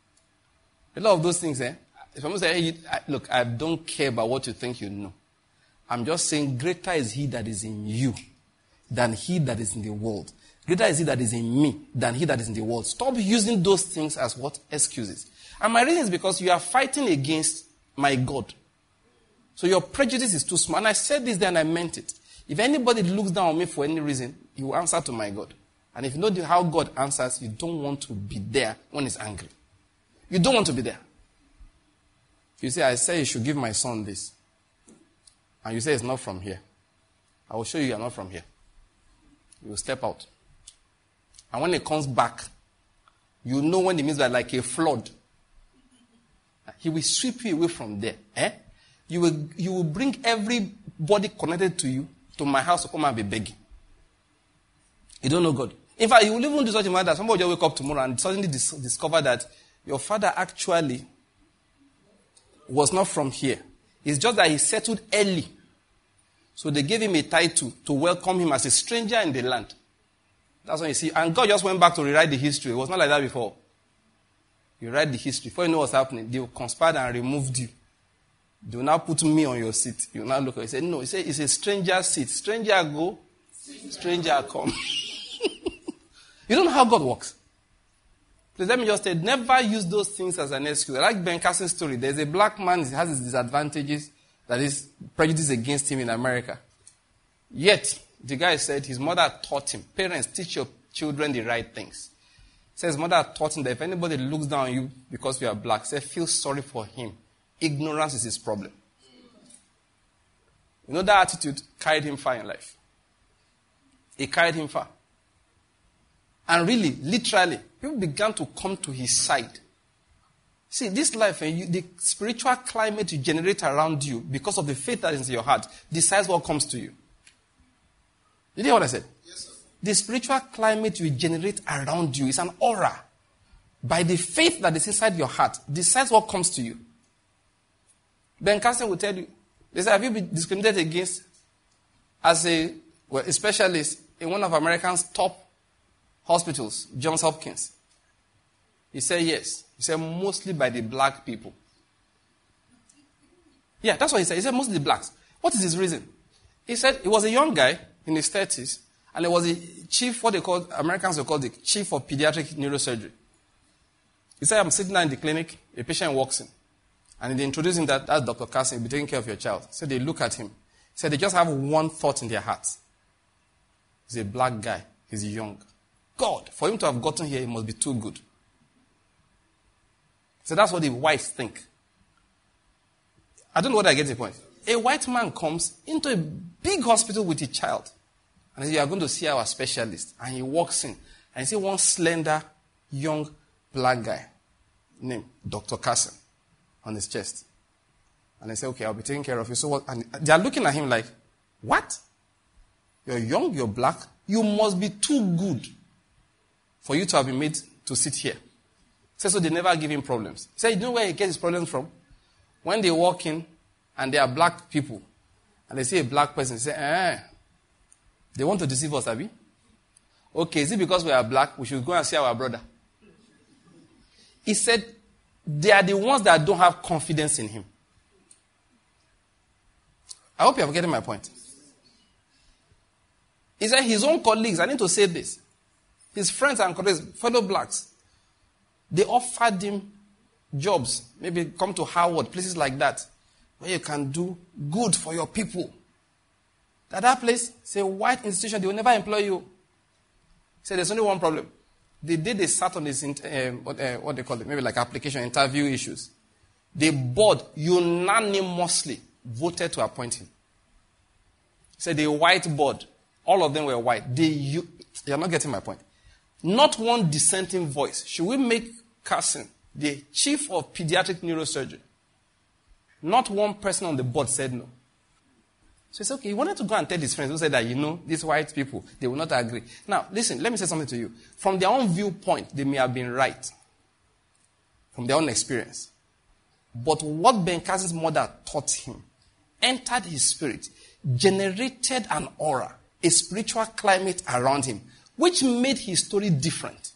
A lot of those things, If someone say, look, I don't care about what you think you know. I'm just saying, greater is he that is in you than he that is in the world. Greater is he that is in me than he that is in the world. Stop using those things as what? Excuses. And my reason is because you are fighting against my God. So your prejudice is too small. And I said this then, I meant it. If anybody looks down on me for any reason, he will answer to my God. And if you know how God answers, you don't want to be there when he's angry. You don't want to be there. You say, I say you should give my son this. And you say it's not from here. I will show you are not from here. You will step out. And when it comes back, you know when it means like a flood. He will sweep you away from there. You will bring everybody connected to you to my house to come and be begging. You don't know God. In fact, you will even do such a matter that somebody will wake up tomorrow and suddenly discover that your father actually was not from here. It's just that he settled early. So they gave him a title to welcome him as a stranger in the land. That's when you see. And God just went back to rewrite the history. It was not like that before. You write the history. Before you know what's happening, they will conspire and removed you. They will now put me on your seat. You will now look at it and say, no, it's a stranger seat. Stranger go, stranger come. You don't know how God works. Please let me just say, never use those things as an excuse. I like Ben Carson's story. There's a black man who has his disadvantages, that is prejudice against him in America. Yet, the guy said his mother taught him, parents, teach your children the right things. He says his mother taught him that if anybody looks down on you because you are black, say, feel sorry for him. Ignorance is his problem. You know, that attitude carried him far in life. It carried him far. And really, literally, people began to come to his side. See, this life, the spiritual climate you generate around you because of the faith that is in your heart decides what comes to you. Did you hear what I said? Yes, sir. The spiritual climate you generate around you is an aura. By the faith that is inside your heart, decides what comes to you. Ben Carson will tell you, they say, have you been discriminated against as a specialist in one of America's top hospitals, Johns Hopkins? He said yes. He said mostly by the black people. Yeah, that's what he said. He said mostly the blacks. What is his reason? He said he was a young guy in his 30s, and he was a chief, what they call, Americans will call the chief of pediatric neurosurgery. He said, I'm sitting there in the clinic, a patient walks in, and they introduce him that's Dr. Carson, he'll be taking care of your child. So they look at him. He said they just have one thought in their hearts. He's a black guy. He's young. God, for him to have gotten here, he must be too good. So that's what the whites think. I don't know whether I get the point. A white man comes into a big hospital with a child. And he says, you are going to see our specialist. And he walks in. And he sees one slender, young, black guy named Dr. Carson on his chest. And they say, okay, I'll be taking care of you. So what? And they are looking at him like, what? You're young, you're black. You must be too good for you to have been made to sit here. So they never give him problems. He said, you know where he gets his problems from? When they walk in and they are black people and they see a black person, they say, they want to deceive us, Abi? Okay, is it because we are black, we should go and see our brother? He said, they are the ones that don't have confidence in him. I hope you are getting my point. He said his own colleagues, I need to say this, his friends and colleagues, fellow blacks, they offered him jobs, maybe come to Harvard, places like that. where you can do good for your people. That place, it's a white institution, they will never employ you. Say there's only one problem. The day they sat on this, what they call it, maybe like application, interview issues, the board unanimously voted to appoint him. Say the white board, all of them were white. You're not getting my point. Not one dissenting voice. Should we make Carson the chief of pediatric neurosurgery? Not one person on the board said no. So it's okay. He wanted to go and tell his friends who said that, these white people, they will not agree. Now, listen, let me say something to you. From their own viewpoint, they may have been right. From their own experience. But what Ben Carson's mother taught him entered his spirit, generated an aura, a spiritual climate around him, which made his story different.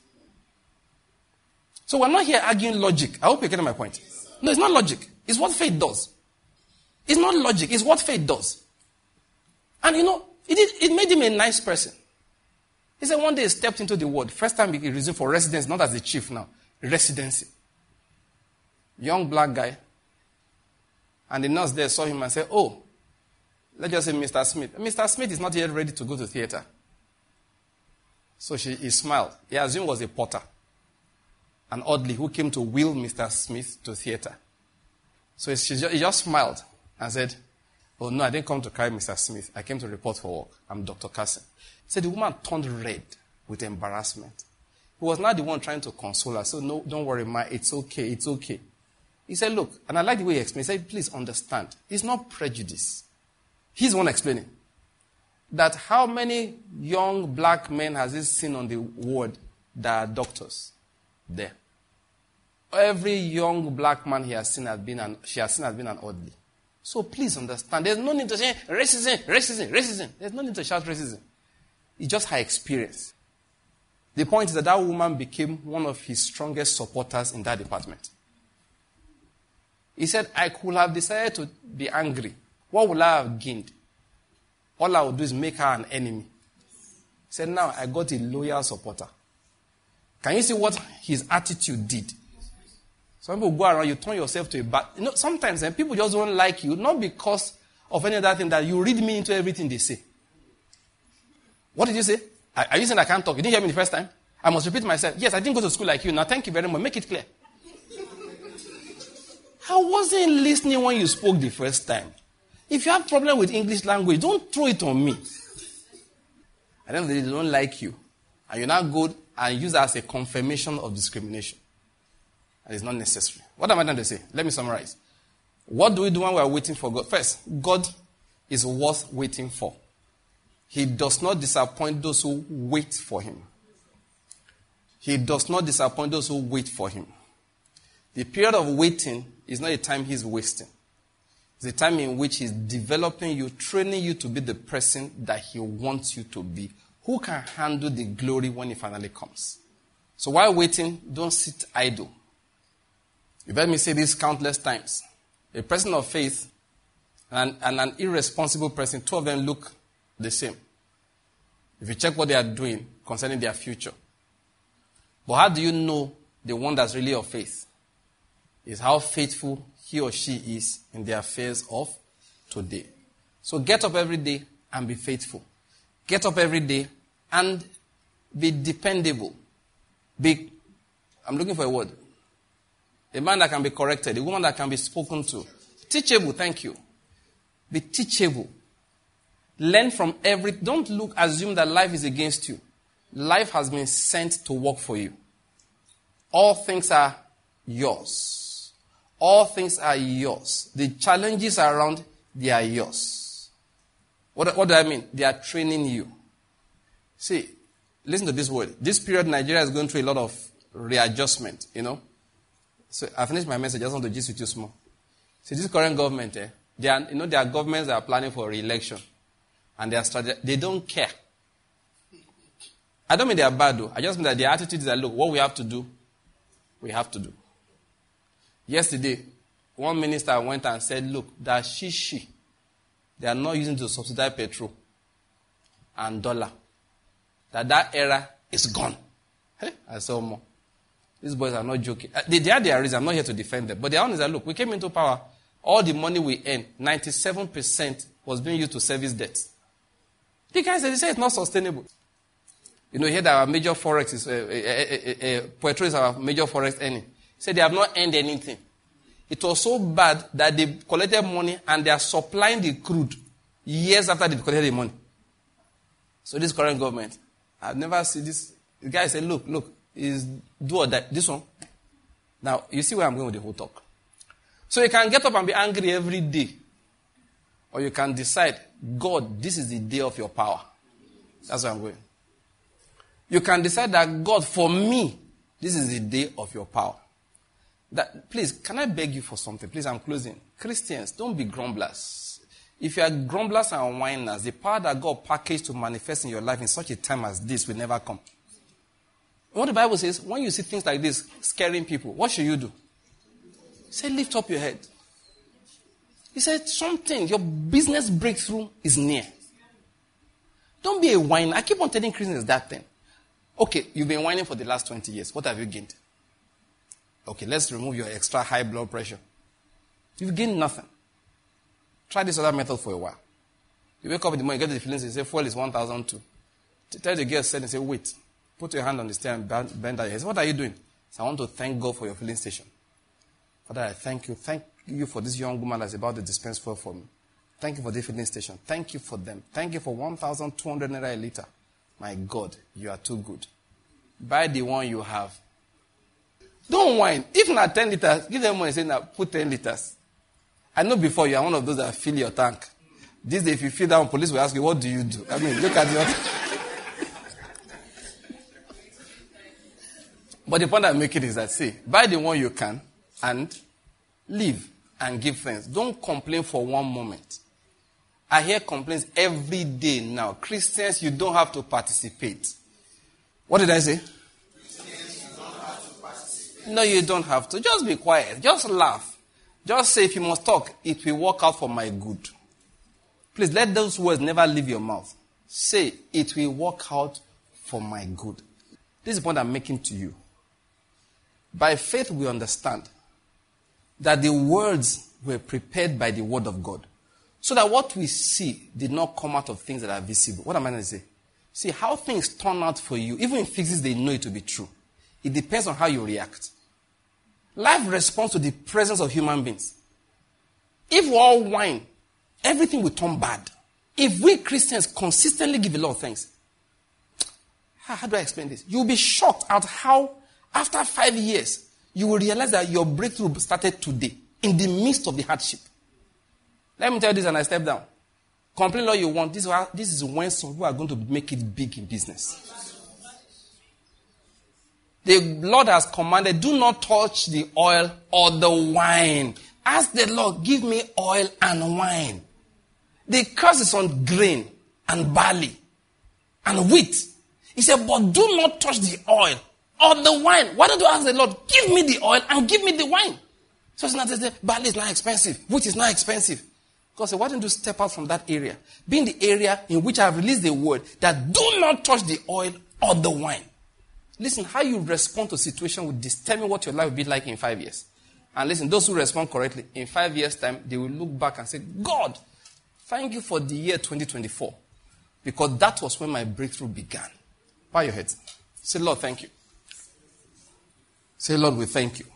So we're not here arguing logic. I hope you're getting my point. No, it's not logic. It's what faith does. It's not logic. It's what faith does. And it made him a nice person. He said one day he stepped into the ward. First time he resumed for residency, not as a chief now. Residency. Young black guy. And the nurse there saw him and said, oh, let's just say Mr. Smith. Mr. Smith is not yet ready to go to theater. So he smiled. He assumed it was a porter. And oddly, who came to wheel Mr. Smith to theater. So he just smiled and said, oh no, I didn't come to carry Mr. Smith. I came to report for work. I'm Dr. Carson. So the woman turned red with embarrassment. He was not the one trying to console her. So no, don't worry, ma, it's okay, it's okay. He said, look, and I like the way he explained. He said, please understand. It's not prejudice. He's the one explaining. That how many young black men has he seen on the ward that are doctors there? Every young black man she has seen has been an oddly. So please understand. There's no need to say racism. There's no need to shout racism. It's just her experience. The point is that woman became one of his strongest supporters in that department. He said, I could have decided to be angry. What would I have gained? All I would do is make her an enemy. He said, now I got a loyal supporter. Can you see what his attitude did? Some people go around, you turn yourself to a bad... sometimes people just don't like you, not because of any other thing, that you read me into everything they say. What did you say? Are you saying I can't talk? You didn't hear me the first time? I must repeat myself. Yes, I didn't go to school like you. Now, thank you very much. Make it clear. I wasn't listening when you spoke the first time. If you have a problem with English language, don't throw it on me. I don't know, they don't like you. And you're not good and use it as a confirmation of discrimination. And it's not necessary. What am I trying to say? Let me summarize. What do we do when we are waiting for God? First, God is worth waiting for. He does not disappoint those who wait for him. He does not disappoint those who wait for him. The period of waiting is not a time he's wasting. It's a time in which he's developing you, training you to be the person that he wants you to be. Who can handle the glory when it finally comes? So while waiting, don't sit idle. You've heard me say this countless times. A person of faith and an irresponsible person, two of them look the same. If you check what they are doing concerning their future. But how do you know the one that's really of faith? Is how faithful he or she is in the affairs of today. So get up every day and be faithful. Get up every day and be dependable. I'm looking for a word. A man that can be corrected. A woman that can be spoken to. Teachable, thank you. Be teachable. Learn from don't assume that life is against you. Life has been sent to work for you. All things are yours. All things are yours. The challenges around, they are yours. What do I mean? They are training you. See, listen to this word. This period, Nigeria is going through a lot of readjustment, So I finished my message. I just want to gist with you small. See, this current government, there are governments that are planning for re-election. And they don't care. I don't mean they are bad though. I just mean that their attitude is that, look, what we have to do, we have to do. Yesterday, one minister went and said, look, that they are not using to subsidize petrol and dollar. That era is gone. Hey, I saw more. These boys are not joking. They are their reason. I'm not here to defend them. But their own is that, look, we came into power all the money we earn, 97% was being used to service debt. The guy said, it's not sustainable. You know, here that our major forex is, Puerto is our major forex earning. He said they have not earned anything. It was so bad that they collected money and they are supplying the crude years after they collected the money. So this current government, I've never seen this. The guy said, look, is do or die. This one. Now, you see where I'm going with the whole talk. So you can get up and be angry every day. Or you can decide, God, this is the day of your power. That's where I'm going. You can decide that, God, for me, this is the day of your power. Please, can I beg you for something? Please, I'm closing. Christians, don't be grumblers. If you are grumblers and whiners, the power that God packaged to manifest in your life in such a time as this will never come. What the Bible says, when you see things like this scaring people, what should you do? Say, lift up your head. He said, your business breakthrough is near. Don't be a whiner. I keep on telling Christians that thing. Okay, you've been whining for the last 20 years. What have you gained? Okay, let's remove your extra high blood pressure. You've gained nothing. Try this other method for a while. You wake up in the morning, you get the feelings, you say, fuel is 1,002. Tell the girl, and say, wait. Put your hand on the steering and bend down your head. Say, what are you doing? So I want to thank God for your filling station. Father, I thank you. Thank you for this young woman that's about to dispense fuel for me. Thank you for the filling station. Thank you for them. Thank you for 1,200 naira a liter. My God, you are too good. Buy the one you have. Don't whine. If not 10 liters, give them money and say, now put 10 liters. I know before you are one of those that fill your tank. This day, if you fill down, police will ask you, what do you do? I mean, look at your... But the point I'm making is that, see, buy the one you can and live and give thanks. Don't complain for one moment. I hear complaints every day now. Christians, you don't have to participate. What did I say? Christians, you don't have to participate. No, you don't have to. Just be quiet. Just laugh. Just say, if you must talk, it will work out for my good. Please, let those words never leave your mouth. Say, it will work out for my good. This is the point I'm making to you. By faith, we understand that the words were prepared by the word of God. So that what we see did not come out of things that are visible. What am I going to say? See, how things turn out for you, even in physics, they know it to be true. It depends on how you react. Life responds to the presence of human beings. If we all whine, everything will turn bad. If we Christians consistently give a lot of thanks, how do I explain this? You'll be shocked at how, after 5 years, you will realize that your breakthrough started today, in the midst of the hardship. Let me tell you this and I step down. Complain all you want. This is when some people are going to make it big in business. The Lord has commanded, do not touch the oil or the wine. Ask the Lord, give me oil and wine. The curse is on grain and barley and wheat. He said, but do not touch the oil or the wine. Why don't you ask the Lord, give me the oil and give me the wine? So it's not that barley is not expensive, wheat is not expensive. God said, why don't you step out from that area? Be in the area in which I have released the word that do not touch the oil or the wine. Listen, how you respond to a situation will determine what your life will be like in 5 years. And listen, those who respond correctly, in 5 years' time, they will look back and say, God, thank you for the year 2024. Because that was when my breakthrough began. Bow your heads. Say, Lord, thank you. Say, Lord, we thank you.